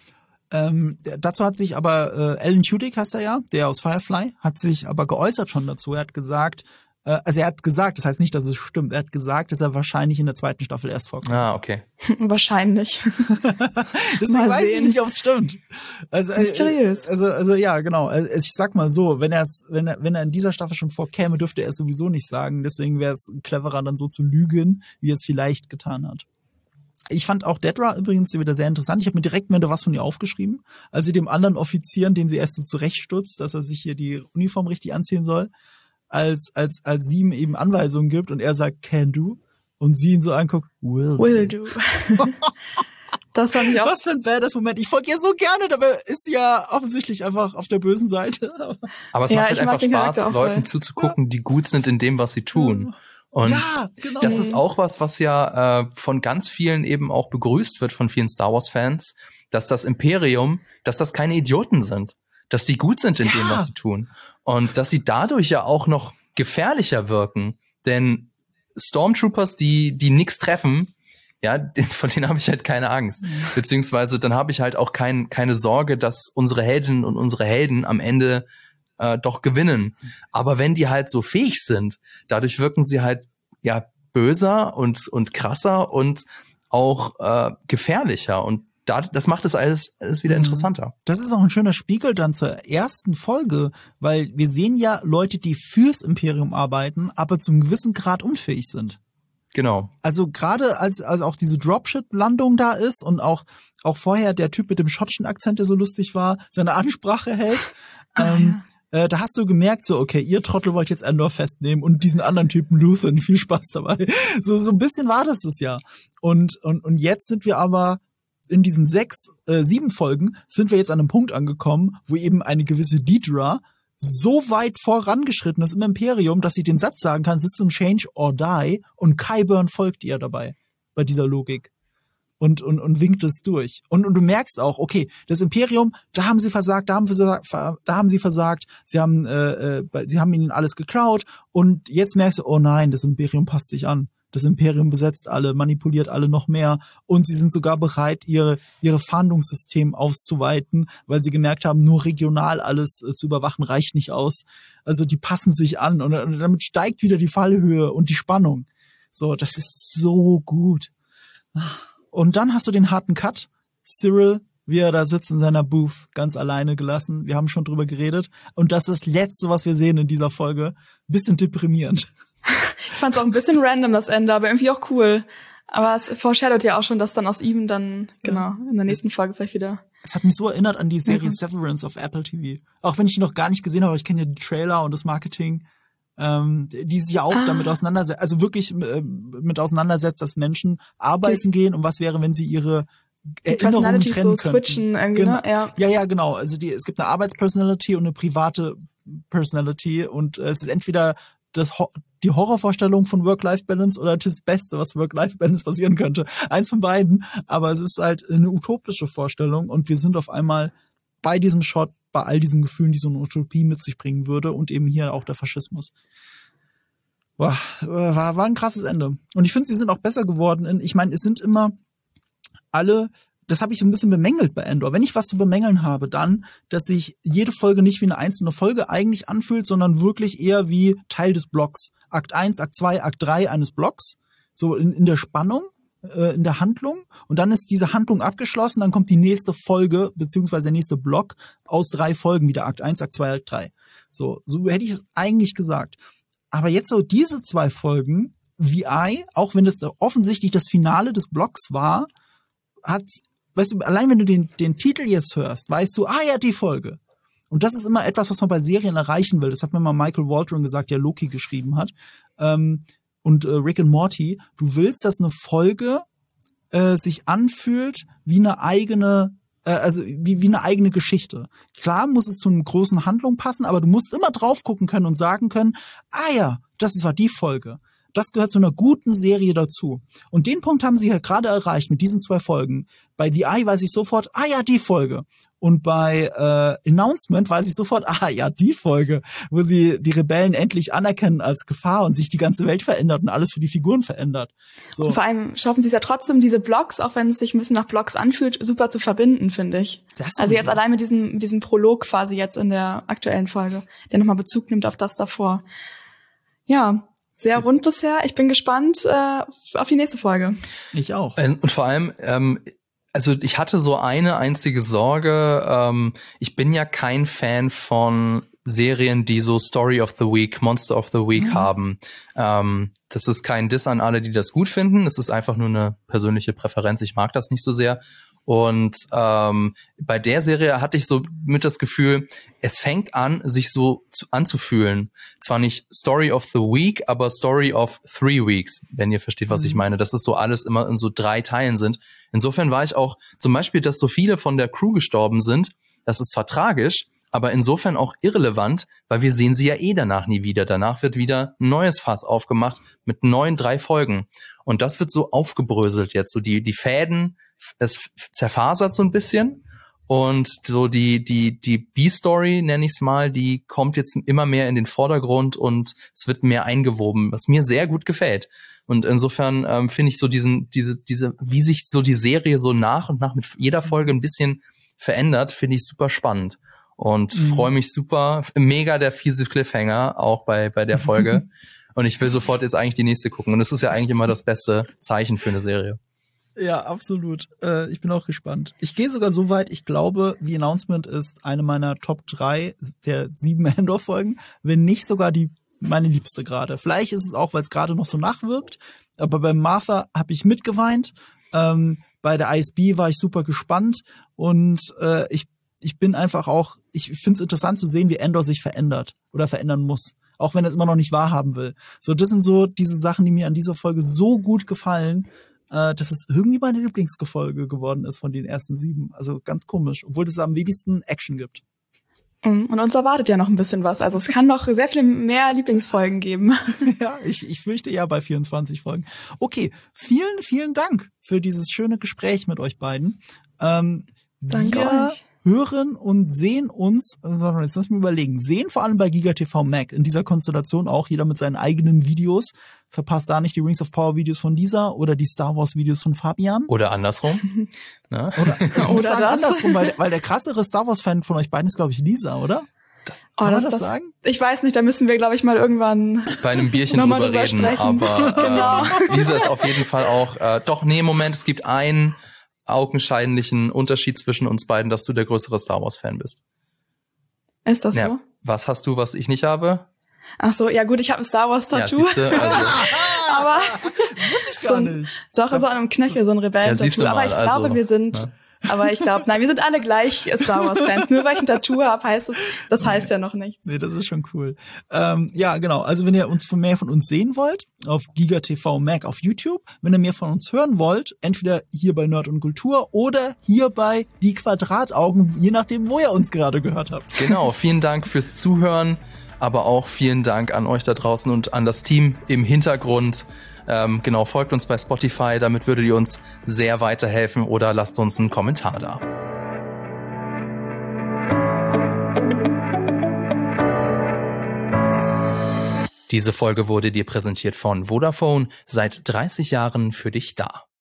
Ähm, dazu hat sich aber äh, Alan Tudyk heißt er ja, der aus Firefly, hat sich aber geäußert schon dazu. Er hat gesagt, äh, also er hat gesagt, das heißt nicht, dass es stimmt, er hat gesagt, dass er wahrscheinlich in der zweiten Staffel erst vorkommt. Ah, okay. Wahrscheinlich. Deswegen Mal weiß ich sehen. nicht, ob es stimmt. Also, äh, Mysteriös. Also, also ja, genau. Also, ich sag mal so, wenn er wenn er, wenn er in dieser Staffel schon vorkäme, dürfte er es sowieso nicht sagen. Deswegen wäre es cleverer, dann so zu lügen, wie er es vielleicht getan hat. Ich fand auch Dedra übrigens wieder sehr interessant. Ich habe mir direkt mal was von ihr aufgeschrieben, als sie dem anderen Offizieren, den sie erst so zurechtstutzt, dass er sich hier die Uniform richtig anziehen soll, als als als sie ihm eben Anweisungen gibt und er sagt can do und sie ihn so anguckt, will, Will do. do. Das fand ich auch. Was für ein badass Moment. Ich folge ihr so gerne, dabei ist sie ja offensichtlich einfach auf der bösen Seite. Aber es Ja, macht halt ich mag einfach den Spaß, Charakter auch Leuten voll. zuzugucken, die gut sind in dem, was sie tun. Und ja, genau. das ist auch was, was ja äh, von ganz vielen eben auch begrüßt wird, von vielen Star Wars-Fans, dass das Imperium, dass das keine Idioten sind, dass die gut sind in Ja. dem, was sie tun. Und dass sie dadurch ja auch noch gefährlicher wirken. Denn Stormtroopers, die die nix treffen, Ja, von denen habe ich halt keine Angst. Beziehungsweise dann habe ich halt auch kein, keine Sorge, dass unsere Heldinnen und unsere Helden am Ende äh, doch gewinnen. Aber wenn die halt so fähig sind, dadurch wirken sie halt ja böser und und krasser und auch äh, gefährlicher. Und da, das macht es alles, alles wieder interessanter. Das ist auch ein schöner Spiegel dann zur ersten Folge, weil wir sehen ja Leute, die fürs Imperium arbeiten, aber zum gewissen Grad unfähig sind. Genau. Also gerade als als auch diese Dropship-Landung da ist und auch auch vorher der Typ mit dem schottischen Akzent, der so lustig war, seine Ansprache hält, ah, ähm, ja. äh, da hast du gemerkt, so okay, ihr Trottel wollt jetzt Andor festnehmen und diesen anderen Typen Luthen, viel Spaß dabei. So so ein bisschen war das das ja. Und und und jetzt sind wir aber in diesen sechs, äh, sieben Folgen sind wir jetzt an einem Punkt angekommen, wo eben eine gewisse Dedra so weit vorangeschritten ist im Imperium, dass sie den Satz sagen kann, System change or die, und Qyburn folgt ihr dabei, bei dieser Logik. Und, und, und winkt es durch. Und, und du merkst auch, okay, das Imperium, da haben sie versagt, da haben sie versagt, da haben sie versagt, sie haben, äh, äh, sie haben ihnen alles geklaut, und jetzt merkst du, oh nein, das Imperium passt sich an. Das Imperium besetzt alle, manipuliert alle noch mehr, und sie sind sogar bereit, ihre ihre Fahndungssystem auszuweiten, weil sie gemerkt haben, nur regional alles äh, zu überwachen reicht nicht aus. Also die passen sich an, und, und damit steigt wieder die Fallhöhe und die Spannung. So, das ist so gut. Und dann hast du den harten Cut. Cyril, wie er da sitzt in seiner Booth, ganz alleine gelassen. Wir haben schon drüber geredet. Und das ist das Letzte, was wir sehen in dieser Folge. Bisschen deprimierend. Ich fand es auch ein bisschen random, das Ende, aber irgendwie auch cool. Aber es foreshadowt ja auch schon, dass dann aus ihm dann, genau, in der nächsten Folge vielleicht wieder... Es hat mich so erinnert an die Serie mhm. Severance auf Apple T V. Auch wenn ich die noch gar nicht gesehen habe, aber ich kenne ja die Trailer und das Marketing, ähm, die sich ja auch ah. damit auseinandersetzt, also wirklich äh, mit auseinandersetzt, dass Menschen arbeiten die, gehen, und was wäre, wenn sie ihre Erinnerungen trennen so switchen könnten. Genau. Ne? Ja. ja, ja, genau. Also die, es gibt eine Arbeitspersonality und eine private Personality, und äh, es ist entweder das die Horrorvorstellung von Work-Life-Balance oder das Beste, was Work-Life-Balance passieren könnte. Eins von beiden, aber es ist halt eine utopische Vorstellung, und wir sind auf einmal bei diesem Shot, bei all diesen Gefühlen, die so eine Utopie mit sich bringen würde, und eben hier auch der Faschismus. Boah, war, war ein krasses Ende. Und ich finde, sie sind auch besser geworden. Ich meine, es sind immer alle... Das habe ich so ein bisschen bemängelt bei Andor. Wenn ich was zu bemängeln habe, dann, dass sich jede Folge nicht wie eine einzelne Folge eigentlich anfühlt, sondern wirklich eher wie Teil des Blocks. Akt eins, Akt zwei, Akt drei eines Blocks. So in, in der Spannung, äh, in der Handlung. Und dann ist diese Handlung abgeschlossen, dann kommt die nächste Folge, beziehungsweise der nächste Block aus drei Folgen, wieder Akt eins, Akt zwei, Akt drei. So, so hätte ich es eigentlich gesagt. Aber jetzt so diese zwei Folgen, V I, auch wenn das offensichtlich das Finale des Blocks war, hat... Weißt du, allein wenn du den, den Titel jetzt hörst, weißt du, ah ja, die Folge. Und das ist immer etwas, was man bei Serien erreichen will. Das hat mir mal Michael Waldron gesagt, der Loki geschrieben hat. Ähm, und äh, Rick and Morty. Du willst, dass eine Folge äh, sich anfühlt wie eine eigene, äh, also wie, wie eine eigene Geschichte. Klar muss es zu einer großen Handlung passen, aber du musst immer drauf gucken können und sagen können, ah ja, das war die Folge. Das gehört zu einer guten Serie dazu. Und den Punkt haben sie halt gerade erreicht mit diesen zwei Folgen. Bei The Eye weiß ich sofort, ah ja, die Folge. Und bei äh, Announcement weiß ich sofort, ah ja, die Folge, wo sie die Rebellen endlich anerkennen als Gefahr und sich die ganze Welt verändert und alles für die Figuren verändert. So. Und vor allem schaffen sie es ja trotzdem, diese Blocks, auch wenn es sich ein bisschen nach Blocks anfühlt, super zu verbinden, finde ich. Also jetzt allein mit diesem, mit diesem Prolog quasi jetzt in der aktuellen Folge, der nochmal Bezug nimmt auf das davor. Ja, sehr rund bisher. Ich bin gespannt äh, auf die nächste Folge. Ich auch. Und vor allem, ähm, also ich hatte so eine einzige Sorge. Ähm, ich bin ja kein Fan von Serien, die so Story of the Week, Monster of the Week mhm. haben. Ähm, das ist kein Diss an alle, die das gut finden. Es ist einfach nur eine persönliche Präferenz. Ich mag das nicht so sehr. Und ähm, bei der Serie hatte ich so mit das Gefühl, es fängt an, sich so zu, anzufühlen. Zwar nicht Story of the Week, aber Story of Three Weeks, wenn ihr versteht, was mhm. ich meine. Dass es so alles immer in so drei Teilen sind. Insofern war ich auch, zum Beispiel, dass so viele von der Crew gestorben sind, das ist zwar tragisch, aber insofern auch irrelevant, weil wir sehen sie ja eh danach nie wieder. Danach wird wieder ein neues Fass aufgemacht mit neuen drei Folgen. Und das wird so aufgebröselt jetzt. So die, die Fäden, es zerfasert so ein bisschen. Und so die die die B-Story, nenne ich es mal, die kommt jetzt immer mehr in den Vordergrund und es wird mehr eingewoben, was mir sehr gut gefällt. Und insofern ähm, finde ich so diesen diese diese wie sich so die Serie so nach und nach mit jeder Folge ein bisschen verändert, finde ich super spannend. Und mhm. freue mich super, mega der fiese Cliffhanger auch bei bei der Folge. Und ich will sofort jetzt eigentlich die nächste gucken. Und das ist ja eigentlich immer das beste Zeichen für eine Serie. Ja, absolut. Äh, ich bin auch gespannt. Ich gehe sogar so weit, ich glaube, The Announcement ist eine meiner Top drei der sieben Andor-Folgen, wenn nicht sogar die meine liebste gerade. Vielleicht ist es auch, weil es gerade noch so nachwirkt, aber bei Martha habe ich mitgeweint. Ähm, bei der I S B war ich super gespannt und äh, ich ich bin einfach auch, ich finde es interessant zu sehen, wie Andor sich verändert oder verändern muss. Auch wenn er es immer noch nicht wahrhaben will. So, das sind so diese Sachen, die mir an dieser Folge so gut gefallen, dass es irgendwie meine Lieblingsfolge geworden ist von den ersten sieben. Also ganz komisch, obwohl es am wenigsten Action gibt. Und uns erwartet ja noch ein bisschen was. Also es kann noch sehr viel mehr Lieblingsfolgen geben. Ja, ich, ich fürchte ja bei vierundzwanzig Folgen. Okay, vielen, vielen Dank für dieses schöne Gespräch mit euch beiden. Ähm, Danke wir euch. hören und sehen uns, jetzt lass mich überlegen, sehen vor allem bei GigaTV Mac in dieser Konstellation auch, jeder mit seinen eigenen Videos. Verpasst da nicht die Rings of Power Videos von Lisa oder die Star Wars Videos von Fabian. Oder andersrum. Na? Oder, oder sagen, andersrum, weil, weil der krassere Star Wars Fan von euch beiden ist, glaube ich, Lisa, oder? Das, oh, kann das, man das, das sagen? Ich weiß nicht, da müssen wir, glaube ich, mal irgendwann bei einem Bierchen drüber, drüber reden. Sprechen. Aber genau. äh, Lisa ist auf jeden Fall auch, äh, doch, nee, Moment, es gibt einen augenscheinlichen Unterschied zwischen uns beiden, dass du der größere Star Wars Fan bist. Ist das ja, so? Was hast du, was ich nicht habe? Ach so, ja gut, ich habe ein Star Wars Tattoo. Ja, siehste, also aber wusste ich gar so nicht. Doch, so an einem Knöchel, so ein Rebellen-Tattoo. Ja, aber ich also, glaube, wir sind, ja. aber ich glaube, nein, wir sind alle gleich Star Wars Fans. Nur weil ich ein Tattoo habe, heißt es, das heißt nee. ja noch nichts. Nee, das ist schon cool. Ähm, ja, genau. Also wenn ihr uns mehr von uns sehen wollt, auf GigaTV Mac auf YouTube. Wenn ihr mehr von uns hören wollt, entweder hier bei Nerd und Kultur oder hier bei Die Quadrataugen, je nachdem, wo ihr uns gerade gehört habt. Genau, vielen Dank fürs Zuhören. Aber auch vielen Dank an euch da draußen und an das Team im Hintergrund. Ähm, genau, folgt uns bei Spotify, damit würdet ihr uns sehr weiterhelfen oder lasst uns einen Kommentar da. Diese Folge wurde dir präsentiert von Vodafone, seit dreißig Jahren für dich da.